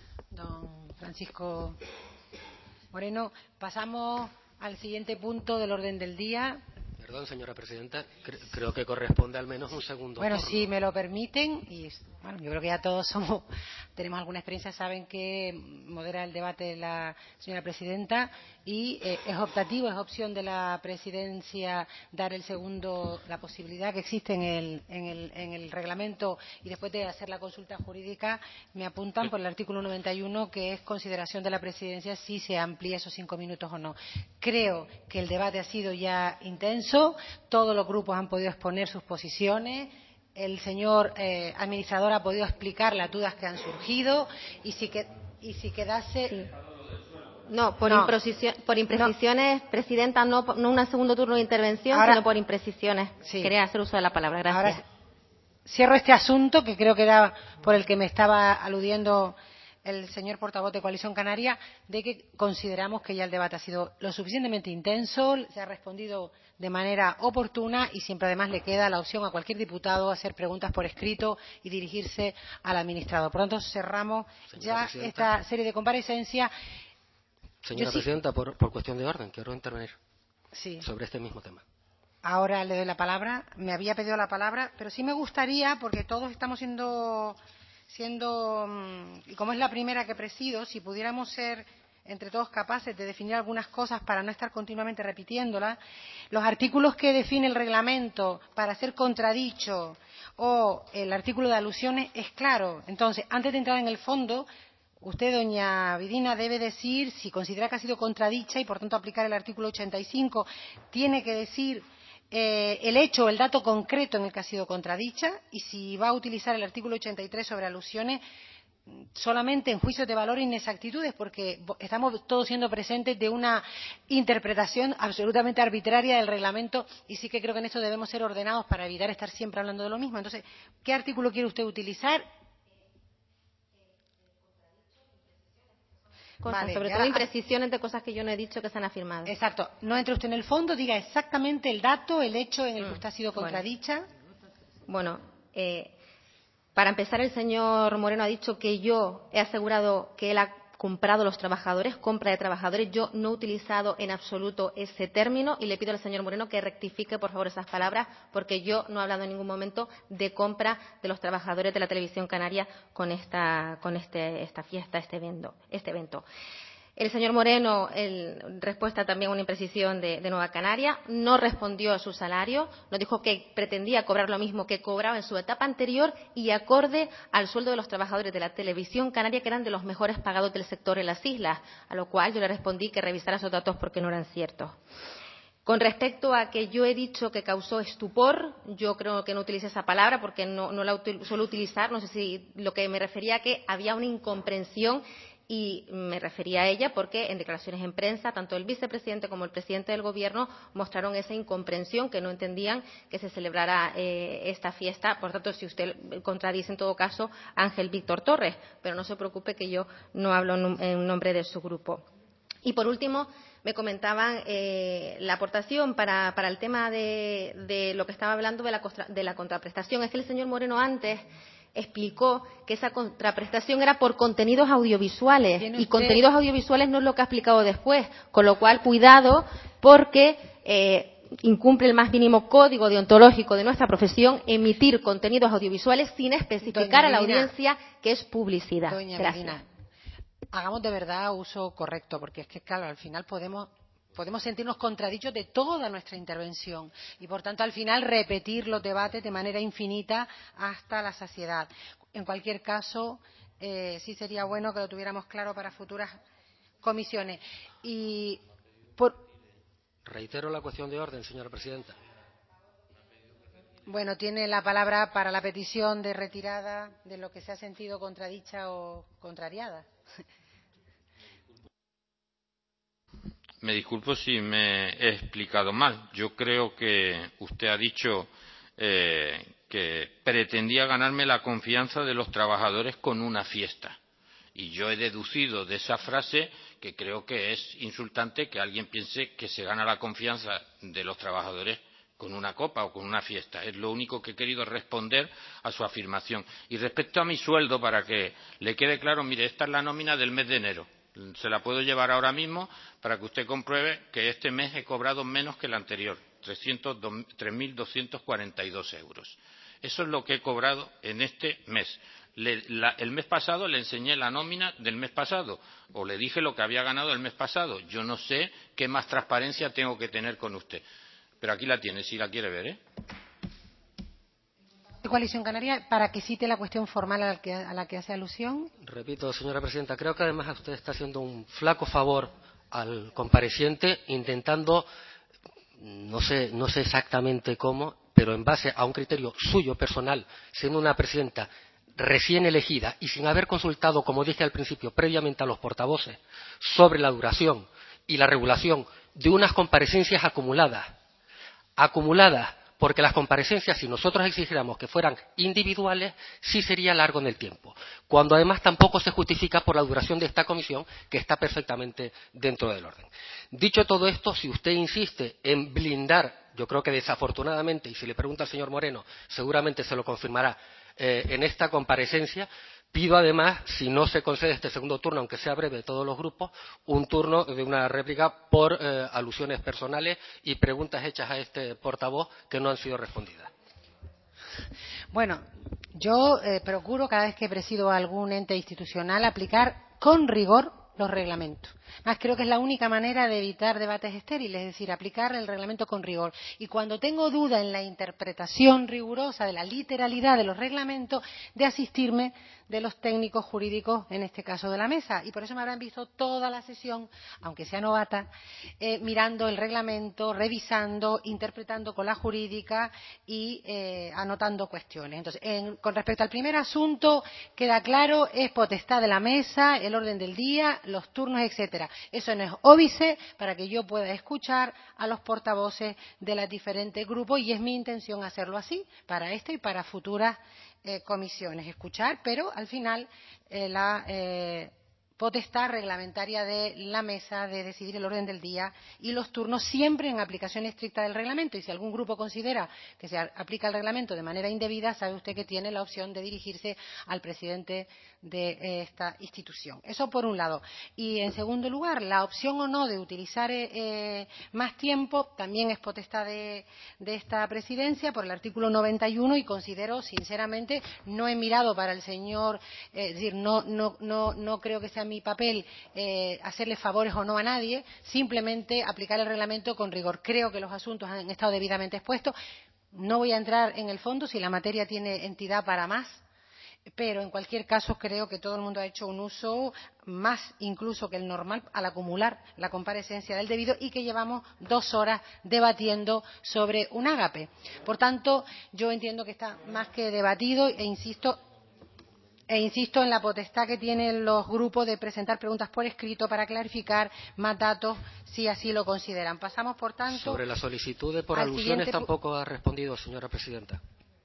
don Francisco Moreno. Pasamos al siguiente punto del orden del día. Perdón, señora presidenta, cre creo que corresponde al menos un segundo Bueno, turno. si me lo permiten, y bueno, yo creo que ya todos somos, tenemos alguna experiencia, saben que modera el debate la señora presidenta y eh, es optativo, es opción de la presidencia dar el segundo, la posibilidad que existe en el, en el, en el reglamento y después de hacer la consulta jurídica me apuntan por el artículo noventa y uno que es consideración de la presidencia si se amplía esos cinco minutos o no. Creo que el debate ha sido ya intenso, todos los grupos han podido exponer sus posiciones. El señor eh, administrador ha podido explicar las dudas que han surgido y si, que, y si quedase... Sí. No, por, no. Imprecision, por imprecisiones, no. Presidenta, no, no un segundo turno de intervención, ahora, sino por imprecisiones. Sí. Quería hacer uso de la palabra. Gracias. Ahora, cierro este asunto, que creo que era por el que me estaba aludiendo el señor portavoz de Coalición Canaria, de que consideramos que ya el debate ha sido lo suficientemente intenso, se ha respondido de manera oportuna y siempre además le queda la opción a cualquier diputado hacer preguntas por escrito y dirigirse al administrador. Por lo tanto, cerramos ya esta serie de comparecencias. Señora sí, presidenta, por, por cuestión de orden, quiero intervenir sí. sobre este mismo tema. Ahora le doy la palabra. Me había pedido la palabra, pero sí me gustaría, porque todos estamos siendo, siendo, y como es la primera que presido, si pudiéramos ser entre todos capaces de definir algunas cosas para no estar continuamente repitiéndolas. Los artículos que define el reglamento para ser contradicho o el artículo de alusiones es claro. Entonces, antes de entrar en el fondo, usted, doña Vidina, debe decir si considera que ha sido contradicha y, por tanto, aplicar el artículo ochenta y cinco. Tiene que decir eh, el hecho o el dato concreto en el que ha sido contradicha, y si va a utilizar el artículo ochenta y tres sobre alusiones solamente en juicios de valor e inexactitudes, porque estamos todos siendo presentes de una interpretación absolutamente arbitraria del reglamento, y sí que creo que en esto debemos ser ordenados para evitar estar siempre hablando de lo mismo. Entonces, ¿qué artículo quiere usted utilizar? Cosas, Vale, sobre todo ahora, imprecisiones de cosas que yo no he dicho que se han afirmado. Exacto. No entre usted en el fondo, diga exactamente el dato, el hecho en el que Mm, usted ha sido contradicha. Bueno, bueno eh, para empezar, el señor Moreno ha dicho que yo he asegurado que él ha comprado los trabajadores, compra de trabajadores. Yo no he utilizado en absoluto ese término y le pido al señor Moreno que rectifique, por favor, esas palabras, porque yo no he hablado en ningún momento de compra de los trabajadores de la Televisión Canaria con esta, con este, esta fiesta, este evento. Este evento. El señor Moreno, en respuesta también a una imprecisión de, de Nueva Canaria, no respondió a su salario, nos dijo que pretendía cobrar lo mismo que cobraba en su etapa anterior y acorde al sueldo de los trabajadores de la Televisión Canaria, que eran de los mejores pagados del sector en las islas, a lo cual yo le respondí que revisara esos datos porque no eran ciertos. Con respecto a que yo he dicho que causó estupor, yo creo que no utilicé esa palabra porque no, no la util, suelo utilizar, no sé si lo que me refería a que había una incomprensión, y me refería a ella porque en declaraciones en prensa tanto el vicepresidente como el presidente del Gobierno mostraron esa incomprensión, que no entendían que se celebrara eh, esta fiesta. Por tanto, si usted contradice, en todo caso, a Ángel Víctor Torres, pero no se preocupe que yo no hablo en nombre de su grupo. Y, por último, me comentaban eh, la aportación para, para el tema de, de lo que estaba hablando de la, de la contraprestación. Es que el señor Moreno antes explicó que esa contraprestación era por contenidos audiovisuales, y contenidos audiovisuales no es lo que ha explicado después, con lo cual cuidado, porque eh, incumple el más mínimo código deontológico de nuestra profesión emitir contenidos audiovisuales sin especificar a la audiencia que es publicidad. Doña Gracias. Medina, hagamos de verdad uso correcto, porque es que, claro, al final podemos podemos sentirnos contradichos de toda nuestra intervención y, por tanto, al final repetir los debates de manera infinita hasta la saciedad. En cualquier caso, eh, sí sería bueno que lo tuviéramos claro para futuras comisiones. Y por... Reitero la cuestión de orden, señora presidenta. Bueno, tiene la palabra para la petición de retirada de lo que se ha sentido contradicha o contrariada. Me disculpo si me he explicado mal. Yo creo que usted ha dicho eh, que pretendía ganarme la confianza de los trabajadores con una fiesta. Y yo he deducido de esa frase que creo que es insultante que alguien piense que se gana la confianza de los trabajadores con una copa o con una fiesta. Es lo único que he querido responder a su afirmación. Y respecto a mi sueldo, para que le quede claro, mire, esta es la nómina del mes de enero. Se la puedo llevar ahora mismo para que usted compruebe que este mes he cobrado menos que el anterior, tres mil doscientos cuarenta y dos euros. Eso es lo que he cobrado en este mes. Le, la, el mes pasado le enseñé la nómina del mes pasado, o le dije lo que había ganado el mes pasado. Yo no sé qué más transparencia tengo que tener con usted. Pero aquí la tiene, si la quiere ver, ¿eh? Coalición Canaria, para que cite la cuestión formal a la que, a la que hace alusión. Repito, señora presidenta, creo que además usted está haciendo un flaco favor al compareciente intentando, no sé, no sé exactamente cómo, pero en base a un criterio suyo personal, siendo una presidenta recién elegida y sin haber consultado, como dije al principio, previamente a los portavoces, sobre la duración y la regulación de unas comparecencias acumuladas, acumuladas porque las comparecencias, si nosotros exigiéramos que fueran individuales, sí sería largo en el tiempo, cuando además tampoco se justifica por la duración de esta comisión, que está perfectamente dentro del orden. Dicho todo esto, si usted insiste en blindar, yo creo que desafortunadamente, y si le pregunta al señor Moreno, seguramente se lo confirmará eh, en esta comparecencia, pido además, si no se concede este segundo turno, aunque sea breve de todos los grupos, un turno de una réplica por eh, alusiones personales y preguntas hechas a este portavoz que no han sido respondidas. Bueno, yo eh, procuro cada vez que presido algún ente institucional aplicar con rigor los reglamentos. Más creo que es la única manera de evitar debates estériles, es decir, aplicar el reglamento con rigor. Y cuando tengo duda en la interpretación rigurosa de la literalidad de los reglamentos, de asistirme de los técnicos jurídicos, en este caso de la mesa. Y por eso me habrán visto toda la sesión, aunque sea novata, eh, mirando el reglamento, revisando, interpretando con la jurídica y eh, anotando cuestiones. Entonces, en, con respecto al primer asunto, queda claro, es potestad de la mesa, el orden del día, los turnos, etcétera. Eso no es óbice para que yo pueda escuchar a los portavoces de los diferentes grupos y es mi intención hacerlo así, para esta y para futuras Eh, comisiones, escuchar, pero al final eh, la eh, potestad reglamentaria de la mesa de decidir el orden del día y los turnos siempre en aplicación estricta del reglamento. Y si algún grupo considera que se aplica el reglamento de manera indebida, sabe usted que tiene la opción de dirigirse al presidente de eh, esta institución. Eso por un lado. Y en segundo lugar, la opción o no de utilizar eh, más tiempo también es potestad de, de esta presidencia por el artículo noventa y uno y considero sinceramente, no he mirado para el señor, eh, es decir, no, no, no, no creo que sea mi papel eh, hacerle favores o no a nadie, simplemente aplicar el reglamento con rigor. Creo que los asuntos han estado debidamente expuestos. No voy a entrar en el fondo si la materia tiene entidad para más, pero en cualquier caso creo que todo el mundo ha hecho un uso más incluso que el normal al acumular la comparecencia del debido y que llevamos dos horas debatiendo sobre un ágape. Por tanto, yo entiendo que está más que debatido e insisto E insisto en la potestad que tienen los grupos de presentar preguntas por escrito para clarificar más datos si así lo consideran. Pasamos, por tanto. Sobre la solicitud de por alusiones tampoco ha respondido, señora presidenta.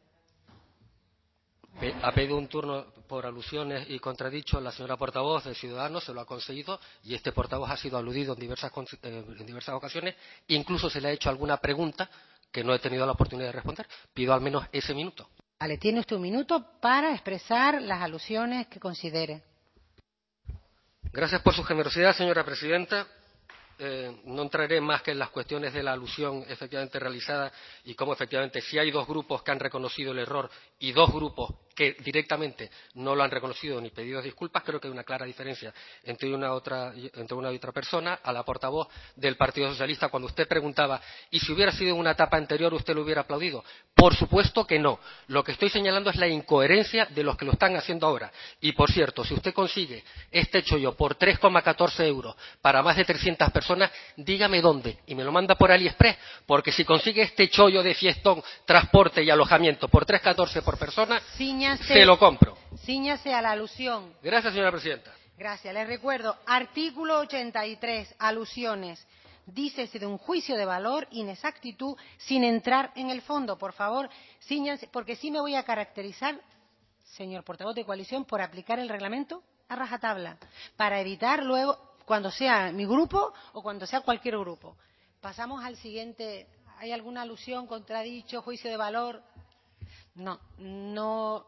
Ha pedido un turno por alusiones y contradicho la señora portavoz de Ciudadanos, se lo ha conseguido y este portavoz ha sido aludido en diversas, en diversas ocasiones. Incluso se le ha hecho alguna pregunta que no he tenido la oportunidad de responder. Pido al menos ese minuto. Vale, tiene usted un minuto para expresar las alusiones que considere. Gracias por su generosidad, señora presidenta. Eh, no entraré más que en las cuestiones de la alusión efectivamente realizada y cómo efectivamente si hay dos grupos que han reconocido el error y dos grupos que directamente no lo han reconocido ni pedido disculpas, creo que hay una clara diferencia entre una, otra, entre una y otra persona. A la portavoz del Partido Socialista, cuando usted preguntaba ¿y si hubiera sido en una etapa anterior usted lo hubiera aplaudido? Por supuesto que no. Lo que estoy señalando es la incoherencia de los que lo están haciendo ahora. Y por cierto, si usted consigue este chollo por tres coma catorce euros para más de trescientas personas, dígame dónde y me lo manda por AliExpress, porque si consigue este chollo de fiestón, transporte y alojamiento por tres coma catorce por persona, Cíñase, se lo compro. Cíñase a la alusión. Gracias, señora presidenta. Gracias. Les recuerdo, artículo ochenta y tres, alusiones. Dícese de un juicio de valor, inexactitud, sin entrar en el fondo. Por favor, cíñanse, porque sí me voy a caracterizar, señor portavoz de coalición, por aplicar el reglamento a rajatabla, para evitar luego, cuando sea mi grupo o cuando sea cualquier grupo. Pasamos al siguiente. ¿Hay alguna alusión, contradicho, juicio de valor? No, no.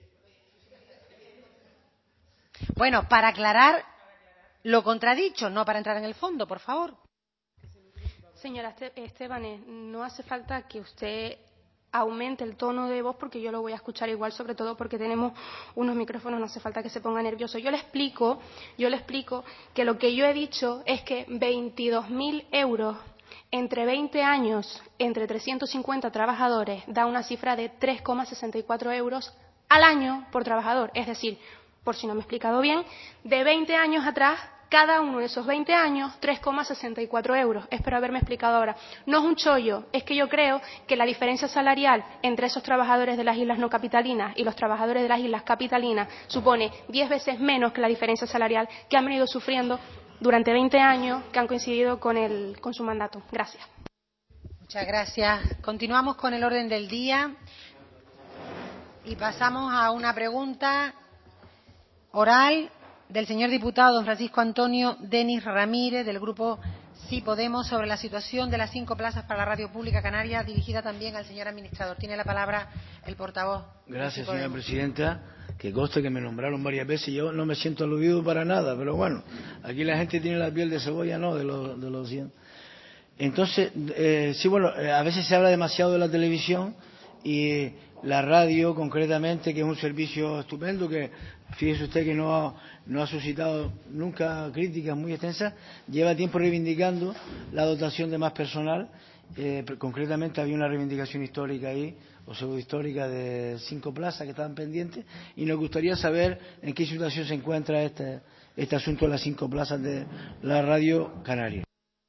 Bueno, para aclarar lo contradicho, no para entrar en el fondo, por favor. Señora Estebanes, no hace falta que usted aumente el tono de voz porque yo lo voy a escuchar igual, sobre todo porque tenemos unos micrófonos, no hace falta que se ponga nervioso. Yo le explico, yo le explico que lo que yo he dicho es que veintidós mil euros entre veinte años, entre trescientos cincuenta trabajadores, da una cifra de tres coma sesenta y cuatro euros al año por trabajador. Es decir, por si no me he explicado bien, de veinte años atrás, cada uno de esos veinte años, tres coma sesenta y cuatro euros. Espero haberme explicado ahora. No es un chollo, es que yo creo que la diferencia salarial entre esos trabajadores de las islas no capitalinas y los trabajadores de las islas capitalinas supone diez veces menos que la diferencia salarial que han venido sufriendo durante veinte años que han coincidido con, el, con su mandato. Gracias. Muchas gracias. Continuamos con el orden del día y pasamos a una pregunta oral del señor diputado don Francisco Antonio Denis Ramírez, del Grupo Sí Podemos, sobre la situación de las cinco plazas para la radio pública canaria, dirigida también al señor administrador. Tiene la palabra el portavoz. Gracias, señora presidenta. Que conste que me nombraron varias veces y yo no me siento aludido para nada, pero bueno, aquí la gente tiene la piel de cebolla, ¿no? De los de los cien. Entonces, eh, sí, bueno, a veces se habla demasiado de la televisión y la radio, concretamente, que es un servicio estupendo, que fíjese usted que no ha, no ha suscitado nunca críticas muy extensas, lleva tiempo reivindicando la dotación de más personal. Eh, concretamente había una reivindicación histórica ahí, o pseudohistórica, de cinco plazas que estaban pendientes, y nos gustaría saber en qué situación se encuentra este, este asunto de las cinco plazas de la radio canaria.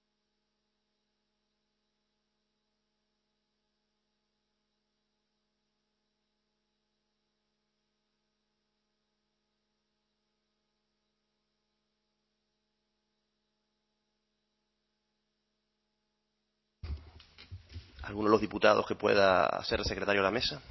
¿Alguno de los diputados que pueda ser secretario de la mesa?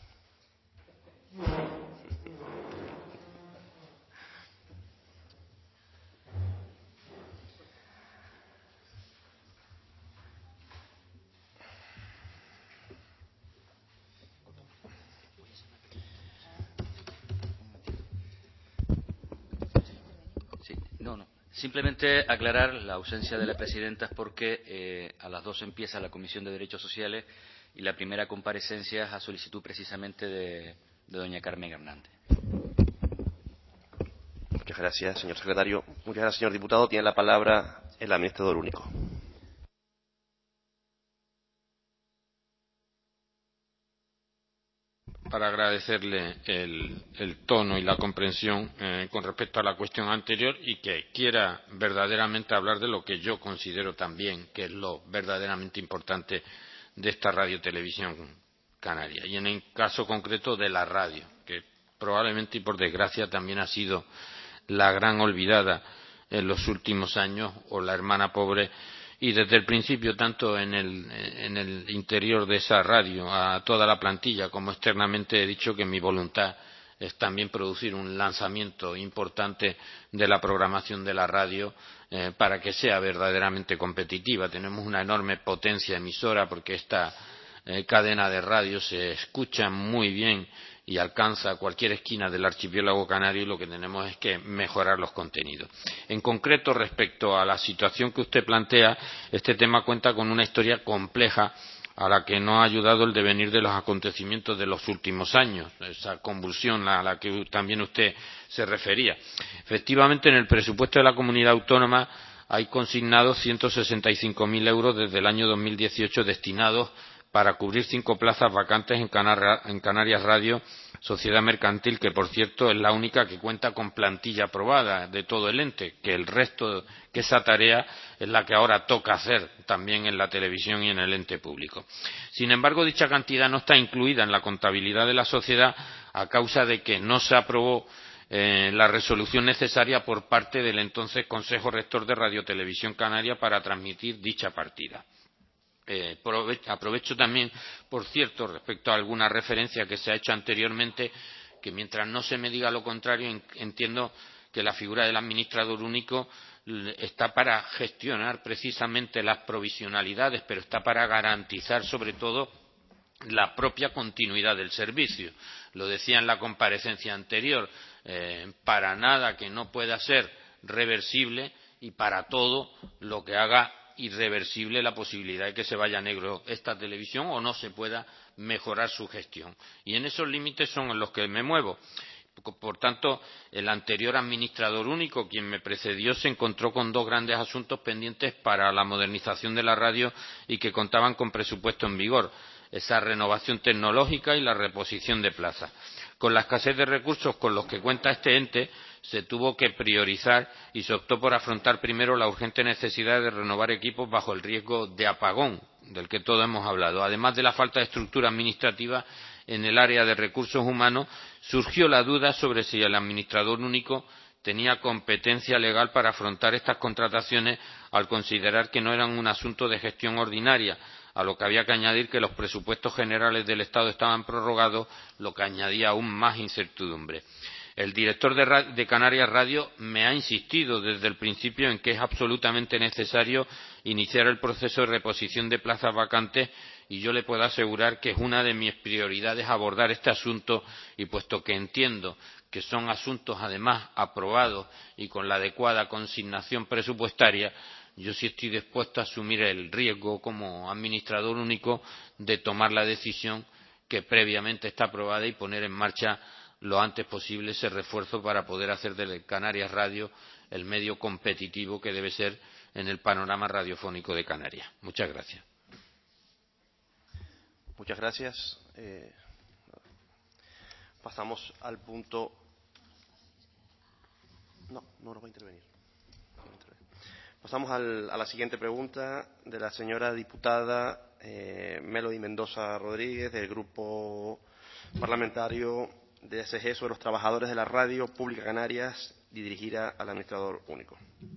Sí, no, no. Simplemente aclarar la ausencia de la presidenta es porque eh, a las dos empieza la Comisión de Derechos Sociales y la primera comparecencia es a solicitud precisamente de, de doña Carmen Hernández. Muchas gracias, señor secretario. Muchas gracias, señor diputado. Tiene la palabra el administrador único. Para agradecerle el, el tono y la comprensión eh, con respecto a la cuestión anterior y que quiera verdaderamente hablar de lo que yo considero también que es lo verdaderamente importante de esta radio televisión canaria y en el caso concreto de la radio, que probablemente y por desgracia también ha sido la gran olvidada en los últimos años o la hermana pobre. Y desde el principio, tanto en el, en el interior de esa radio, a toda la plantilla, como externamente he dicho que mi voluntad es también producir un lanzamiento importante de la programación de la radio eh, para que sea verdaderamente competitiva. Tenemos una enorme potencia emisora porque esta eh, cadena de radio se escucha muy bien y alcanza cualquier esquina del archipiélago canario y lo que tenemos es que mejorar los contenidos. En concreto, respecto a la situación que usted plantea, este tema cuenta con una historia compleja a la que no ha ayudado el devenir de los acontecimientos de los últimos años, esa convulsión a la que también usted se refería. Efectivamente, en el presupuesto de la comunidad autónoma hay consignados ciento sesenta y cinco mil euros desde el año dos mil dieciocho destinados para cubrir cinco plazas vacantes en, Canar en Canarias Radio, sociedad mercantil, que por cierto es la única que cuenta con plantilla aprobada de todo el ente, que el resto, que esa tarea es la que ahora toca hacer también en la televisión y en el ente público. Sin embargo, dicha cantidad no está incluida en la contabilidad de la sociedad a causa de que no se aprobó eh, la resolución necesaria por parte del entonces Consejo Rector de Radiotelevisión Canaria para transmitir dicha partida. Eh, aprovecho también, por cierto, respecto a alguna referencia que se ha hecho anteriormente, que mientras no se me diga lo contrario, entiendo que la figura del administrador único está para gestionar precisamente las provisionalidades, pero está para garantizar sobre todo la propia continuidad del servicio. Lo decía en la comparecencia anterior, eh, para nada que no pueda ser reversible y para todo lo que haga irreversible la posibilidad de que se vaya a negro esta televisión o no se pueda mejorar su gestión. Y en esos límites son en los que me muevo. Por tanto, el anterior administrador único, quien me precedió, se encontró con dos grandes asuntos pendientes para la modernización de la radio y que contaban con presupuesto en vigor: esa renovación tecnológica y la reposición de plazas. Con la escasez de recursos con los que cuenta este ente, se tuvo que priorizar y se optó por afrontar primero la urgente necesidad de renovar equipos bajo el riesgo de apagón, del que todos hemos hablado. Además de la falta de estructura administrativa en el área de recursos humanos, surgió la duda sobre si el administrador único tenía competencia legal para afrontar estas contrataciones al considerar que no eran un asunto de gestión ordinaria, a lo que había que añadir que los presupuestos generales del Estado estaban prorrogados, lo que añadía aún más incertidumbre. El director de, de Canarias Radio me ha insistido desde el principio en que es absolutamente necesario iniciar el proceso de reposición de plazas vacantes y yo le puedo asegurar que es una de mis prioridades abordar este asunto y puesto que entiendo que son asuntos además aprobados y con la adecuada consignación presupuestaria, yo sí estoy dispuesto a asumir el riesgo como administrador único de tomar la decisión que previamente está aprobada y poner en marcha lo antes posible ese refuerzo para poder hacer de Canarias Radio el medio competitivo que debe ser en el panorama radiofónico de Canarias. Muchas gracias. Muchas gracias. Eh, pasamos al punto. No, no nos va a intervenir. Pasamos al, a la siguiente pregunta de la señora diputada eh, Melody Mendoza Rodríguez, del Grupo Parlamentario de S G, sobre los trabajadores de la Radio Pública Canarias, y dirigida al administrador único.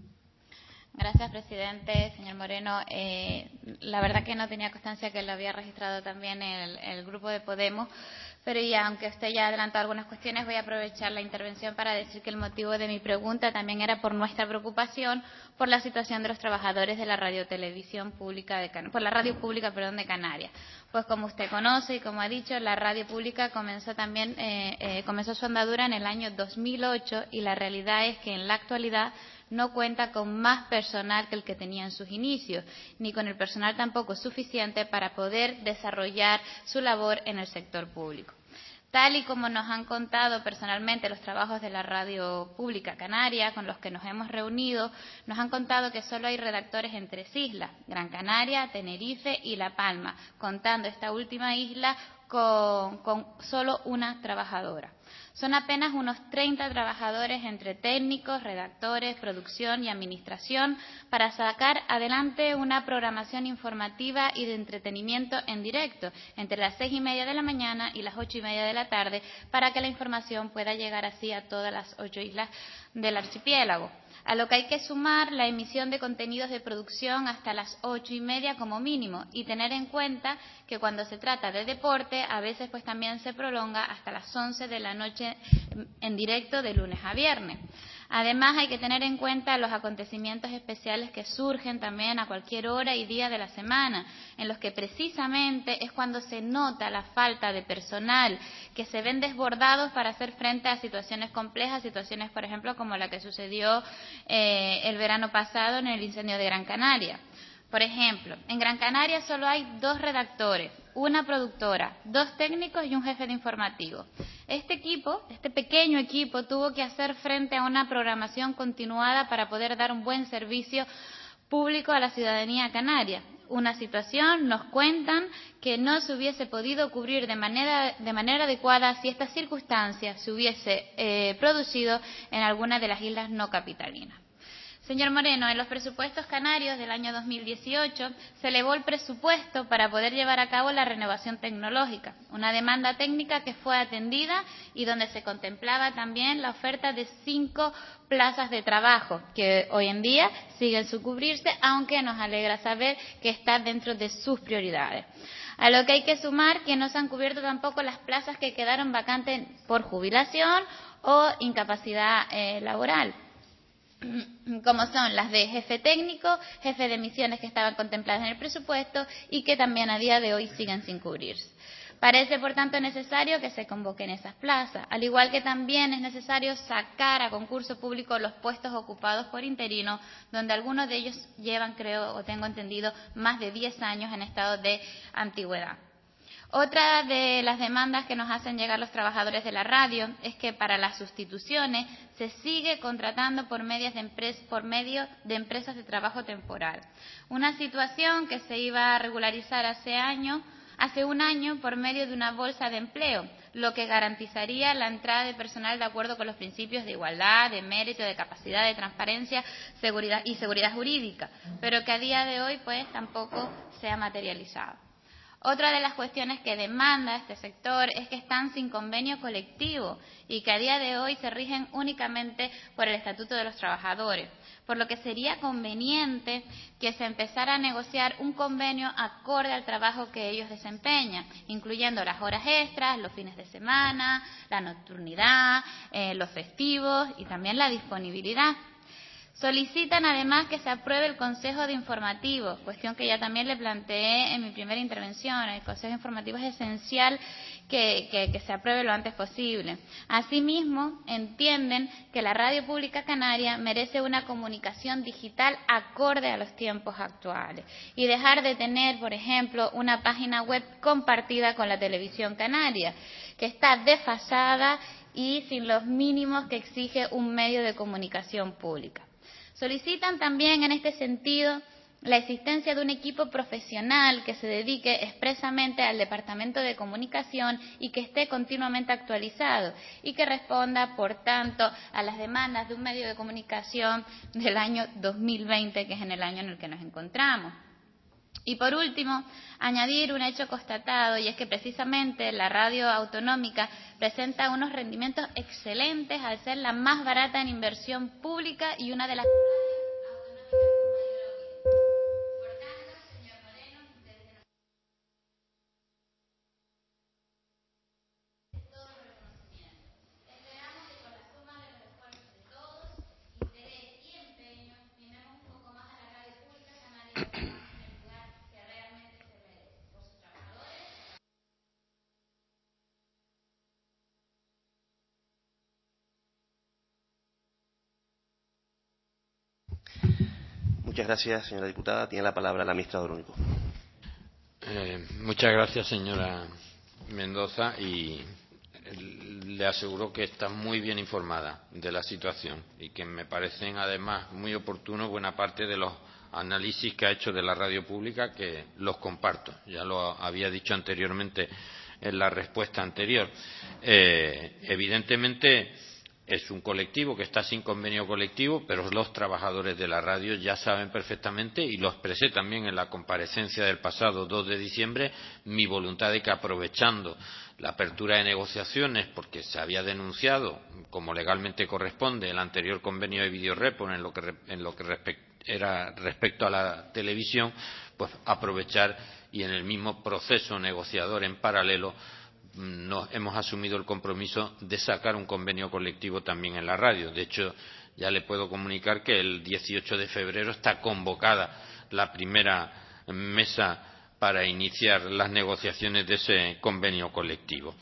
Gracias, presidente. Señor Moreno, eh, la verdad que no tenía constancia que lo había registrado también el, el Grupo de Podemos, pero ya, aunque usted ya ha adelantado algunas cuestiones, voy a aprovechar la intervención para decir que el motivo de mi pregunta también era por nuestra preocupación por la situación de los trabajadores de la radiotelevisión pública de Can- por la radio pública, perdón, de Canarias. Pues como usted conoce y como ha dicho, la radio pública comenzó también eh, eh, comenzó su andadura en el año dos mil ocho y la realidad es que en la actualidad no cuenta con más personal que el que tenía en sus inicios, ni con el personal tampoco suficiente para poder desarrollar su labor en el sector público. Tal y como nos han contado personalmente los trabajos de la Radio Pública Canaria, con los que nos hemos reunido, nos han contado que solo hay redactores en tres islas, Gran Canaria, Tenerife y La Palma, contando esta última isla con, con solo una trabajadora. Son apenas unos treinta trabajadores entre técnicos, redactores, producción y administración para sacar adelante una programación informativa y de entretenimiento en directo entre las seis y media de la mañana y las ocho y media de la tarde para que la información pueda llegar así a todas las ocho islas del archipiélago. A lo que hay que sumar la emisión de contenidos de producción hasta las ocho y media como mínimo y tener en cuenta que cuando se trata de deporte a veces pues también se prolonga hasta las once de la noche en directo de lunes a viernes. Además hay que tener en cuenta los acontecimientos especiales que surgen también a cualquier hora y día de la semana, en los que precisamente es cuando se nota la falta de personal, que se ven desbordados para hacer frente a situaciones complejas, situaciones por ejemplo como la que sucedió eh, el verano pasado en el incendio de Gran Canaria. Por ejemplo, en Gran Canaria solo hay dos redactores, una productora, dos técnicos y un jefe de informativo. Este equipo, este pequeño equipo, tuvo que hacer frente a una programación continuada para poder dar un buen servicio público a la ciudadanía canaria. Una situación, nos cuentan, que no se hubiese podido cubrir de manera, de manera adecuada si esta circunstancia se hubiese eh, producido en alguna de las islas no capitalinas. Señor Moreno, en los presupuestos canarios del año dos mil dieciocho se elevó el presupuesto para poder llevar a cabo la renovación tecnológica, una demanda técnica que fue atendida y donde se contemplaba también la oferta de cinco plazas de trabajo que hoy en día siguen sin cubrirse, aunque nos alegra saber que está dentro de sus prioridades. A lo que hay que sumar que no se han cubierto tampoco las plazas que quedaron vacantes por jubilación o incapacidad eh, laboral, como son las de jefe técnico, jefe de misiones que estaban contempladas en el presupuesto y que también a día de hoy siguen sin cubrirse. Parece, por tanto, necesario que se convoquen esas plazas, al igual que también es necesario sacar a concurso público los puestos ocupados por interinos, donde algunos de ellos llevan, creo o tengo entendido, más de diez años en estado de antigüedad. Otra de las demandas que nos hacen llegar los trabajadores de la radio es que para las sustituciones se sigue contratando por, medias de empres- por medio de empresas de trabajo temporal. Una situación que se iba a regularizar hace, año, hace un año por medio de una bolsa de empleo, lo que garantizaría la entrada de personal de acuerdo con los principios de igualdad, de mérito, de capacidad, de transparencia seguridad y seguridad jurídica, pero que a día de hoy pues tampoco se ha materializado. Otra de las cuestiones que demanda este sector es que están sin convenio colectivo y que a día de hoy se rigen únicamente por el Estatuto de los Trabajadores, por lo que sería conveniente que se empezara a negociar un convenio acorde al trabajo que ellos desempeñan, incluyendo las horas extras, los fines de semana, la nocturnidad, eh, los festivos y también la disponibilidad. Solicitan además que se apruebe el Consejo de Informativo, cuestión que ya también le planteé en mi primera intervención. El Consejo Informativo es esencial que, que, que se apruebe lo antes posible. Asimismo, entienden que la Radio Pública Canaria merece una comunicación digital acorde a los tiempos actuales y dejar de tener, por ejemplo, una página web compartida con la Televisión Canaria, que está desfasada y sin los mínimos que exige un medio de comunicación pública. Solicitan también en este sentido la existencia de un equipo profesional que se dedique expresamente al Departamento de Comunicación y que esté continuamente actualizado y que responda, por tanto, a las demandas de un medio de comunicación del año dos mil veinte, que es en el año en el que nos encontramos. Y por último, añadir un hecho constatado, y es que precisamente la radio autonómica presenta unos rendimientos excelentes al ser la más barata en inversión pública y una de las Muchas gracias, señora diputada. Tiene la palabra el administrador único. Eh, muchas gracias, señora Mendoza, y le aseguro que está muy bien informada de la situación y que me parecen además muy oportunos buena parte de los análisis que ha hecho de la radio pública, que los comparto. Ya lo había dicho anteriormente en la respuesta anterior. Eh, evidentemente es un colectivo que está sin convenio colectivo, pero los trabajadores de la radio ya saben perfectamente, y lo expresé también en la comparecencia del pasado dos de diciembre, mi voluntad de que, aprovechando la apertura de negociaciones, porque se había denunciado, como legalmente corresponde, el anterior convenio de Videoreport en lo que, en lo que respecta era respecto a la televisión, pues aprovechar y en el mismo proceso negociador en paralelo nos hemos asumido el compromiso de sacar un convenio colectivo también en la radio. De hecho, ya le puedo comunicar que el dieciocho de febrero está convocada la primera mesa para iniciar las negociaciones de ese convenio colectivo.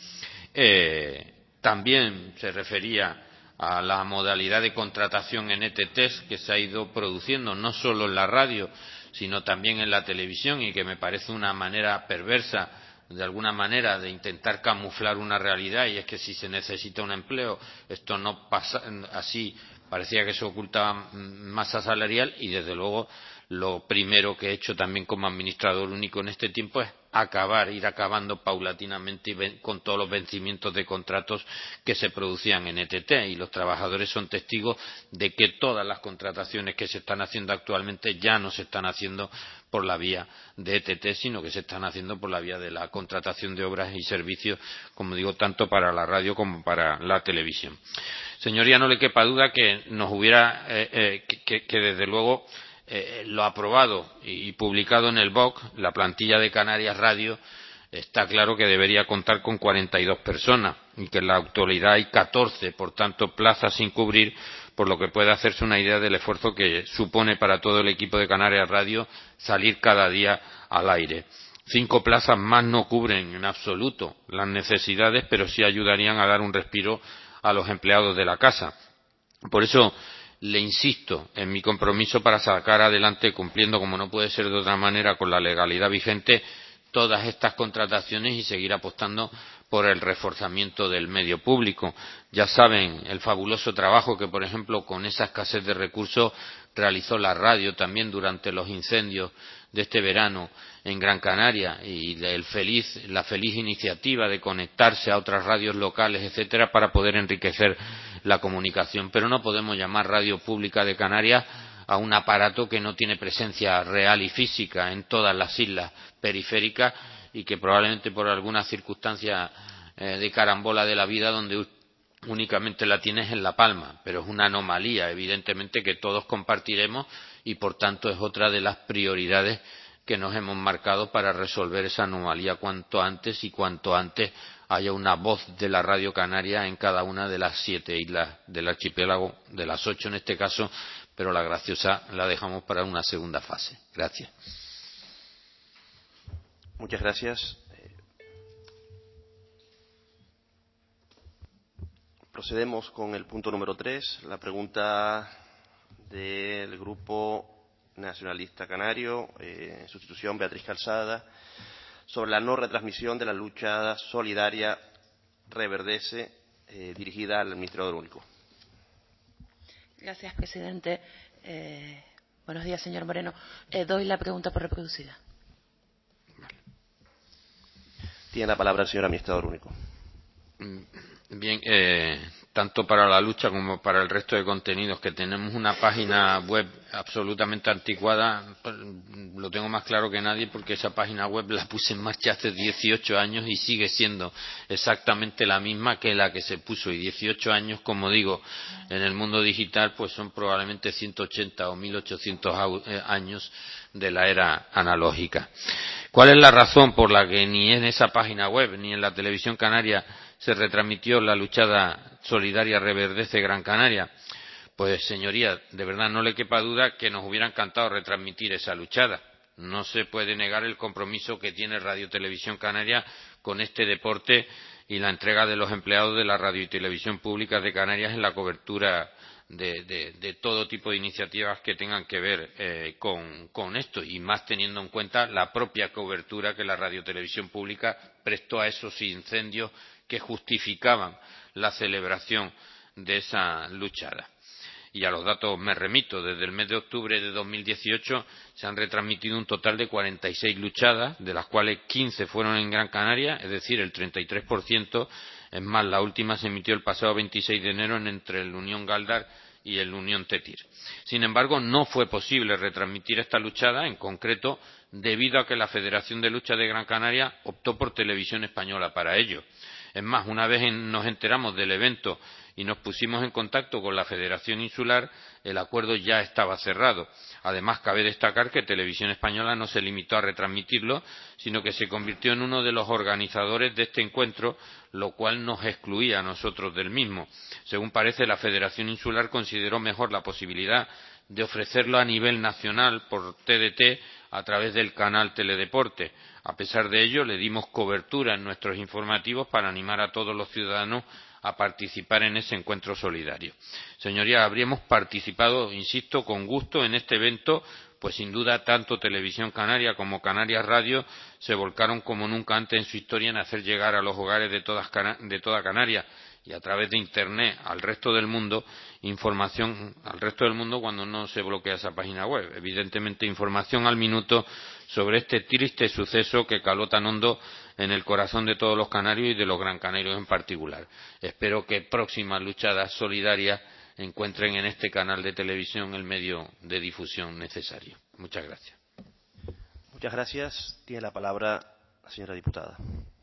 Eh, también se refería a la modalidad de contratación en E T Ts que se ha ido produciendo no solo en la radio, sino también en la televisión, y que me parece una manera perversa, de alguna manera, de intentar camuflar una realidad, y es que si se necesita un empleo, esto no pasa así, parecía que se ocultaba masa salarial, y desde luego lo primero que he hecho también como administrador único en este tiempo es acabar, ir acabando paulatinamente y con todos los vencimientos de contratos que se producían en E T T, y los trabajadores son testigos de que todas las contrataciones que se están haciendo actualmente ya no se están haciendo por la vía de E T T, sino que se están haciendo por la vía de la contratación de obras y servicios, como digo, tanto para la radio como para la televisión. Señoría, no le quepa duda que nos hubiera, eh, eh, que, que, que desde luego Eh, lo aprobado y publicado en el B O C, la plantilla de Canarias Radio, está claro que debería contar con cuarenta y dos personas y que en la actualidad hay catorce, por tanto, plazas sin cubrir, por lo que puede hacerse una idea del esfuerzo que supone para todo el equipo de Canarias Radio salir cada día al aire. Cinco plazas más no cubren en absoluto las necesidades, pero sí ayudarían a dar un respiro a los empleados de la casa. Por eso le insisto en mi compromiso para sacar adelante, cumpliendo como no puede ser de otra manera con la legalidad vigente, todas estas contrataciones y seguir apostando por el reforzamiento del medio público. Ya saben el fabuloso trabajo que, por ejemplo, con esa escasez de recursos realizó la radio también durante los incendios de este verano en Gran Canaria, y el feliz, la feliz iniciativa de conectarse a otras radios locales, etcétera, para poder enriquecer la comunicación. Pero no podemos llamar Radio Pública de Canarias a un aparato que no tiene presencia real y física en todas las islas periféricas, y que probablemente por alguna circunstancia eh, de carambola de la vida donde únicamente la tienes en La Palma, pero es una anomalía, evidentemente, que todos compartiremos y, por tanto, es otra de las prioridades que nos hemos marcado para resolver esa anomalía cuanto antes y cuanto antes haya una voz de la Radio Canaria en cada una de las siete islas del archipiélago, de las ocho en este caso, pero la graciosa la dejamos para una segunda fase. Gracias. Muchas gracias. Procedemos con el punto número tres, la pregunta del Grupo Nacionalista Canario, eh, en sustitución Beatriz Calzada, sobre la no retransmisión de la lucha solidaria Reverdece, eh, dirigida al Administrador Único. Gracias, presidente. Eh, buenos días, señor Moreno. Eh, doy la pregunta por reproducida. Tiene la palabra el señor Administrador Único. Bien, eh, tanto para la lucha como para el resto de contenidos, que tenemos una página web absolutamente anticuada, lo tengo más claro que nadie, porque esa página web la puse en marcha hace dieciocho años y sigue siendo exactamente la misma que la que se puso, y dieciocho años, como digo, en el mundo digital pues son probablemente ciento ochenta o mil ochocientos años de la era analógica. ¿Cuál es la razón por la que ni en esa página web ni en la televisión canaria se retransmitió la luchada solidaria Reverdece Gran Canaria? Pues, señoría, de verdad no le quepa duda que nos hubiera encantado retransmitir esa luchada. No se puede negar el compromiso que tiene Radio Televisión Canaria con este deporte y la entrega de los empleados de la Radio y Televisión Públicas de Canarias en la cobertura de, de, de todo tipo de iniciativas que tengan que ver eh, con, con esto, y más teniendo en cuenta la propia cobertura que la Radio Televisión Pública prestó a esos incendios que justificaban la celebración de esa luchada. Y a los datos me remito. Desde el mes de octubre de dos mil dieciocho se han retransmitido un total de cuarenta y seis luchadas, de las cuales quince fueron en Gran Canaria, es decir, el treinta y tres por ciento. Es más, la última se emitió el pasado veintiséis de enero en, entre el Unión Galdar y el Unión Tetir. Sin embargo, no fue posible retransmitir esta luchada, en concreto, debido a que la Federación de Lucha de Gran Canaria optó por Televisión Española para ello. Es más, una vez en, nos enteramos del evento y nos pusimos en contacto con la Federación Insular, el acuerdo ya estaba cerrado. Además, cabe destacar que Televisión Española no se limitó a retransmitirlo, sino que se convirtió en uno de los organizadores de este encuentro, lo cual nos excluía a nosotros del mismo. Según parece, la Federación Insular consideró mejor la posibilidad de ofrecerlo a nivel nacional por T D T a través del canal Teledeporte. A pesar de ello, le dimos cobertura en nuestros informativos para animar a todos los ciudadanos a participar en ese encuentro solidario. Señorías, habríamos participado, insisto, con gusto en este evento, pues sin duda tanto Televisión Canaria como Canarias Radio se volcaron como nunca antes en su historia en hacer llegar a los hogares de, todas, de toda Canarias y a través de Internet al resto del mundo información al resto del mundo cuando no se bloquea esa página web. Evidentemente, información al minuto sobre este triste suceso que caló tan hondo en el corazón de todos los canarios y de los gran canarios en particular. Espero que próximas luchadas solidarias encuentren en este canal de televisión el medio de difusión necesario. Muchas gracias. Muchas gracias. Tiene la palabra la señora diputada.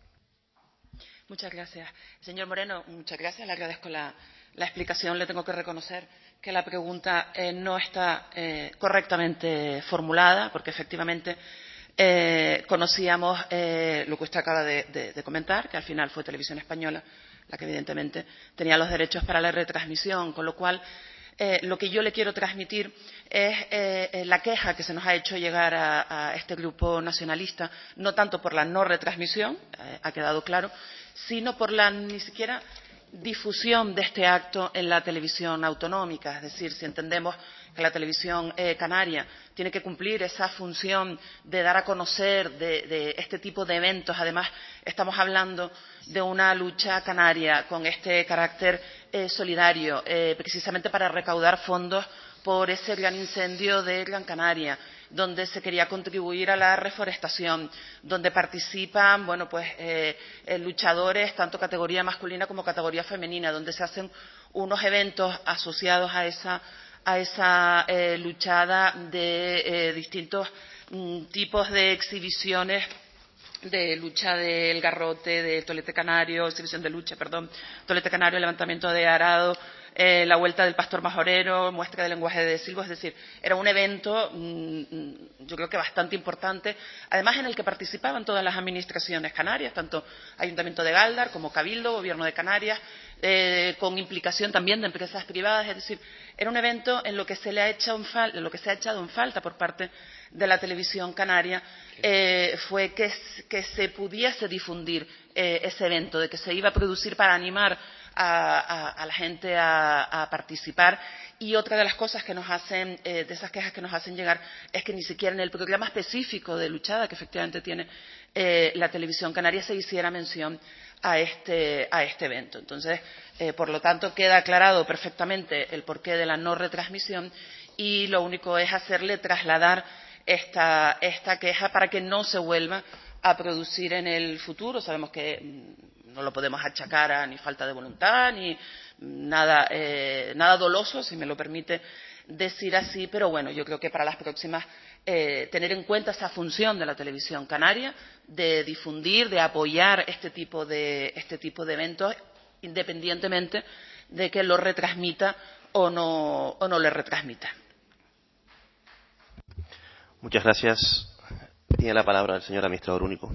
Muchas gracias. Señor Moreno, muchas gracias. Le agradezco la, la explicación. Le tengo que reconocer que la pregunta eh, no está eh, correctamente formulada, porque efectivamente eh, conocíamos eh, lo que usted acaba de, de, de comentar, que al final fue Televisión Española la que evidentemente tenía los derechos para la retransmisión, con lo cual eh, lo que yo le quiero transmitir es eh, la queja que se nos ha hecho llegar a, a este grupo nacionalista, no tanto por la no retransmisión, eh, ha quedado claro, sino por la ni siquiera difusión de este acto en la televisión autonómica. Es decir, si entendemos que la televisión eh, canaria tiene que cumplir esa función de dar a conocer de, de este tipo de eventos, además estamos hablando de una lucha canaria con este carácter eh, solidario, eh, precisamente para recaudar fondos por ese gran incendio de Gran Canaria, donde se quería contribuir a la reforestación, donde participan, bueno, pues eh, eh, luchadores tanto categoría masculina como categoría femenina, donde se hacen unos eventos asociados a esa a esa eh, luchada de eh, distintos mm, tipos de exhibiciones de lucha del Garrote, de Tolete Canario, exhibición de lucha, perdón, Tolete Canario, levantamiento de arado, eh, la vuelta del pastor majorero, muestra de lenguaje de silbo, es decir, era un evento mmm, yo creo que bastante importante, además en el que participaban todas las administraciones canarias, tanto Ayuntamiento de Gáldar como Cabildo, Gobierno de Canarias, eh, con implicación también de empresas privadas, es decir, era un evento en lo que se le ha echado en falta, en lo que se ha echado en falta por parte de la televisión canaria, eh, fue que, que se pudiese difundir eh, ese evento, de que se iba a producir para animar a, a, a la gente a, a participar. Y otra de las cosas que nos hacen, eh, de esas quejas que nos hacen llegar, es que ni siquiera en el programa específico de Luchada, que efectivamente tiene eh, la televisión canaria, se hiciera mención a este, a este evento. Entonces, eh, por lo tanto, queda aclarado perfectamente el porqué de la no retransmisión y lo único es hacerle trasladar esta, esta queja para que no se vuelva a producir en el futuro. Sabemos que mmm, no lo podemos achacar a ni falta de voluntad ni nada, eh, nada doloso, si me lo permite decir así, pero bueno, yo creo que para las próximas eh, tener en cuenta esa función de la televisión canaria de difundir, de apoyar este tipo de, este tipo de eventos, independientemente de que lo retransmita o no, o no le retransmita. Muchas gracias. Tiene la palabra el señor administrador único.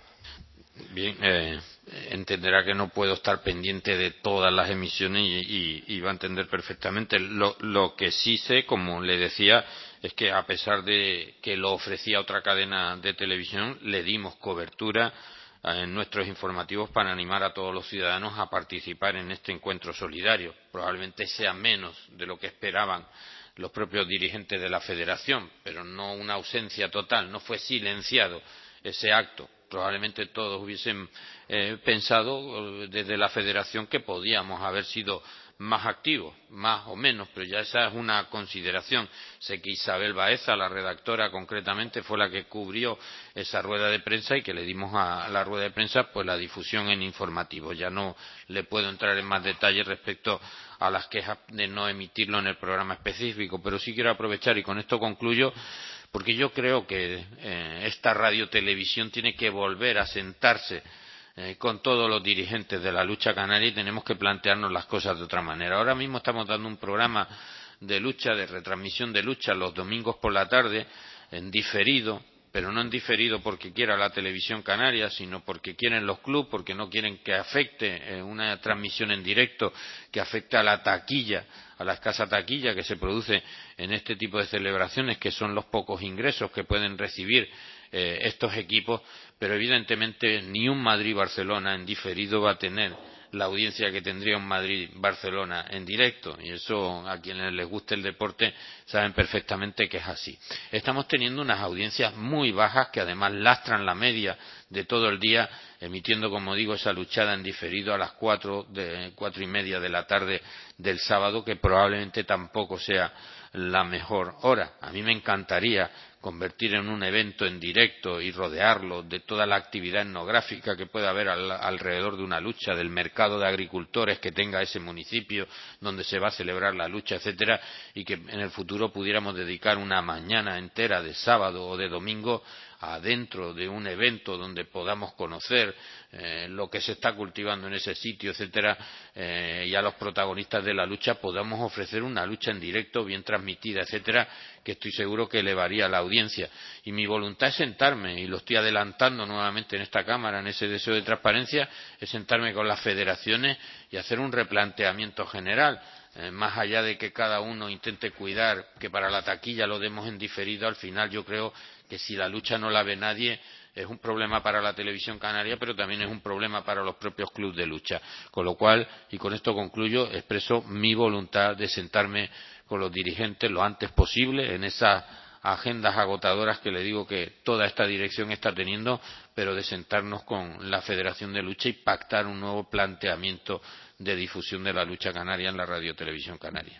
Bien, eh, entenderá que no puedo estar pendiente de todas las emisiones y, y, y va a entender perfectamente. Lo, lo que sí sé, como le decía, es que a pesar de que lo ofrecía otra cadena de televisión, le dimos cobertura en nuestros informativos para animar a todos los ciudadanos a participar en este encuentro solidario. Probablemente sea menos de lo que esperaban los propios dirigentes de la Federación, pero no una ausencia total, no fue silenciado ese acto. Probablemente todos hubiesen eh, pensado desde la Federación que podíamos haber sido más activos, más o menos, pero ya esa es una consideración. Sé que Isabel Baeza, la redactora concretamente, fue la que cubrió esa rueda de prensa y que le dimos a la rueda de prensa pues la difusión en informativos. Ya no le puedo entrar en más detalles respecto a las quejas de no emitirlo en el programa específico, pero sí quiero aprovechar y con esto concluyo, porque yo creo que eh, esta radiotelevisión tiene que volver a sentarse eh, con todos los dirigentes de la lucha canaria y tenemos que plantearnos las cosas de otra manera. Ahora mismo estamos dando un programa de lucha, de retransmisión de lucha los domingos por la tarde, en diferido, pero no en diferido porque quiera la televisión canaria, sino porque quieren los clubes, porque no quieren que afecte eh, una transmisión en directo, que afecte a la taquilla, a la escasa taquilla que se produce en este tipo de celebraciones, que son los pocos ingresos que pueden recibir eh, estos equipos, pero evidentemente ni un Madrid-Barcelona en diferido va a tener la audiencia que tendría un Madrid-Barcelona en directo, y eso a quienes les guste el deporte saben perfectamente que es así. Estamos teniendo unas audiencias muy bajas que además lastran la media de todo el día, emitiendo, como digo, esa luchada en diferido a las cuatro, de, cuatro y media de la tarde del sábado, que probablemente tampoco sea la mejor hora. A mí me encantaría convertir en un evento en directo y rodearlo de toda la actividad etnográfica que pueda haber al, alrededor de una lucha, del mercado de agricultores que tenga ese municipio donde se va a celebrar la lucha, etcétera, y que en el futuro pudiéramos dedicar una mañana entera de sábado o de domingo adentro de un evento donde podamos conocer eh, lo que se está cultivando en ese sitio, etcétera, eh, y a los protagonistas de la lucha podamos ofrecer una lucha en directo bien transmitida, etcétera, que estoy seguro que elevaría la audiencia. Y mi voluntad es sentarme, y lo estoy adelantando nuevamente en esta Cámara, en ese deseo de transparencia, es sentarme con las federaciones y hacer un replanteamiento general. Eh, más allá de que cada uno intente cuidar que para la taquilla lo demos en diferido, al final yo creo que si la lucha no la ve nadie es un problema para la televisión canaria, pero también es un problema para los propios clubes de lucha. Con lo cual, y con esto concluyo, expreso mi voluntad de sentarme con los dirigentes lo antes posible en esas agendas agotadoras que le digo que toda esta dirección está teniendo, pero de sentarnos con la Federación de Lucha y pactar un nuevo planteamiento de difusión de la lucha canaria en la radiotelevisión canaria.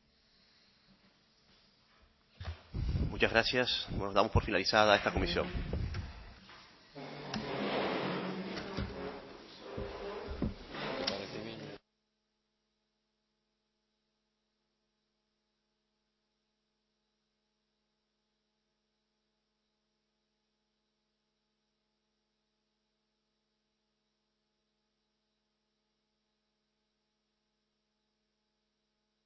Muchas gracias. Bueno, damos por finalizada esta comisión.